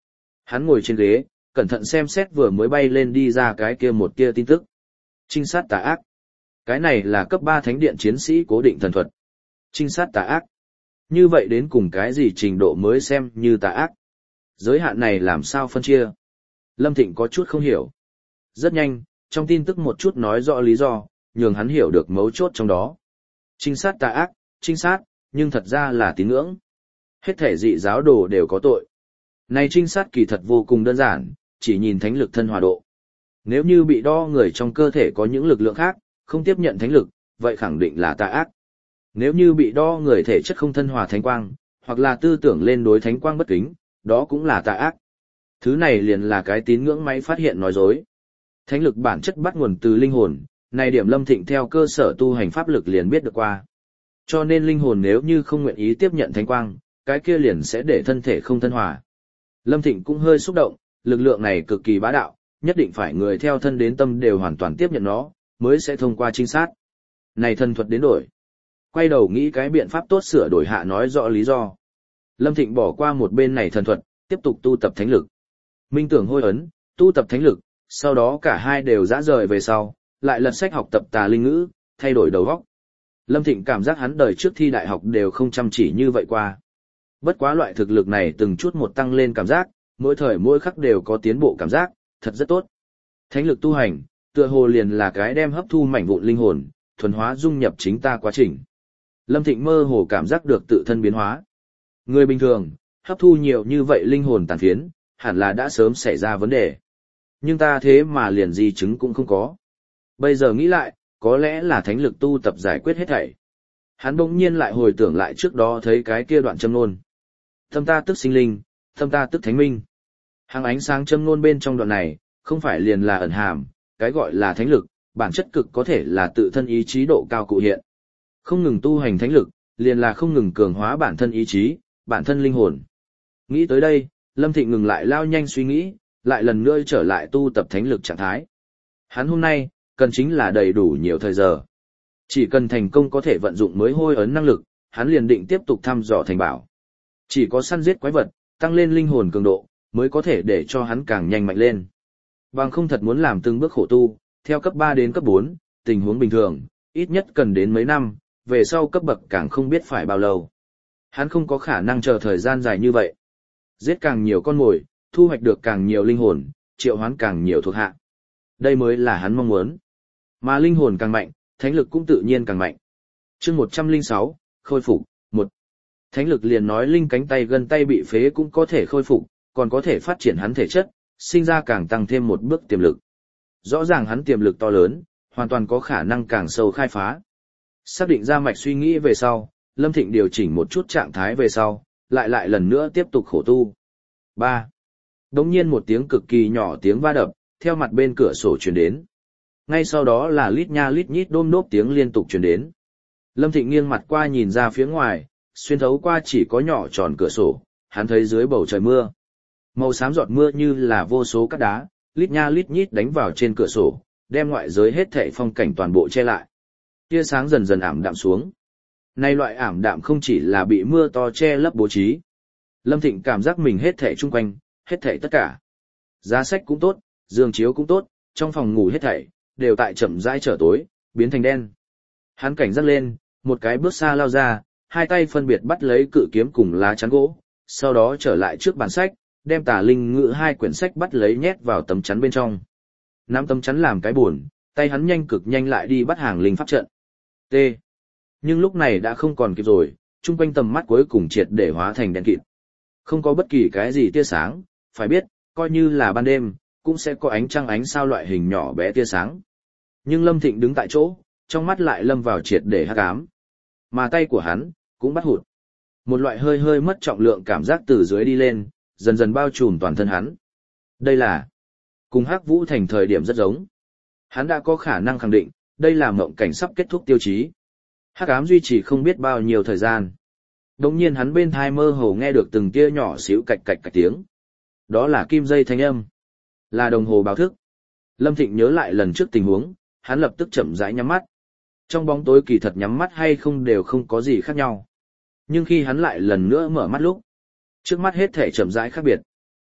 Hắn ngồi trên ghế, cẩn thận xem xét vừa mới bay lên đi ra cái kia một kia tin tức. Trinh sát tà ác. Cái này là cấp ba thánh điện chiến sĩ cố định thần thuật. Trinh sát tà ác. Như vậy đến cùng cái gì trình độ mới xem như tà ác? Giới hạn này làm sao phân chia? Lâm Thịnh có chút không hiểu. Rất nhanh, trong tin tức một chút nói rõ lý do, nhường hắn hiểu được mấu chốt trong đó. Trinh sát tà ác, trinh sát, nhưng thật ra là tín ngưỡng. Hết thể dị giáo đồ đều có tội. Này trinh sát kỳ thật vô cùng đơn giản, chỉ nhìn thánh lực thân hòa độ. Nếu như bị đo người trong cơ thể có những lực lượng khác, không tiếp nhận thánh lực, vậy khẳng định là tà ác. Nếu như bị đo người thể chất không thân hòa thánh quang, hoặc là tư tưởng lên đối thánh quang bất kính, đó cũng là tà ác. Thứ này liền là cái tín ngưỡng máy phát hiện nói dối. Thánh lực bản chất bắt nguồn từ linh hồn, này điểm Lâm Thịnh theo cơ sở tu hành pháp lực liền biết được qua. Cho nên linh hồn nếu như không nguyện ý tiếp nhận thánh quang, cái kia liền sẽ để thân thể không thân hòa. Lâm Thịnh cũng hơi xúc động, lực lượng này cực kỳ bá đạo, nhất định phải người theo thân đến tâm đều hoàn toàn tiếp nhận nó, mới sẽ thông qua trinh sát. Này thần thuật đến đổi. Quay đầu nghĩ cái biện pháp tốt sửa đổi hạ nói rõ lý do. Lâm Thịnh bỏ qua một bên này thần thuật, tiếp tục tu tập thánh lực. Minh tưởng hôi ấn, tu tập thánh lực, sau đó cả hai đều dã rời về sau, lại lật sách học tập tà linh ngữ, thay đổi đầu óc. Lâm Thịnh cảm giác hắn đời trước thi đại học đều không chăm chỉ như vậy qua. Bất quá loại thực lực này từng chút một tăng lên cảm giác, mỗi thời mỗi khắc đều có tiến bộ cảm giác, thật rất tốt. Thánh lực tu hành, tựa hồ liền là cái đem hấp thu mảnh vụn linh hồn, thuần hóa dung nhập chính ta quá trình. Lâm Thịnh mơ hồ cảm giác được tự thân biến hóa. Người bình thường, hấp thu nhiều như vậy linh hồn tàn phiến, hẳn là đã sớm xảy ra vấn đề. Nhưng ta thế mà liền di chứng cũng không có. Bây giờ nghĩ lại, có lẽ là thánh lực tu tập giải quyết hết thảy. Hắn bỗng nhiên lại hồi tưởng lại trước đó thấy cái kia đoạn châm ngôn. Tâm ta tức sinh linh, tâm ta tức thánh minh. Hàng ánh sáng châm ngôn bên trong đoạn này, không phải liền là ẩn hàm, cái gọi là thánh lực, bản chất cực có thể là tự thân ý chí độ cao cụ hiện. Không ngừng tu hành thánh lực, liền là không ngừng cường hóa bản thân ý chí, bản thân linh hồn. Nghĩ tới đây, Lâm Thịnh ngừng lại lao nhanh suy nghĩ, lại lần nữa trở lại tu tập thánh lực trạng thái. Hắn hôm nay, cần chính là đầy đủ nhiều thời giờ. Chỉ cần thành công có thể vận dụng mới hôi ấn năng lực, hắn liền định tiếp tục thăm dò thành bảo. Chỉ có săn giết quái vật, tăng lên linh hồn cường độ, mới có thể để cho hắn càng nhanh mạnh lên. Bằng không thật muốn làm từng bước khổ tu, theo cấp ba đến cấp bốn, tình huống bình thường, ít nhất cần đến mấy năm, về sau cấp bậc càng không biết phải bao lâu. Hắn không có khả năng chờ thời gian dài như vậy. Giết càng nhiều con mồi, thu hoạch được càng nhiều linh hồn, triệu hoán càng nhiều thuộc hạ. Đây mới là hắn mong muốn. Mà linh hồn càng mạnh, thánh lực cũng tự nhiên càng mạnh. Chương một trăm lẻ sáu, khôi phục, một. Thánh lực liền nói linh cánh tay gân tay bị phế cũng có thể khôi phục, còn có thể phát triển hắn thể chất, sinh ra càng tăng thêm một bước tiềm lực. Rõ ràng hắn tiềm lực to lớn, hoàn toàn có khả năng càng sâu khai phá. Xác định ra mạch suy nghĩ về sau, Lâm Thịnh điều chỉnh một chút trạng thái về sau, lại lại lần nữa tiếp tục khổ tu. ba. Đống nhiên một tiếng cực kỳ nhỏ tiếng va đập, theo mặt bên cửa sổ truyền đến. Ngay sau đó là lít nha lít nhít đôm đốp tiếng liên tục truyền đến. Lâm Thịnh nghiêng mặt qua nhìn ra phía ngoài, xuyên thấu qua chỉ có nhỏ tròn cửa sổ, hắn thấy dưới bầu trời mưa. Màu xám giọt mưa như là vô số cát đá, lít nha lít nhít đánh vào trên cửa sổ, đem ngoại giới hết thảy phong cảnh toàn bộ che lại. Tia sáng dần dần ảm đạm xuống. Nay loại ảm đạm không chỉ là bị mưa to che lấp bố trí. Lâm Thịnh cảm giác mình hết thảy chung quanh, hết thảy tất cả. Giá sách cũng tốt, giường chiếu cũng tốt, trong phòng ngủ hết thảy, đều tại chậm rãi trở tối, biến thành đen. Hắn cảnh giác lên, một cái bước xa lao ra, hai tay phân biệt bắt lấy cự kiếm cùng lá chắn gỗ, sau đó trở lại trước bàn sách, đem Tà Linh Ngữ hai quyển sách bắt lấy nhét vào tấm chắn bên trong. Nắm tấm chắn làm cái buồn, tay hắn nhanh cực nhanh lại đi bắt hàng linh pháp trận. T. Nhưng lúc này đã không còn kịp rồi, chung quanh tầm mắt cuối cùng triệt để hóa thành đen kịt. Không có bất kỳ cái gì tia sáng, phải biết, coi như là ban đêm, cũng sẽ có ánh trăng ánh sao loại hình nhỏ bé tia sáng. Nhưng Lâm Thịnh đứng tại chỗ, trong mắt lại lâm vào triệt để hắc ám. Mà tay của hắn, cũng bắt hụt. Một loại hơi hơi mất trọng lượng cảm giác từ dưới đi lên, dần dần bao trùm toàn thân hắn. Đây là cùng Hắc Vũ Thành thời điểm rất giống. Hắn đã có khả năng khẳng định, đây là mộng cảnh sắp kết thúc tiêu chí. Hắc ám duy trì không biết bao nhiêu thời gian. Đống nhiên hắn bên thai mơ hồ nghe được từng tia nhỏ xíu cạch cạch cạch tiếng. Đó là kim dây thanh âm. Là đồng hồ báo thức. Lâm Thịnh nhớ lại lần trước tình huống, hắn lập tức chậm rãi nhắm mắt. Trong bóng tối kỳ thật nhắm mắt hay không đều không có gì khác nhau. Nhưng khi hắn lại lần nữa mở mắt lúc, trước mắt hết thể chậm rãi khác biệt.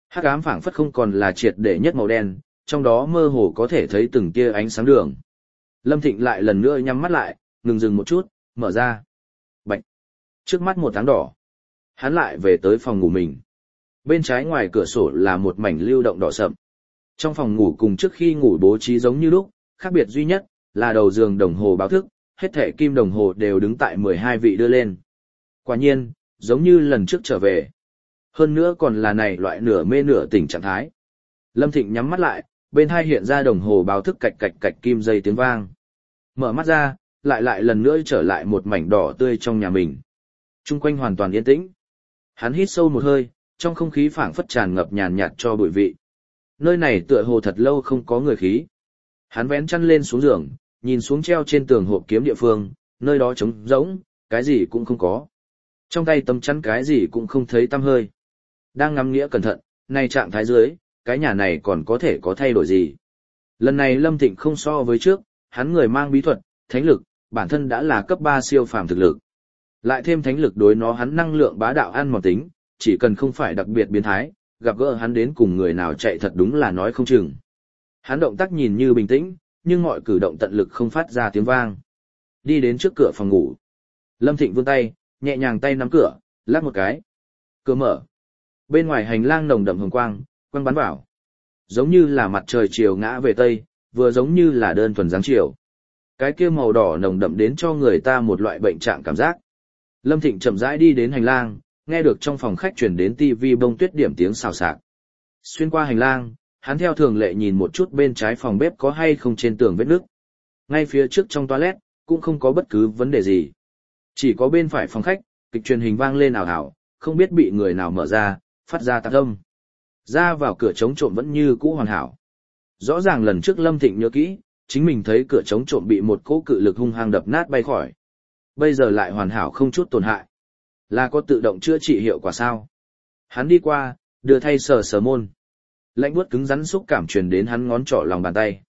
Hắc ám phảng phất không còn là triệt để nhất màu đen, trong đó mơ hồ có thể thấy từng tia ánh sáng đường. Lâm Thịnh lại lần nữa nhắm mắt lại, ngừng dừng một chút, mở ra. Bạch. Trước mắt một tháng đỏ. Hắn lại về tới phòng ngủ mình. Bên trái ngoài cửa sổ là một mảnh lưu động đỏ sậm. Trong phòng ngủ cùng trước khi ngủ bố trí giống như lúc, khác biệt duy nhất là đầu giường đồng hồ báo thức, hết thảy kim đồng hồ đều đứng tại mười hai vị đưa lên. Quả nhiên, giống như lần trước trở về. Hơn nữa còn là này loại nửa mê nửa tỉnh trạng thái. Lâm Thịnh nhắm mắt lại, bên hai hiện ra đồng hồ báo thức cạch cạch cạch kim dây tiếng vang. Mở mắt ra, lại lại lần nữa trở lại một mảnh đỏ tươi trong nhà mình. Trung quanh hoàn toàn yên tĩnh. Hắn hít sâu một hơi, trong không khí phảng phất tràn ngập nhàn nhạt cho bụi vị. Nơi này tựa hồ thật lâu không có người khí. Hắn vén chăn lên xuống giường, nhìn xuống treo trên tường hộp kiếm địa phương, nơi đó trống rỗng, cái gì cũng không có. Trong tay tấm chắn cái gì cũng không thấy tăm hơi. Đang ngắm nghĩa cẩn thận, này trạng thái dưới, cái nhà này còn có thể có thay đổi gì. Lần này Lâm Thịnh không so với trước, hắn người mang bí thuật, thánh lực, bản thân đã là cấp ba siêu phàm thực lực. Lại thêm thánh lực đối nó hắn năng lượng bá đạo ăn mòn tính, chỉ cần không phải đặc biệt biến thái, gặp gỡ hắn đến cùng người nào chạy thật đúng là nói không chừng. Hắn động tác nhìn như bình tĩnh, nhưng mọi cử động tận lực không phát ra tiếng vang. Đi đến trước cửa phòng ngủ. Lâm Thịnh vươn tay, nhẹ nhàng tay nắm cửa, lắc một cái. Cửa mở. Bên ngoài hành lang nồng đậm hồng quang, quang bắn vào. Giống như là mặt trời chiều ngã về tây, vừa giống như là đơn thuần dáng chiều. Cái kia màu đỏ nồng đậm đến cho người ta một loại bệnh trạng cảm giác. Lâm Thịnh chậm rãi đi đến hành lang, nghe được trong phòng khách truyền đến tivi bông tuyết điểm tiếng xào xạc. Xuyên qua hành lang, hắn theo thường lệ nhìn một chút bên trái phòng bếp có hay không trên tường vết nước. Ngay phía trước trong toilet, cũng không có bất cứ vấn đề gì. Chỉ có bên phải phòng khách, kịch truyền hình vang lên ảo ảo, không biết bị người nào mở ra, phát ra tạp âm. Ra vào cửa chống trộm vẫn như cũ hoàn hảo. Rõ ràng lần trước Lâm Thịnh nhớ kỹ, chính mình thấy cửa chống trộm bị một cỗ cự lực hung hăng đập nát bay khỏi. Bây giờ lại hoàn hảo không chút tổn hại. Là có tự động chữa trị hiệu quả sao? Hắn đi qua, đưa thay sờ sờ môn. Lạnh buốt cứng rắn xúc cảm truyền đến hắn ngón trỏ lòng bàn tay.